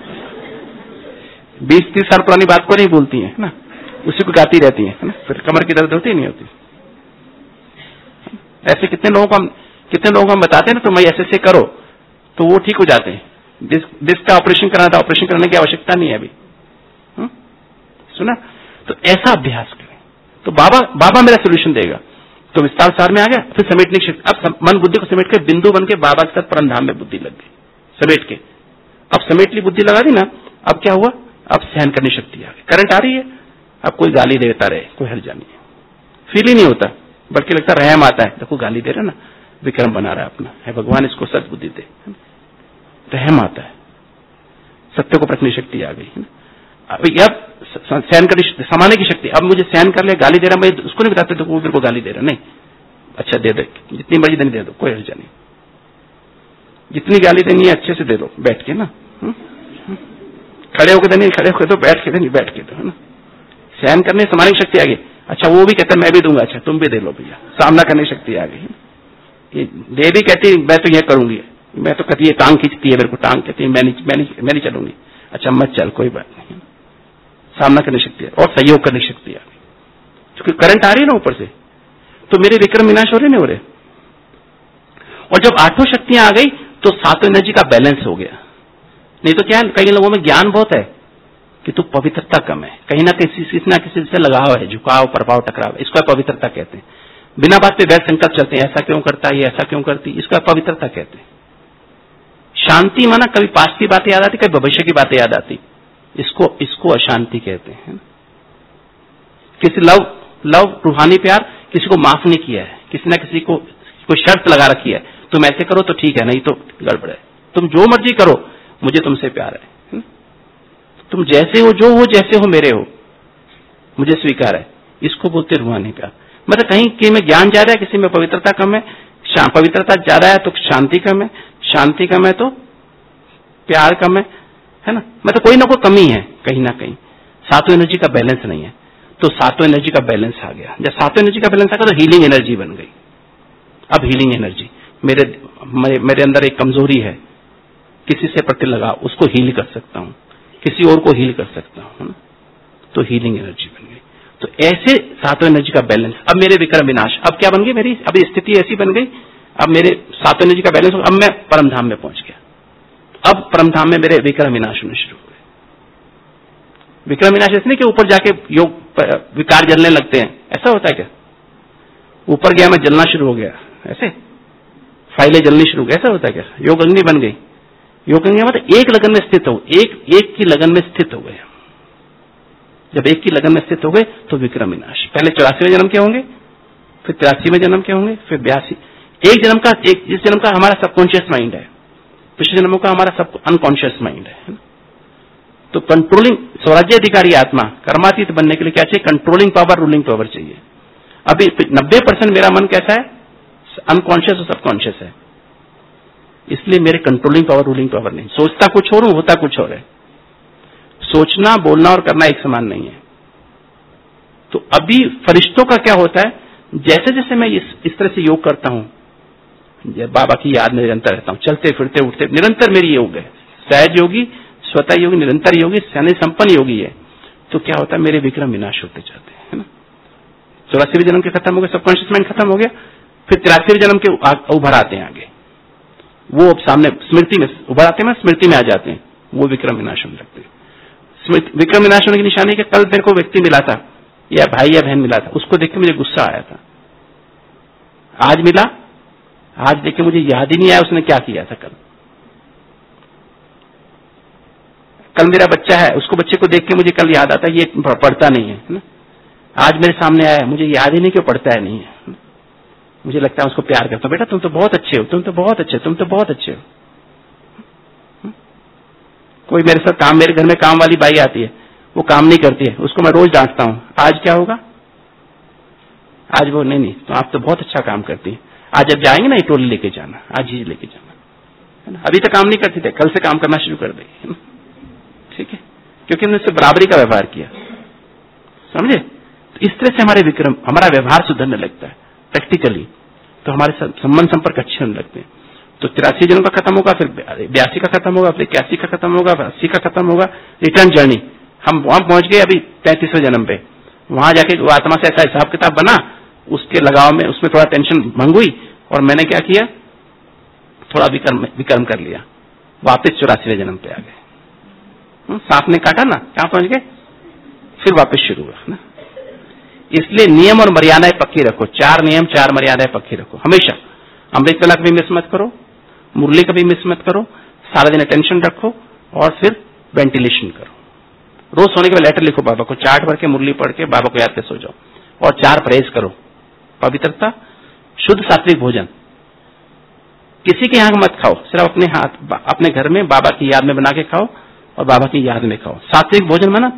20-30 साल पुरानी बात को नहीं बोलती है ना, उसी को गाती रहती है ना, फिर कमर की दर्द होती नहीं होती। ऐसे कितने लोगों को हम बताते हैं ना, तुम ऐसे करो तो वो ठीक हो जाते हैं। डिस्क का ऑपरेशन कराना था, ऑपरेशन करने की आवश्यकता नहीं है अभी। सुना? तो ऐसा अभ्यास करें तो बाबा मेरा सोल्यूशन देगा। तो विस्तार सार में आ गया, फिर समेटने की शक्ति। अब मन बुद्धि को समेट के बिंदु बन के बाबा के साथ परम धाम में बुद्धि लग गई, समेट के। अब समेट ली बुद्धि लगा दी ना, अब क्या हुआ? अब सहन करने की शक्ति आ गई, करंट आ रही है। अब कोई गाली देता रहे, कोई हर्जा नहीं है, फील ही नहीं होता, बल्कि लगता रहम आता है, देखो गाली दे रहा ना, विक्रम बना रहा है अपना, है भगवान इसको सद्बुद्धि दे, रहम आता है, सत्य को परखने की शक्ति आ गई, है ना। अब सहन करने, समाने की शक्ति। अब मुझे सहन कर ले, गाली दे रहा, मैं उसको नहीं बताते तो वो मेरे को गाली दे रहा, नहीं, अच्छा दे दे, जितनी मर्जी देनी दे दो, कोई हर्जा नहीं, जितनी गाली देनी है अच्छे से दे दो, बैठ के ना, खड़े होकर देनी, खड़े होकर दो, बैठ के देनी, बैठ के दो, है ना। सहन करने समाने की शक्ति आ गई। अच्छा वो भी कहता मैं भी दूंगा, अच्छा तुम भी दे लो भैया, सामना करने की शक्ति आ गई। दे भी कहती मैं तो यह करूंगी, मैं तो कहती है टांग खींचती है मेरे को, टांग कहती है मैं नहीं चलूंगी, अच्छा मत चल, कोई बात नहीं, सामना करने की शक्ति है और सहयोग करने की शक्ति आ गई, क्योंकि करंट आ रही है ना ऊपर से, तो मेरे विक्रम विनाश हो रहे नहीं हो रहे। और जब 8 शक्तियां आ गई तो 7 एनर्जी का बैलेंस हो गया। नहीं तो क्या है, कई लोगों में ज्ञान बहुत है कि तू पवित्रता कम है, कहीं ना किसी से लगाव है, झुकाव, प्रभाव, टकराव, इसको पवित्रता कहते हैं। बिना बात पे वैर संकल्प चलते हैं, ऐसा क्यों करता है, ऐसा क्यों करती, इसको पवित्रता कहते हैं। शांति माना कभी पास्ट की बातें याद आती, कभी भविष्य की बातें याद आती, इसको अशांति कहते हैं। किसी लव रूहानी प्यार, किसी को माफ नहीं किया है, किसी ना किसी को कोई शर्त लगा रखी है, तुम ऐसे करो तो ठीक है, नहीं तो गड़बड़ है, तुम जो मर्जी करो, मुझे तुमसे प्यार है, तुम जैसे हो, जो हो, जैसे हो मेरे हो, मुझे स्वीकार है, इसको बोलते रूहानी प्यार। मतलब कहीं में ज्ञान ज्यादा है, किसी में पवित्रता कम है, पवित्रता ज्यादा है तो शांति कम है, शांति कम है तो प्यार कम है ना। मतलब कोई ना कोई कमी है कहीं ना कहीं, 7 एनर्जी का बैलेंस नहीं है। तो 7 एनर्जी का बैलेंस आ गया, जब 7 एनर्जी का बैलेंस आ गया तो हीलिंग एनर्जी बन गई। अब हीलिंग एनर्जी, मेरे अंदर एक कमजोरी है, किसी से प्रति लगाव, उसको हील कर सकता हूं, किसी और को हील कर सकता हूं, तो हीलिंग एनर्जी बन गई। तो ऐसे 7 एनर्जी का बैलेंस। अब मेरे विक्रम विनाश, अब क्या बन गई मेरी, अब स्थिति ऐसी बन गई, अब मेरे 7 एनर्जी का बैलेंस, अब मैं परमधाम में पहुंच गया। अब परमधाम में मेरे विक्रम विनाश होने शुरू हो गए। विक्रम विनाश ऐसे नहीं कि ऊपर जाके योग विकार जलने लगते हैं, ऐसा होता है क्या? ऊपर गया मैं जलना शुरू हो गया, ऐसे फाइलें जलनी शुरू हो गई, ऐसा होता है क्या? योग अग्नि बन गई। योग अग्नि मतलब एक लगन में स्थित हो, एक की लगन में स्थित हो गए। जब एक की लगन में स्थित हो गए तो विक्रम विनाश। पहले 84वें जन्म के होंगे, फिर 83वें जन्म के होंगे, फिर 82। एक जन्म का, इस जन्म का हमारा सबकॉन्शियस माइंड है, पिछले जन्मों का हमारा सब अनकॉन्शियस माइंड है। तो कंट्रोलिंग स्वराज्य अधिकारी आत्मा कर्मातीत बनने के लिए क्या चाहिए? कंट्रोलिंग पावर, रूलिंग पावर चाहिए। अभी 90% मेरा मन कैसा है? अनकॉन्शियस और सबकॉन्शियस है। इसलिए मेरे कंट्रोलिंग पावर, रूलिंग पावर नहीं। सोचता कुछ और हूं, होता कुछ और है। सोचना, बोलना और करना एक समान नहीं है। तो अभी फरिश्तों का क्या होता है, जैसे जैसे मैं इस तरह से योग करता हूं, बाबा की याद में निरंतर रहता हूं, चलते फिरते उठते निरंतर मेरी योग है, सहज योगी, स्वतः योगी, निरंतर योगी, सैन्य संपन्न योगी है, तो क्या होता है, मेरे विक्रम विनाश होते जाते हैं, है ना। 84वें जन्म के खत्म हो गए, सबकॉन्शियस माइंड खत्म हो गया, फिर 83वें जन्म के उभर आते हैं आगे, वो अब सामने स्मृति में उभर आते हैं, स्मृति में आ जाते हैं, वो विक्रम विनाश होने लगते हैं। विक्रम विनाश होने की निशानी है कि कल मेरे को व्यक्ति मिला था, या भाई या बहन मिला था, उसको देख के मुझे गुस्सा आया था, आज मिला, आज देख के मुझे याद ही नहीं आया उसने क्या किया था कल। कल मेरा बच्चा है, उसको बच्चे को देख के मुझे कल याद आता है ये पढ़ता नहीं है ना, आज मेरे सामने आया, मुझे याद ही नहीं क्यों पढ़ता है नहीं है, मुझे लगता है उसको प्यार करता हूं, बेटा तुम तो बहुत अच्छे हो, तुम तो बहुत अच्छे, तुम तो बहुत अच्छे हो। कोई मेरे साथ काम, मेरे घर में काम वाली बाई आती है, वो काम नहीं करती है, उसको मैं रोज डांटता हूं, आज क्या होगा, आज वो नहीं तो आप तो बहुत अच्छा काम करती है, आज जब जाएंगे ना ये टोली लेके जाना, आज ही लेके जाना, है ना। अभी तक काम नहीं करते थे, कल से काम करना शुरू कर देगी, ठीक है, क्योंकि हमने उससे बराबरी का व्यवहार किया, समझे। तो इस तरह से हमारे विक्रम, हमारा व्यवहार सुधरने लगता है प्रैक्टिकली, तो हमारे संबंध संपर्क अच्छे होने लगते हैं। तो 83 जन्म का खत्म होगा, फिर 82 का खत्म होगा, फिर 81 का खत्म होगा, फिर 80 का खत्म होगा, रिटर्न जर्नी, हम वहां पहुंच गए अभी 35वें जन्म पे। वहां जाके वो आत्मा से ऐसा हिसाब किताब बना, उसके लगाव में, उसमें थोड़ा टेंशन भंग हुई, और मैंने क्या किया, थोड़ा विकर्म कर लिया, वापस 84वें जन्म पे आ गए। सांप ने काटा ना, कहां पहुंच गए, फिर वापस शुरू हुआ ना। इसलिए नियम और मर्यादाएं पक्की रखो, 4 नियम 4 मर्यादाएं पक्की रखो हमेशा। अमृत वेला कभी मिस मत करो, मुरली कभी मिस मत करो, सारा दिन अटेंशन रखो, और फिर वेंटिलेशन करो। रोज सोने के बाद लेटर लिखो बाबा को, चार्ट भर के मुरली पढ़ के बाबा को याद के सो जाओ, और 4 परहेज करो, पवित्रता, शुद्ध सात्विक भोजन, किसी के यहाँ मत खाओ, सिर्फ अपने हाथ, अपने घर में बाबा की याद में बना के खाओ, और बाबा की याद में खाओ। सात्विक भोजन में ना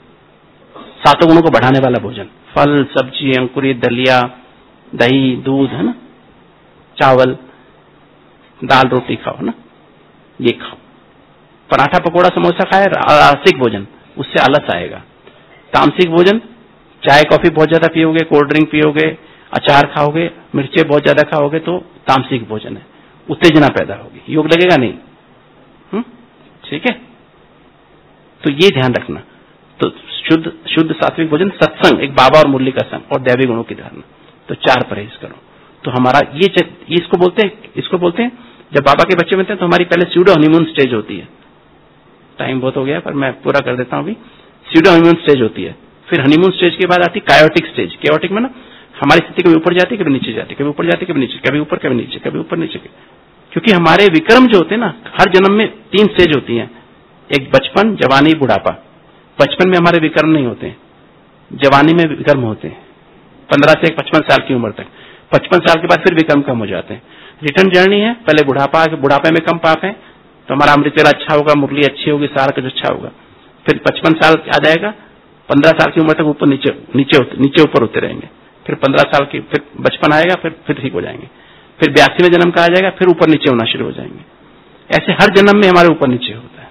7 गुणों को बढ़ाने वाला भोजन, फल, सब्जी, अंकुरित, दलिया, दही, दूध, है ना, चावल, दाल, रोटी खाओ ना, ये खाओ। पराठा, पकोड़ा, समोसा खाए, रासिक भोजन, उससे आलस आएगा। तामसिक भोजन, चाय कॉफी बहुत ज्यादा पियोगे, कोल्ड ड्रिंक पियोगे, अचार खाओगे, मिर्चें बहुत ज्यादा खाओगे, तो तामसिक भोजन है, उत्तेजना पैदा होगी, योग लगेगा नहीं। ठीक है, तो ये ध्यान रखना। तो शुद्ध सात्विक भोजन, सत्संग, एक बाबा और मुरली का संग, और दैवी गुणों की धारणा, तो 4 परहेज करो। तो हमारा ये इसको बोलते हैं जब बाबा के बच्चे बनते हैं तो हमारी पहले स्यूडो हनीमून स्टेज होती है। टाइम बहुत हो गया पर मैं पूरा कर देता हूं अभी। स्यूडो हनीमून स्टेज होती है, फिर हनीमून स्टेज के बाद आती है कायोटिक स्टेज। कायोटिक में ना हमारी स्थिति कभी ऊपर जाती है, कभी नीचे जाती है, कभी ऊपर जाती है, कभी नीचे, कभी ऊपर, कभी नीचे, कभी ऊपर नीचे, क्योंकि हमारे विक्रम जो होते हैं ना, हर जन्म में 3 स्टेज होती हैं, एक बचपन, जवानी, बुढ़ापा। बचपन में हमारे विक्रम नहीं होते, जवानी में विक्रम होते हैं, 15 से 55 साल की उम्र तक। 55 साल के बाद फिर विक्रम कम हो जाते हैं। रिटर्न जर्नी है, पहले बुढ़ापा, बुढ़ापे में कम पाप है तो हमारा अमृत वेला अच्छा होगा, मुरली अच्छी होगी, सारा कुछ अच्छा होगा। फिर 55 साल आ जाएगा, 15 साल की उम्र तक ऊपर नीचे ऊपर होते रहेंगे। फिर 15 साल की, फिर बचपन आएगा, फिर ठीक हो जाएंगे। फिर 82वें जन्म का आ जाएगा, फिर ऊपर नीचे होना शुरू हो जाएंगे। ऐसे हर जन्म में हमारे ऊपर नीचे होता है।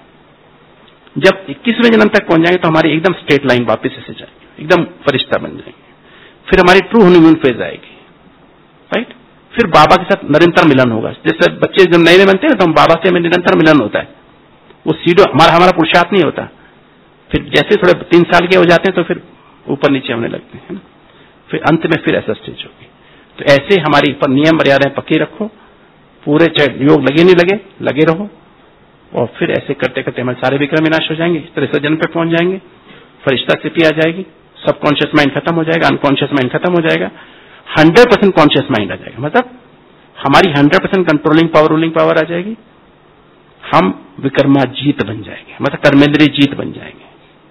जब 21वें जन्म तक पहुंच जाएंगे तो हमारी एकदम स्ट्रेट लाइन वापस ऐसे जाएगी, एकदम फरिश्ता बन जाएंगे। फिर हमारी ट्रू हनीमून फेज आएगी, राइट। फिर बाबा के साथ निरंतर मिलन होगा। जैसे बच्चे जब नए बनते हैं तो हम बाबा से हमें निरंतर मिलन होता है, वो सीधो हमारा पुरुषार्थ नहीं होता। फिर जैसे थोड़े 3 साल के हो जाते हैं तो फिर ऊपर नीचे होने लगते हैं, फिर अंत में फिर ऐसा स्टेज होगी। तो ऐसे हमारी पर नियम मर्यादाएं पक्की रखो, पूरे चाहे योग लगे नहीं लगे, लगे रहो, और फिर ऐसे करते करते हमारे सारे विक्रम विनाश हो जाएंगे। इस तरह से जन्म पे पहुंच जाएंगे, फरिश्ता स्थिति आ जाएगी, सबकॉन्शियस माइंड खत्म हो जाएगा, अनकॉन्शियस माइंड खत्म हो जाएगा, 100% कॉन्शियस माइंड आ जाएगा। मतलब हमारी 100% कंट्रोलिंग पावर, रूलिंग पावर आ जाएगी। हम विक्रमाजीत बन जाएंगे, मतलब कर्मेंद्रीय जीत बन जाएंगे।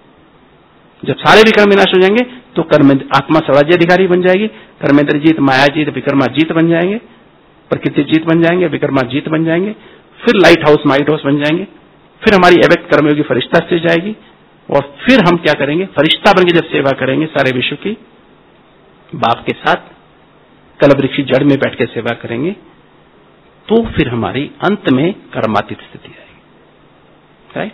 जब सारे विक्रम विनाश हो जाएंगे तो आत्मा स्वराज्य अधिकारी बन जाएगी। कर्मेंद्र जीत, माया जीत, विक्रमा जीत बन जाएंगे, प्रकृति जीत बन जाएंगे, विक्रमा जीत बन जाएंगे। फिर लाइट हाउस, माइट हाउस बन जाएंगे। फिर हमारी अव्यक्त कर्मयोगी फरिश्ता स्टेज आएगी, और फिर हम क्या करेंगे, फरिश्ता बन के जब सेवा करेंगे सारे विश्व की, बाप के साथ कलवृक्षी जड़ में बैठ के सेवा करेंगे, तो फिर हमारी अंत में कर्मातीत स्थिति आएगी। राइट?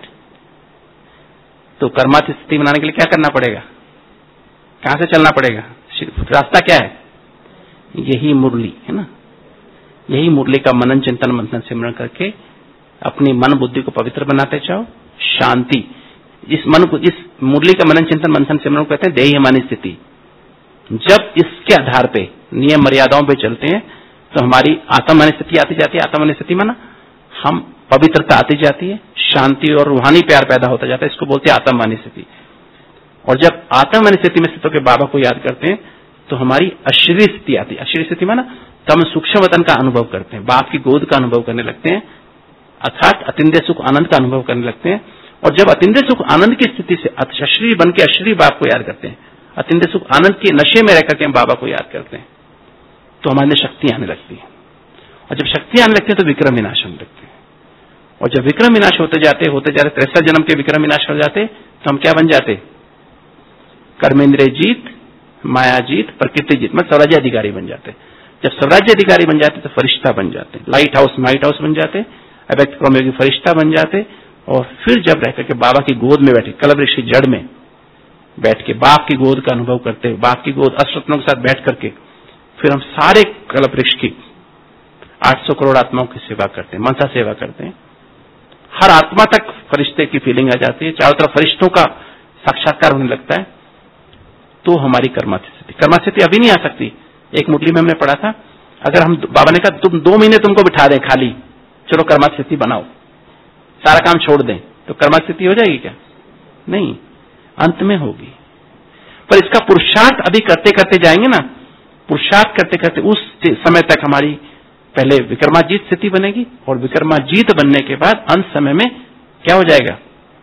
तो कर्मातीत स्थिति बनाने के लिए क्या करना पड़ेगा? कहां से चलना पड़ेगा? रास्ता क्या है? यही मुरली है ना। यही मुरली का मनन चिंतन मंथन सिमरण करके अपनी मन बुद्धि को पवित्र बनाते जाओ। शांति, इस मन को, इस मुरली का मनन चिंतन मंथन सिमरण को कहते हैं देह्यमानी स्थिति। जब इसके आधार पे नियम मर्यादाओं पे चलते हैं तो हमारी आत्ममानी स्थिति आती जाती है। आत्ममानी स्थिति माना हम पवित्रता आती जाती है, शांति और रूहानी प्यार पैदा होता जाता है। इसको बोलते हैं आत्ममानी स्थिति। और जब आत्ममानी स्थिति में स्थित होकर बाबा को याद करते हैं तो हमारी अशरीरी स्थिति आती है। अशरीरी स्थिति माना तो हम सूक्ष्म वतन का अनुभव करते हैं, बाप की गोद का अनुभव करने लगते हैं, अर्थात अतिंद्रिय सुख आनंद का अनुभव करने लगते हैं। और जब अतिंद्रिय सुख आनंद की स्थिति से अशरीरी बन के अशरीरी बाप को याद करते हैं, अतिंद्रिय सुख आनंद के नशे में रह करके हम बाबा को याद करते हैं, तो हमारे अंदर शक्ति आने लगती है। और जब शक्ति आने लगती है तो विक्रम विनाश होने लगते हैं। और जब विक्रम विनाश होते जाते 63 जन्म के विक्रम विनाश हो जाते तो हम क्या बन जाते? कर्मेंद्रिय जीत, माया जीत, प्रकृति जीत, मतलब स्वराज्य अधिकारी बन जाते। जब स्वराज्य अधिकारी बन जाते तो फरिश्ता बन जाते, लाइट हाउस माइट हाउस बन जाते, अव्यक्त क्रमयोगी फरिश्ता बन जाते। और फिर जब रह करके बाबा की गोद में बैठे, कलवृक्ष की जड़ में बैठ के बाप की गोद का अनुभव करते, बाप की गोद अष्टरत्नों के साथ बैठ करके फिर हम सारे कल्पवृक्ष की 800 करोड़ आत्माओं की सेवा करते हैं, मनसा सेवा करते हैं। हर आत्मा तक फरिश्ते की फीलिंग आ जाती है, चारों तरफ फरिश्तों का साक्षात्कार होने लगता है। तो हमारी कर्मा स्थिति अभी नहीं आ सकती। एक मुरली में हमने पढ़ा था, अगर हम, बाबा ने कहा तुम 2 महीने तुमको बिठा दें खाली, चलो कर्मा स्थिति बनाओ, सारा काम छोड़ दें, तो कर्मा स्थिति हो जाएगी क्या? नहीं, अंत में होगी। पर इसका पुरुषार्थ अभी करते करते जाएंगे ना, पुरुषार्थ करते करते उस समय तक हमारी पहले विक्रमाजीत स्थिति बनेगी, और विक्रमाजीत बनने के बाद अंत समय में क्या हो जाएगा?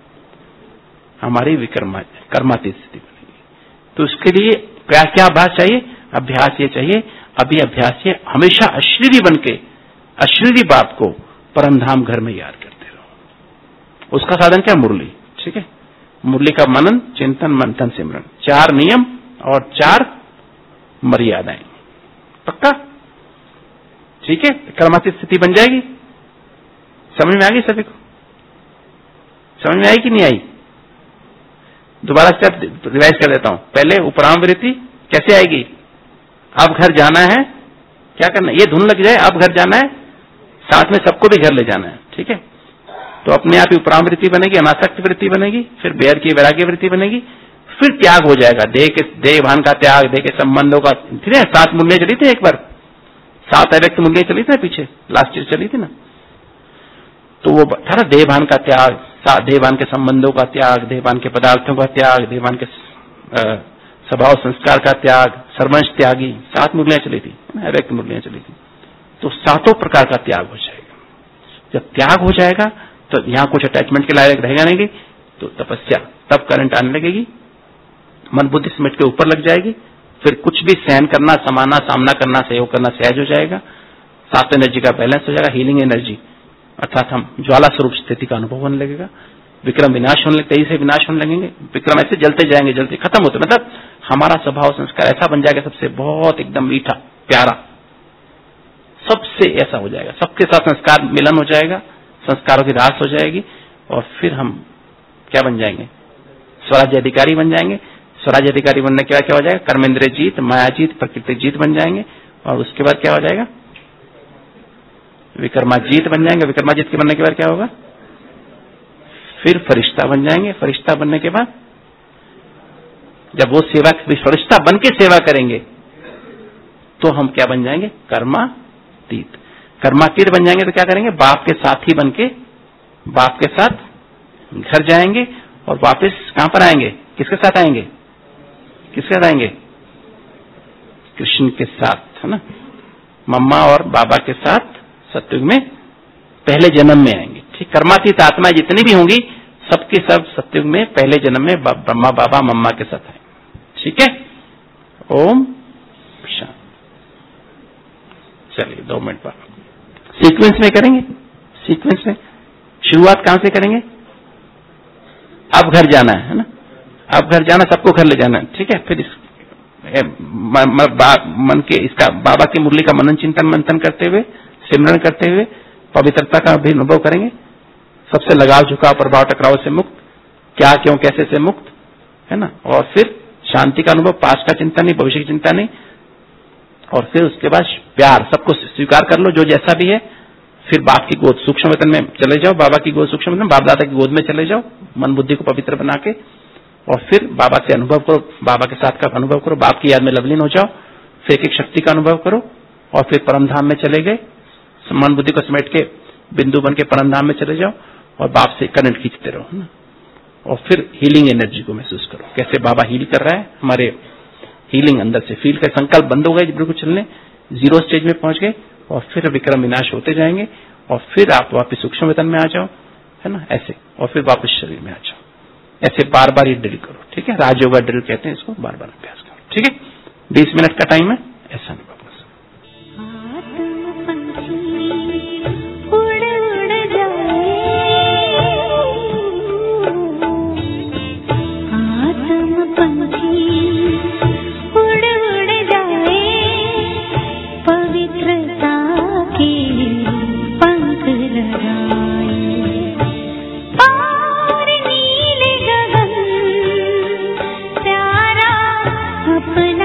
हमारी कर्मातीत स्थिति बनेगी। तो उसके लिए क्या अभ्यास चाहिए? अभ्यास ये चाहिए, अभी अभ्यास ये, हमेशा अशरीरी बनके अशरीरी बाप को परमधाम घर में याद करते रहो। उसका साधन क्या? मुरली। ठीक है, मुरली का मनन चिंतन मंथन सिमरन, 4 नियम और 4 मर्यादाएं। पक्का? ठीक है, कर्मातीत स्थिति बन जाएगी। समझ में आ गई सभी को? समझ में आई कि नहीं आई? दोबारा स्टेप रिवाइज कर देता हूं। पहले उपराम वृत्ति कैसे आएगी? अब घर जाना है, क्या करना है? ये धुन लग जाए, अब घर जाना है, साथ में सबको भी घर ले जाना है। ठीक है, तो अपने आप ही उपराम वृत्ति बनेगी, अनासक्त वृत्ति बनेगी, फिर बेर की वैराग्य वृत्ति बनेगी, फिर त्याग हो जाएगा, देह भान का त्याग, देह के संबंधों का। ठीक है, 7 मुरलियां चली थी एक बार, 7 अव्यक्त मुरलियां चली थी ना पीछे, लास्ट ईयर चली थी ना। तो वो था ना देह भान का त्याग, देह भान के संबंधों का त्याग, देह भान के पदार्थों का त्याग, देह भान के स्वभाव संस्कार का त्याग, सर्वंश त्यागी, 7 मुरलियां चली थी, अव्यक्त मुरलियां चली थी। तो 7 प्रकार का त्याग हो जाएगा। जब त्याग हो जाएगा तो यहां कुछ अटैचमेंट के लायक रहेगा नहीं, तो तपस्या, तब करंट आने लगेगी, मन बुद्धि सिमट के ऊपर लग जाएगी, फिर कुछ भी सहन करना, समाना, सामना करना, सहयोग करना सहज हो जाएगा, सात एनर्जी का बैलेंस हो जाएगा, हीलिंग एनर्जी, अर्थात हम ज्वाला स्वरूप स्थिति का अनुभव होने लगेगा, विक्रम विनाश होने लगेगा, तेजी से विनाश होने लगेंगे, विक्रम ऐसे जलते जाएंगे, जलते खत्म होते, मतलब हमारा स्वभाव संस्कार ऐसा बन जाएगा, सबसे बहुत एकदम मीठा प्यारा, सबसे ऐसा हो जाएगा, सबके साथ संस्कार मिलन हो जाएगा, संस्कारों की रास हो जाएगी, और फिर हम क्या बन जाएंगे? स्वराज्य अधिकारी बन जाएंगे। स्वराज्य अधिकारी बनने के बाद क्या हो जाएगा? कर्मेंद्रिय जीत, माया जीत, प्रकृति जीत बन जाएंगे, और उसके बाद क्या हो जाएगा? विक्रमाजीत बन जाएंगे। विक्रमाजीत के बनने के बाद क्या होगा? फिर फरिश्ता बन जाएंगे। फरिश्ता बनने के बाद जब वो सेवा, फरिश्ता बन के सेवा करेंगे तो हम क्या बन जाएंगे? कर्मातीत। कर्मातीत बन जाएंगे तो क्या करेंगे? बाप के साथी बन के बाप के साथ घर जाएंगे, और वापस कहां पर आएंगे? किसके साथ आएंगे? किसके साथ आएंगे? कृष्ण के साथ, है ना, मम्मा और बाबा के साथ सत्युग में पहले जन्म में आएंगे। ठीक, कर्मातीत आत्मा जितनी भी होंगी सबके सब सत्युग में पहले जन्म में ब्रह्मा बाबा मम्मा के साथ आएंगे। ठीक है, ओम शांति। चलिए 2 मिनट बाद सीक्वेंस में करेंगे। सीक्वेंस में शुरुआत कहां से करेंगे? अब घर जाना है ना, अब घर जाना, सबको घर ले जाना है। ठीक है, फिर मन के इसका बाबा की मुरली का मनन चिंतन मंथन करते हुए सिमरन करते हुए पवित्रता का भी अनुभव करेंगे, सबसे लगाव झुकाव प्रभाव टकराव से मुक्त, क्या क्यों कैसे से मुक्त, है ना। और फिर शांति का अनुभव, पास्ट का चिंता नहीं, भविष्य की चिंता नहीं। और फिर उसके बाद प्यार, सबको स्वीकार कर लो जो जैसा भी है। फिर बाप की गोद सूक्ष्म वेतन में चले जाओ, बाबा की गोद सूक्ष्म वेतन, बाप दादा की गोद में चले जाओ, मन बुद्धि को पवित्र बना के। और फिर बाबा से अनुभव करो, बाबा के साथ का अनुभव करो, बाप की याद में लवलीन हो जाओ, फिर एक शक्ति का अनुभव करो। और फिर परम धाम में चले गए, मन बुद्धि को समेट के बिंदु बन के परम धाम में चले जाओ और बाप से करंट खींचते रहो ना। और फिर हीलिंग एनर्जी को महसूस करो, कैसे बाबा हील कर रहा है, हमारे हीलिंग अंदर से फील कर, संकल्प बंद हो गए बिल्कुल चलने, जीरो स्टेज में पहुंच गए। और फिर विक्रम विनाश होते जाएंगे और फिर आप वापस सूक्ष्म वेतन में आ जाओ, है ना, ऐसे। और फिर वापस शरीर में आ जाओ, ऐसे बार बार ये ड्रिल करो, ठीक है। राजयोगा ड्रिल कहते हैं इसको, बार बार अभ्यास करो, ठीक है। 20 मिनट का टाइम है, ऐसा अनुभव। अपना